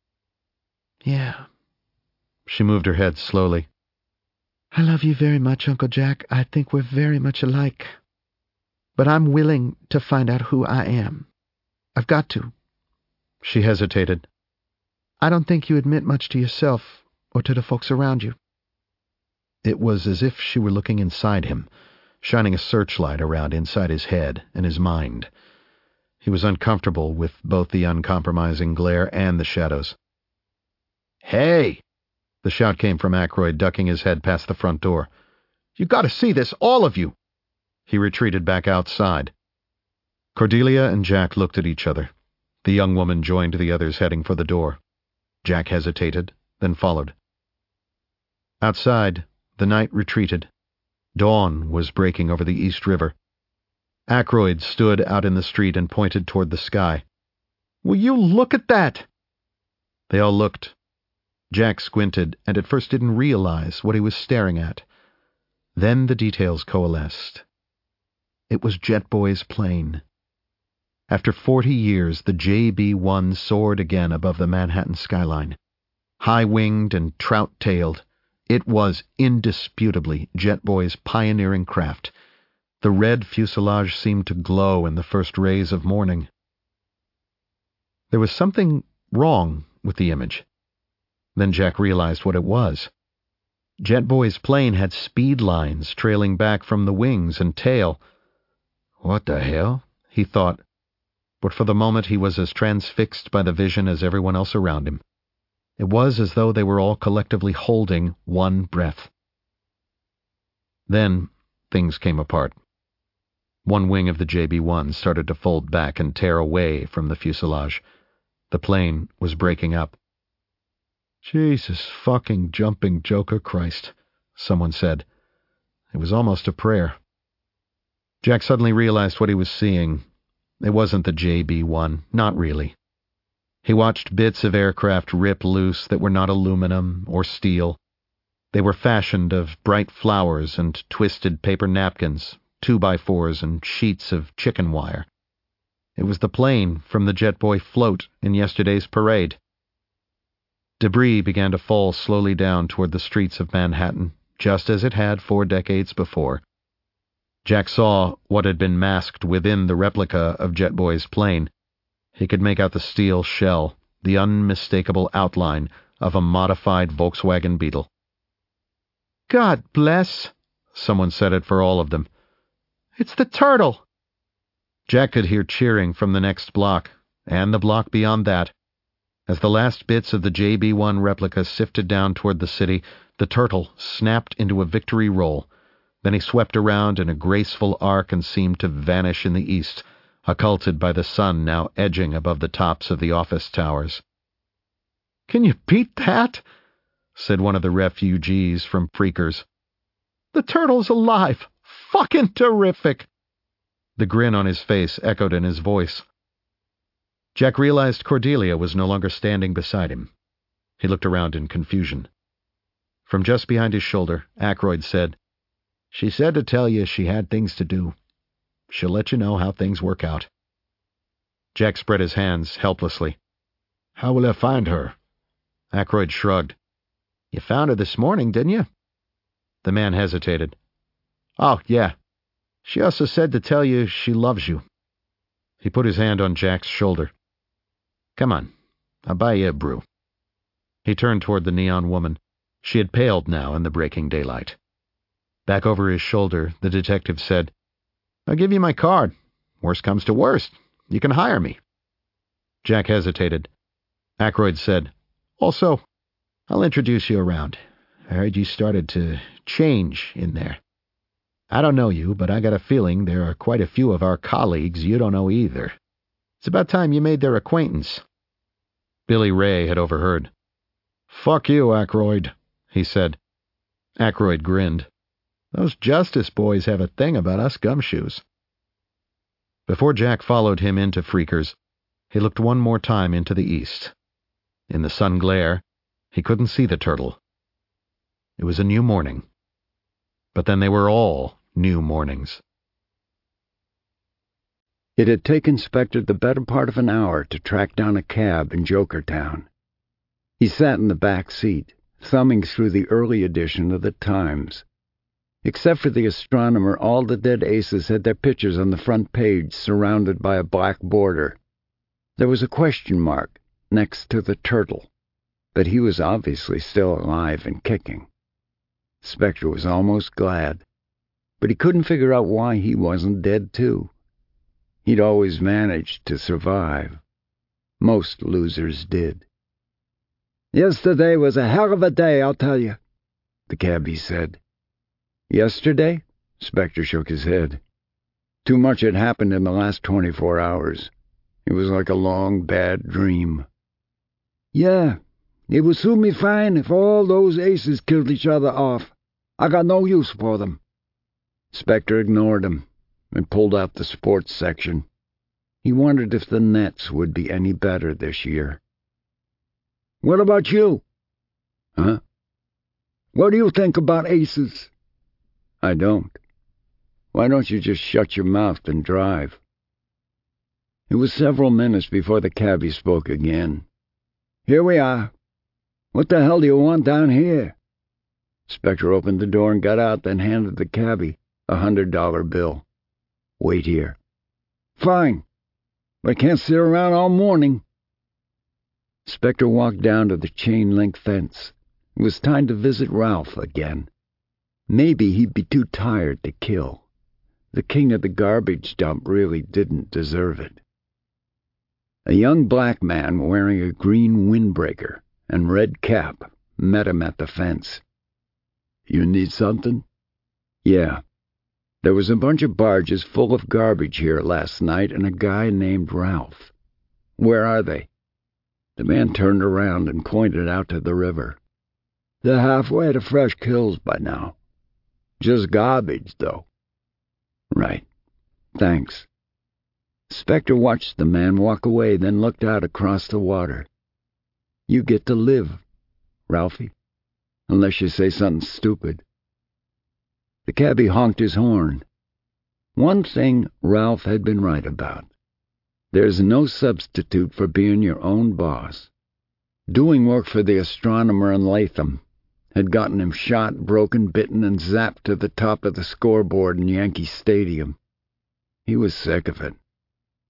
Yeah.
She moved her head slowly.
I love you very much, Uncle Jack. I think we're very much alike. But I'm willing to find out who I am. I've got to.
She hesitated.
I don't think you admit much to yourself or to the folks around you.
It was as if she were looking inside him, shining a searchlight around inside his head and his mind. He was uncomfortable with both the uncompromising glare and the shadows.
Hey!
The shout came from Ackroyd, ducking his head past the front door.
You gotta see this, all of you!
He retreated back outside. Cordelia and Jack looked at each other. The young woman joined the others heading for the door. Jack hesitated, then followed. Outside, the night retreated. Dawn was breaking over the East River. Ackroyd stood out in the street and pointed toward the sky.
Will you look at that?
They all looked. Jack squinted and at first didn't realize what he was staring at. Then the details coalesced. It was Jetboy's plane. After forty years, the J B one soared again above the Manhattan skyline. High-winged and trout-tailed, it was indisputably Jetboy's pioneering craft. The red fuselage seemed to glow in the first rays of morning. There was something wrong with the image. Then Jack realized what it was. Jetboy's plane had speed lines trailing back from the wings and tail. What the hell? He thought. But for the moment he was as transfixed by the vision as everyone else around him. It was as though they were all collectively holding one breath. Then things came apart. One wing of the J B one started to fold back and tear away from the fuselage. The plane was breaking up. Jesus fucking jumping Joker Christ, someone said. It was almost a prayer. Jack suddenly realized what he was seeing. It wasn't the J B one, not really. He watched bits of aircraft rip loose that were not aluminum or steel. They were fashioned of bright flowers and twisted paper napkins, two-by-fours and sheets of chicken wire. It was the plane from the Jetboy float in yesterday's parade. Debris began to fall slowly down toward the streets of Manhattan, just as it had four decades before. Jack saw what had been masked within the replica of Jetboy's plane. He could make out the steel shell, the unmistakable outline of a modified Volkswagen Beetle.
God bless,
someone said it for all of them.
It's the turtle.
Jack could hear cheering from the next block, and the block beyond that. As the last bits of the J B one replica sifted down toward the city, the turtle snapped into a victory roll. Then he swept around in a graceful arc and seemed to vanish in the east, occulted by the sun now edging above the tops of the office towers.
Can you beat that?
Said one of the refugees from Freakers.
The turtle's alive! Fucking terrific!
The grin on his face echoed in his voice. Jack realized Cordelia was no longer standing beside him. He looked around in confusion. From just behind his shoulder, Ackroyd said, "She said to tell you she had things to do. She'll let you know how things work out." Jack spread his hands helplessly. "How will I find her?" Ackroyd shrugged. "You found her this morning, didn't you?" The man hesitated. "Oh, yeah. She also said to tell you she loves you." He put his hand on Jack's shoulder. "Come on, I'll buy you a brew." He turned toward the neon woman. She had paled now in the breaking daylight. Back over his shoulder, the detective said, "I'll give you my card. Worst comes to worst. You can hire me." Jack hesitated. Ackroyd said, "Also, I'll introduce you around. I heard you started to change in there. I don't know you, but I got a feeling there are quite a few of our colleagues you don't know either. It's about time you made their acquaintance." Billy Ray had overheard. "Fuck you, Ackroyd," he said. Ackroyd grinned. "Those Justice boys have a thing about us gumshoes." Before Jack followed him into Freakers, he looked one more time into the east. In the sun glare, he couldn't see the turtle. It was a new morning. But then they were all new mornings.
It had taken Spectre the better part of an hour to track down a cab in Jokertown. He sat in the back seat, thumbing through the early edition of the Times. Except for the astronomer, all the dead aces had their pictures on the front page surrounded by a black border. There was a question mark next to the turtle, but he was obviously still alive and kicking. Spectre was almost glad, but he couldn't figure out why he wasn't dead too. He'd always managed to survive. Most losers did. "Yesterday was a hell of a day, I'll tell you," the cabbie said. "Yesterday?" Spectre shook his head. Too much had happened in the last twenty-four hours. It was like a long, bad dream. "Yeah, it would suit me fine if all those aces killed each other off. I got no use for them." Spectre ignored him and pulled out the sports section. He wondered if the Nets would be any better this year. "What about you?" "Huh? What do you think about aces?" "I don't. Why don't you just shut your mouth and drive?" It was several minutes before the cabbie spoke again. "Here we are. What the hell do you want down here?" Spectre opened the door and got out, then handed the cabbie a hundred-dollar bill. "Wait here." "Fine, but I can't sit around all morning." Spectre walked down to the chain-link fence. It was time to visit Ralph again. Maybe he'd be too tired to kill. The king of the garbage dump really didn't deserve it. A young black man wearing a green windbreaker and red cap met him at the fence. "You need something?" "Yeah. There was a bunch of barges full of garbage here last night and a guy named Ralph." "Where are they?" The man turned around and pointed out to the river. "They're halfway to Fresh Kills by now. Just garbage, though." "Right. Thanks." Spectre watched the man walk away, then looked out across the water. "You get to live, Ralphie, unless you say something stupid." The cabbie honked his horn. One thing Ralph had been right about. There's no substitute for being your own boss. Doing work for the astronomer in Latham had gotten him shot, broken, bitten, and zapped to the top of the scoreboard in Yankee Stadium. He was sick of it.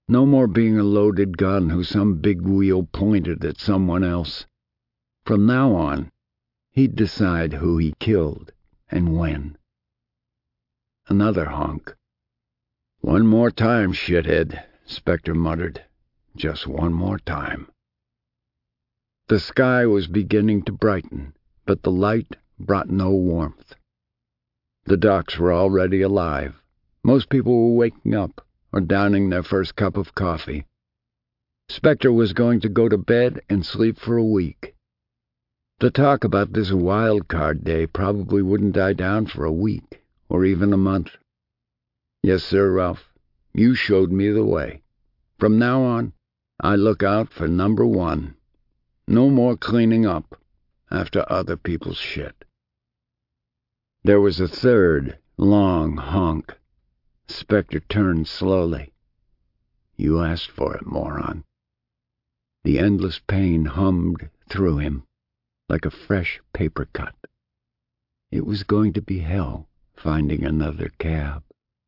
No more being a loaded gun whose some big wheel pointed at someone else. From now on, he'd decide who he killed and when. Another honk. "One more time, shithead," Spectre muttered. "Just one more time." The sky was beginning to brighten, but the light brought no warmth. The docks were already alive. Most people were waking up or downing their first cup of coffee. Spectre was going to go to bed and sleep for a week. The talk about this wild card day probably wouldn't die down for a week or even a month. Yes, sir, Ralph, you showed me the way. From now on, I look out for number one. No more cleaning up after other people's shit. There was a third, long honk. Spectre turned slowly. "You asked for it, moron." The endless pain hummed through him like a fresh paper cut. It was going to be hell finding another cab.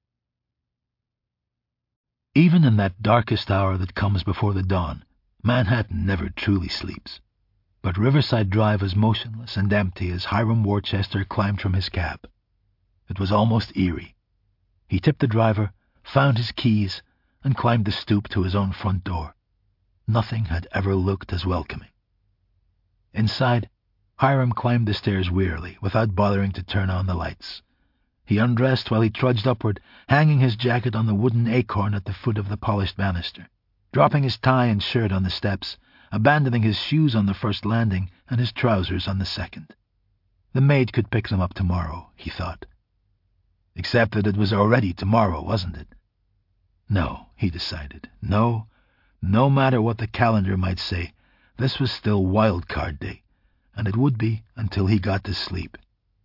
Even in that darkest hour that comes before the dawn, Manhattan never truly sleeps. But Riverside Drive was motionless and empty as Hiram Worcester climbed from his cab. It was almost eerie. He tipped the driver, found his keys, and climbed the stoop to his own front door. Nothing had ever looked as welcoming. Inside, Hiram climbed the stairs wearily, without bothering to turn on the lights. He undressed while he trudged upward, hanging his jacket on the wooden acorn at the foot of the polished banister, dropping his tie and shirt on the steps, abandoning his shoes on the first landing and his trousers on the second. The maid could pick them up tomorrow, he thought. Except that it was already tomorrow, wasn't it? No, he decided. No, no matter what the calendar might say, this was still Wild Card Day, and it would be until he got to sleep.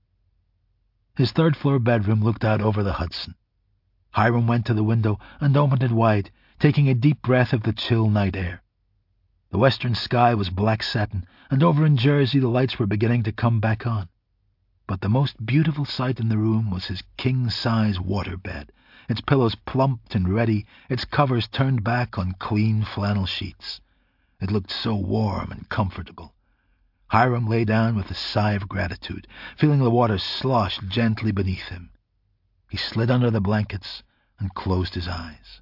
His third-floor bedroom looked out over the Hudson. Hiram went to the window and opened it wide, taking a deep breath of the chill night air. The western sky was black satin, and over in Jersey the lights were beginning to come back on. But the most beautiful sight in the room was his king-size waterbed, its pillows plumped and ready, its covers turned back on clean flannel sheets. It looked so warm and comfortable. Hiram lay down with a sigh of gratitude, feeling the water slosh gently beneath him. He slid under the blankets and closed his eyes.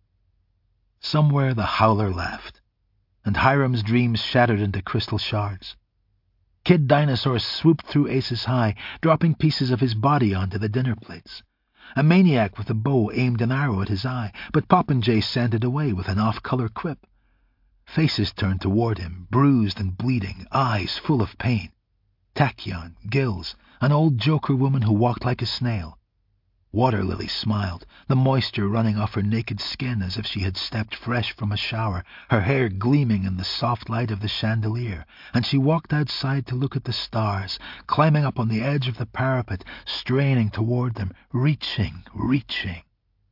Somewhere the howler laughed, and Hiram's dreams shattered into crystal shards. Kid Dinosaur swooped through Aces High, dropping pieces of his body onto the dinner plates. A maniac with a bow aimed an arrow at his eye, but Popinjay sent it away with an off-color quip. Faces turned toward him, bruised and bleeding, eyes full of pain. Tachyon, Gills, an old Joker woman who walked like a snail. Water Lily smiled, the moisture running off her naked skin as if she had stepped fresh from a shower, her hair gleaming in the soft light of the chandelier, and she walked outside to look at the stars, climbing up on the edge of the parapet, straining toward them, reaching, reaching.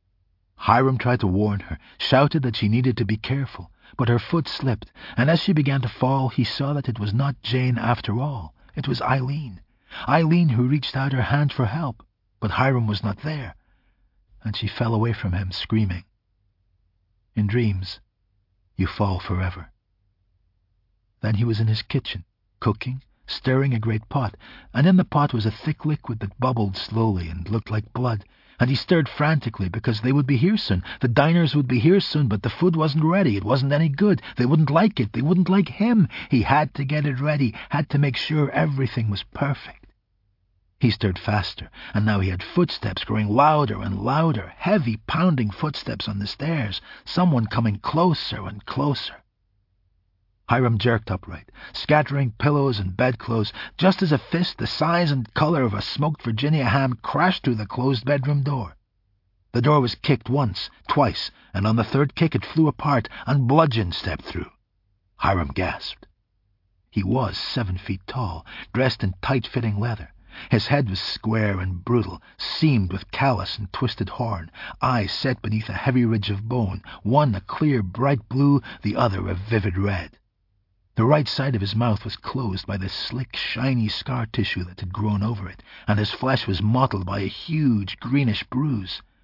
Hiram tried to warn her, shouted that she needed to be careful, but her foot slipped, and as she began to fall, he saw that it was not Jane after all. It was Eileen. Eileen who reached out her hand for help, but Hiram was not there, and she fell away from him, screaming. In dreams, you fall forever. Then he was in his kitchen, cooking, stirring a great pot, and in the pot was a thick liquid that bubbled slowly and looked like blood, and he stirred frantically because they would be here soon. The diners would be here soon, but the food wasn't ready. It wasn't any good. They wouldn't like it. They wouldn't like him. He had to get it ready, had to make sure everything was perfect. He stirred faster, and now he had footsteps growing louder and louder, heavy, pounding footsteps on the stairs, someone coming closer and closer. Hiram jerked upright, scattering pillows and bedclothes, just as a fist the size and color of a smoked Virginia ham crashed through the closed bedroom door. The door was kicked once, twice, and on the third kick it flew apart, and Bludgeon stepped through. Hiram gasped. He was seven feet tall, dressed in tight-fitting leather. His head was square and brutal, seamed with callous and twisted horn, eyes set beneath a heavy ridge of bone, one a clear, bright blue, the other a vivid red. The right side of his mouth was closed by the slick, shiny scar tissue that had grown over it, and his flesh was mottled by a huge, greenish bruise.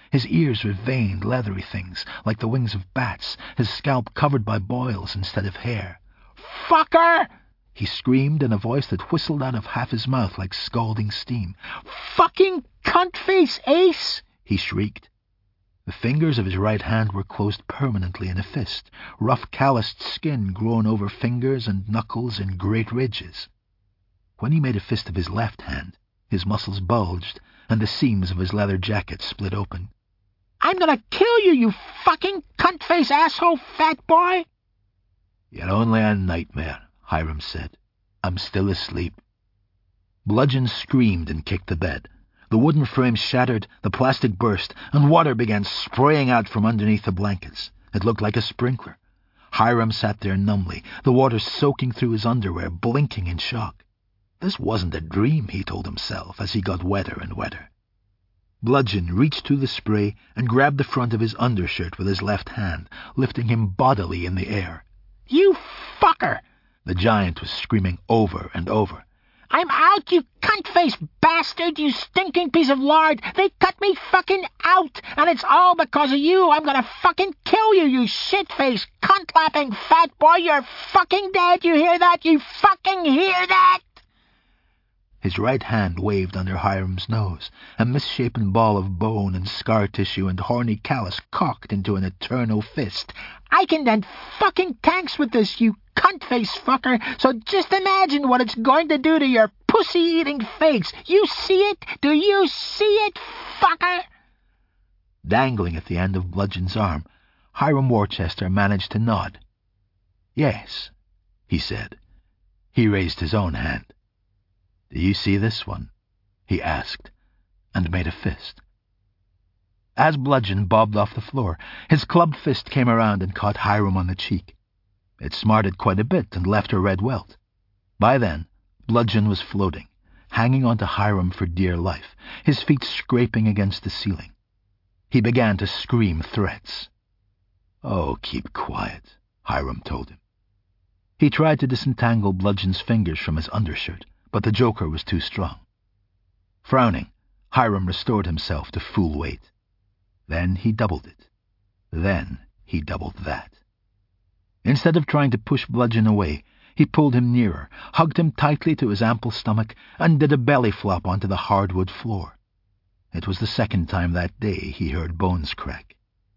His ears were veined, leathery things, like the wings of bats, his scalp covered by boils instead of hair. "Fucker!" he screamed in a voice that whistled out of half his mouth like scalding steam. "Fucking cunt-face, Ace!" he shrieked. The fingers of his right hand were closed permanently in a fist, rough calloused skin grown over fingers and knuckles in great ridges. When he made a fist of his left hand, his muscles bulged, and the seams of his leather jacket split open. "I'm gonna kill you, you fucking cunt-face asshole fat boy!" "You're only a nightmare," Hiram said. "I'm still asleep." Bludgeon screamed and kicked the bed. The wooden frame shattered, the plastic burst, and water began spraying out from underneath the blankets. It looked like a sprinkler. Hiram sat there numbly, the water soaking through his underwear, blinking in shock. This wasn't a dream, he told himself, as he got wetter and wetter. Bludgeon reached through the spray and grabbed the front of his undershirt with his left hand, lifting him bodily in the air. "You fucker!" the giant was screaming over and over. "I'm out, you cunt-faced bastard, you stinking piece of lard! They cut me fucking out, and it's all because of you! I'm gonna fucking kill you, you shit-faced, cunt-lapping fat boy! You're fucking dead, you hear that? You fucking hear that?" His right hand waved under Hiram's nose, a misshapen ball of bone and scar tissue and horny callus cocked into an eternal fist. "I can then fucking tanks with this, you cunt-face fucker, so just imagine what it's going to do to your pussy-eating face. You see it? Do you see it, fucker?" Dangling at the end of Bludgeon's arm, Hiram Worcester managed to nod. "Yes," he said. He raised his own hand. "Do you see this one?" he asked, and made a fist. As Bludgeon bobbed off the floor, his clubbed fist came around and caught Hiram on the cheek. It smarted quite a bit and left a red welt. By then, Bludgeon was floating, hanging onto Hiram for dear life, his feet scraping against the ceiling. He began to scream threats. "Oh, keep quiet," Hiram told him. He tried to disentangle Bludgeon's fingers from his undershirt, but the joker was too strong. Frowning, Hiram restored himself to full weight. Then he doubled it. Then he doubled that. Instead of trying to push Bludgeon away, he pulled him nearer, hugged him tightly to his ample stomach, and did a belly flop onto the hardwood floor. It was the second time that day he heard bones crack.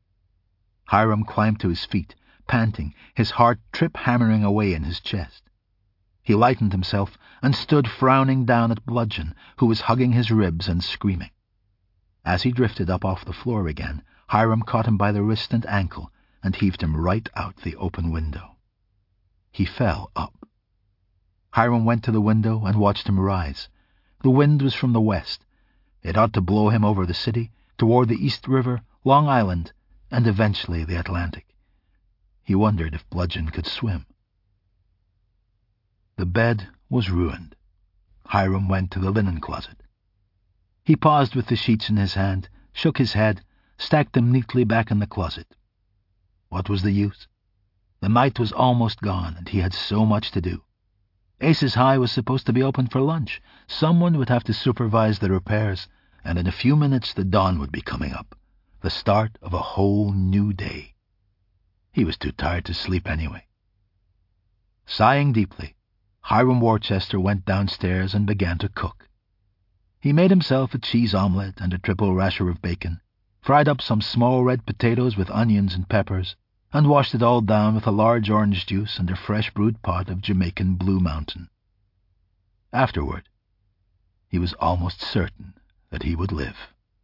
Hiram climbed to his feet, panting, his heart trip-hammering away in his chest. He lightened himself and stood frowning down at Bludgeon, who was hugging his ribs and screaming. As he drifted up off the floor again, Hiram caught him by the wrist and ankle and heaved him right out the open window. He fell up. Hiram went to the window and watched him rise. The wind was from the west. It ought to blow him over the city, toward the East River, Long Island, and eventually the Atlantic. He wondered if Bludgeon could swim. The bed was ruined. Hiram went to the linen closet. He paused with the sheets in his hand, shook his head, stacked them neatly back in the closet. What was the use? The night was almost gone, and he had so much to do. Aces High was supposed to be open for lunch. Someone would have to supervise the repairs, and in a few minutes the dawn would be coming up, the start of a whole new day. He was too tired to sleep anyway. Sighing deeply, Hiram Worcester went downstairs and began to cook. He made himself a cheese omelette and a triple rasher of bacon, fried up some small red potatoes with onions and peppers, and washed it all down with a large orange juice and a fresh brewed pot of Jamaican Blue Mountain. Afterward, he was almost certain that he would live.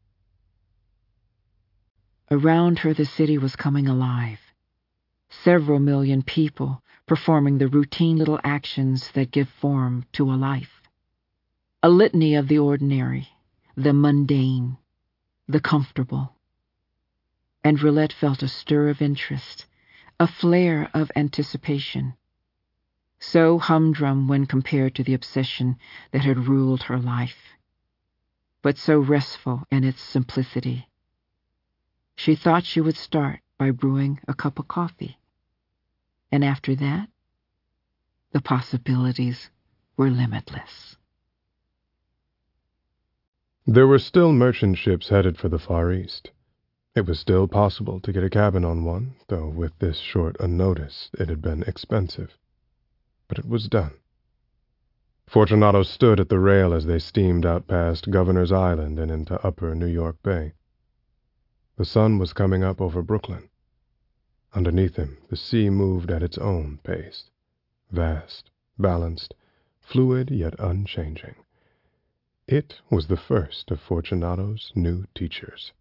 Around her the city was coming alive. Several million people performing the routine little actions that give form to a life. A litany of the ordinary, the mundane, the comfortable. And Rillette felt a stir of interest, a flare of anticipation. So humdrum when compared to the obsession that had ruled her life, but so restful in its simplicity. She thought she would start by brewing a cup of coffee. And after that, the possibilities were limitless.
There were still merchant ships headed for the Far East, It was still possible to get a cabin on one, though with this short a notice it had been expensive. But it was done. Fortunato stood at the rail as they steamed out past Governor's Island and into upper New York Bay. The sun was coming up over Brooklyn. Underneath him, the sea moved at its own pace, vast, balanced, fluid yet unchanging. It was the first of Fortunato's new teachers.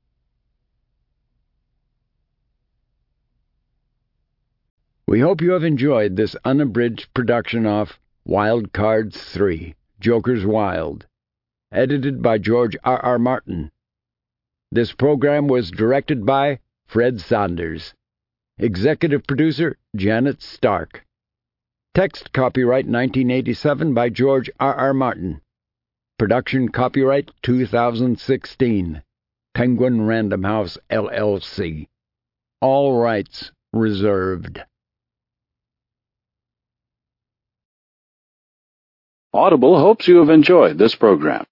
We hope you have enjoyed this unabridged production of Wild Cards three, Joker's Wild, edited by George R. R. Martin. This program was directed by Fred Saunders. Executive producer, Janet Stark. Text copyright nineteen eighty-seven by George R. R. Martin. Production copyright two thousand sixteen. Penguin Random House, L L C. All rights reserved.
Audible hopes you have enjoyed this program.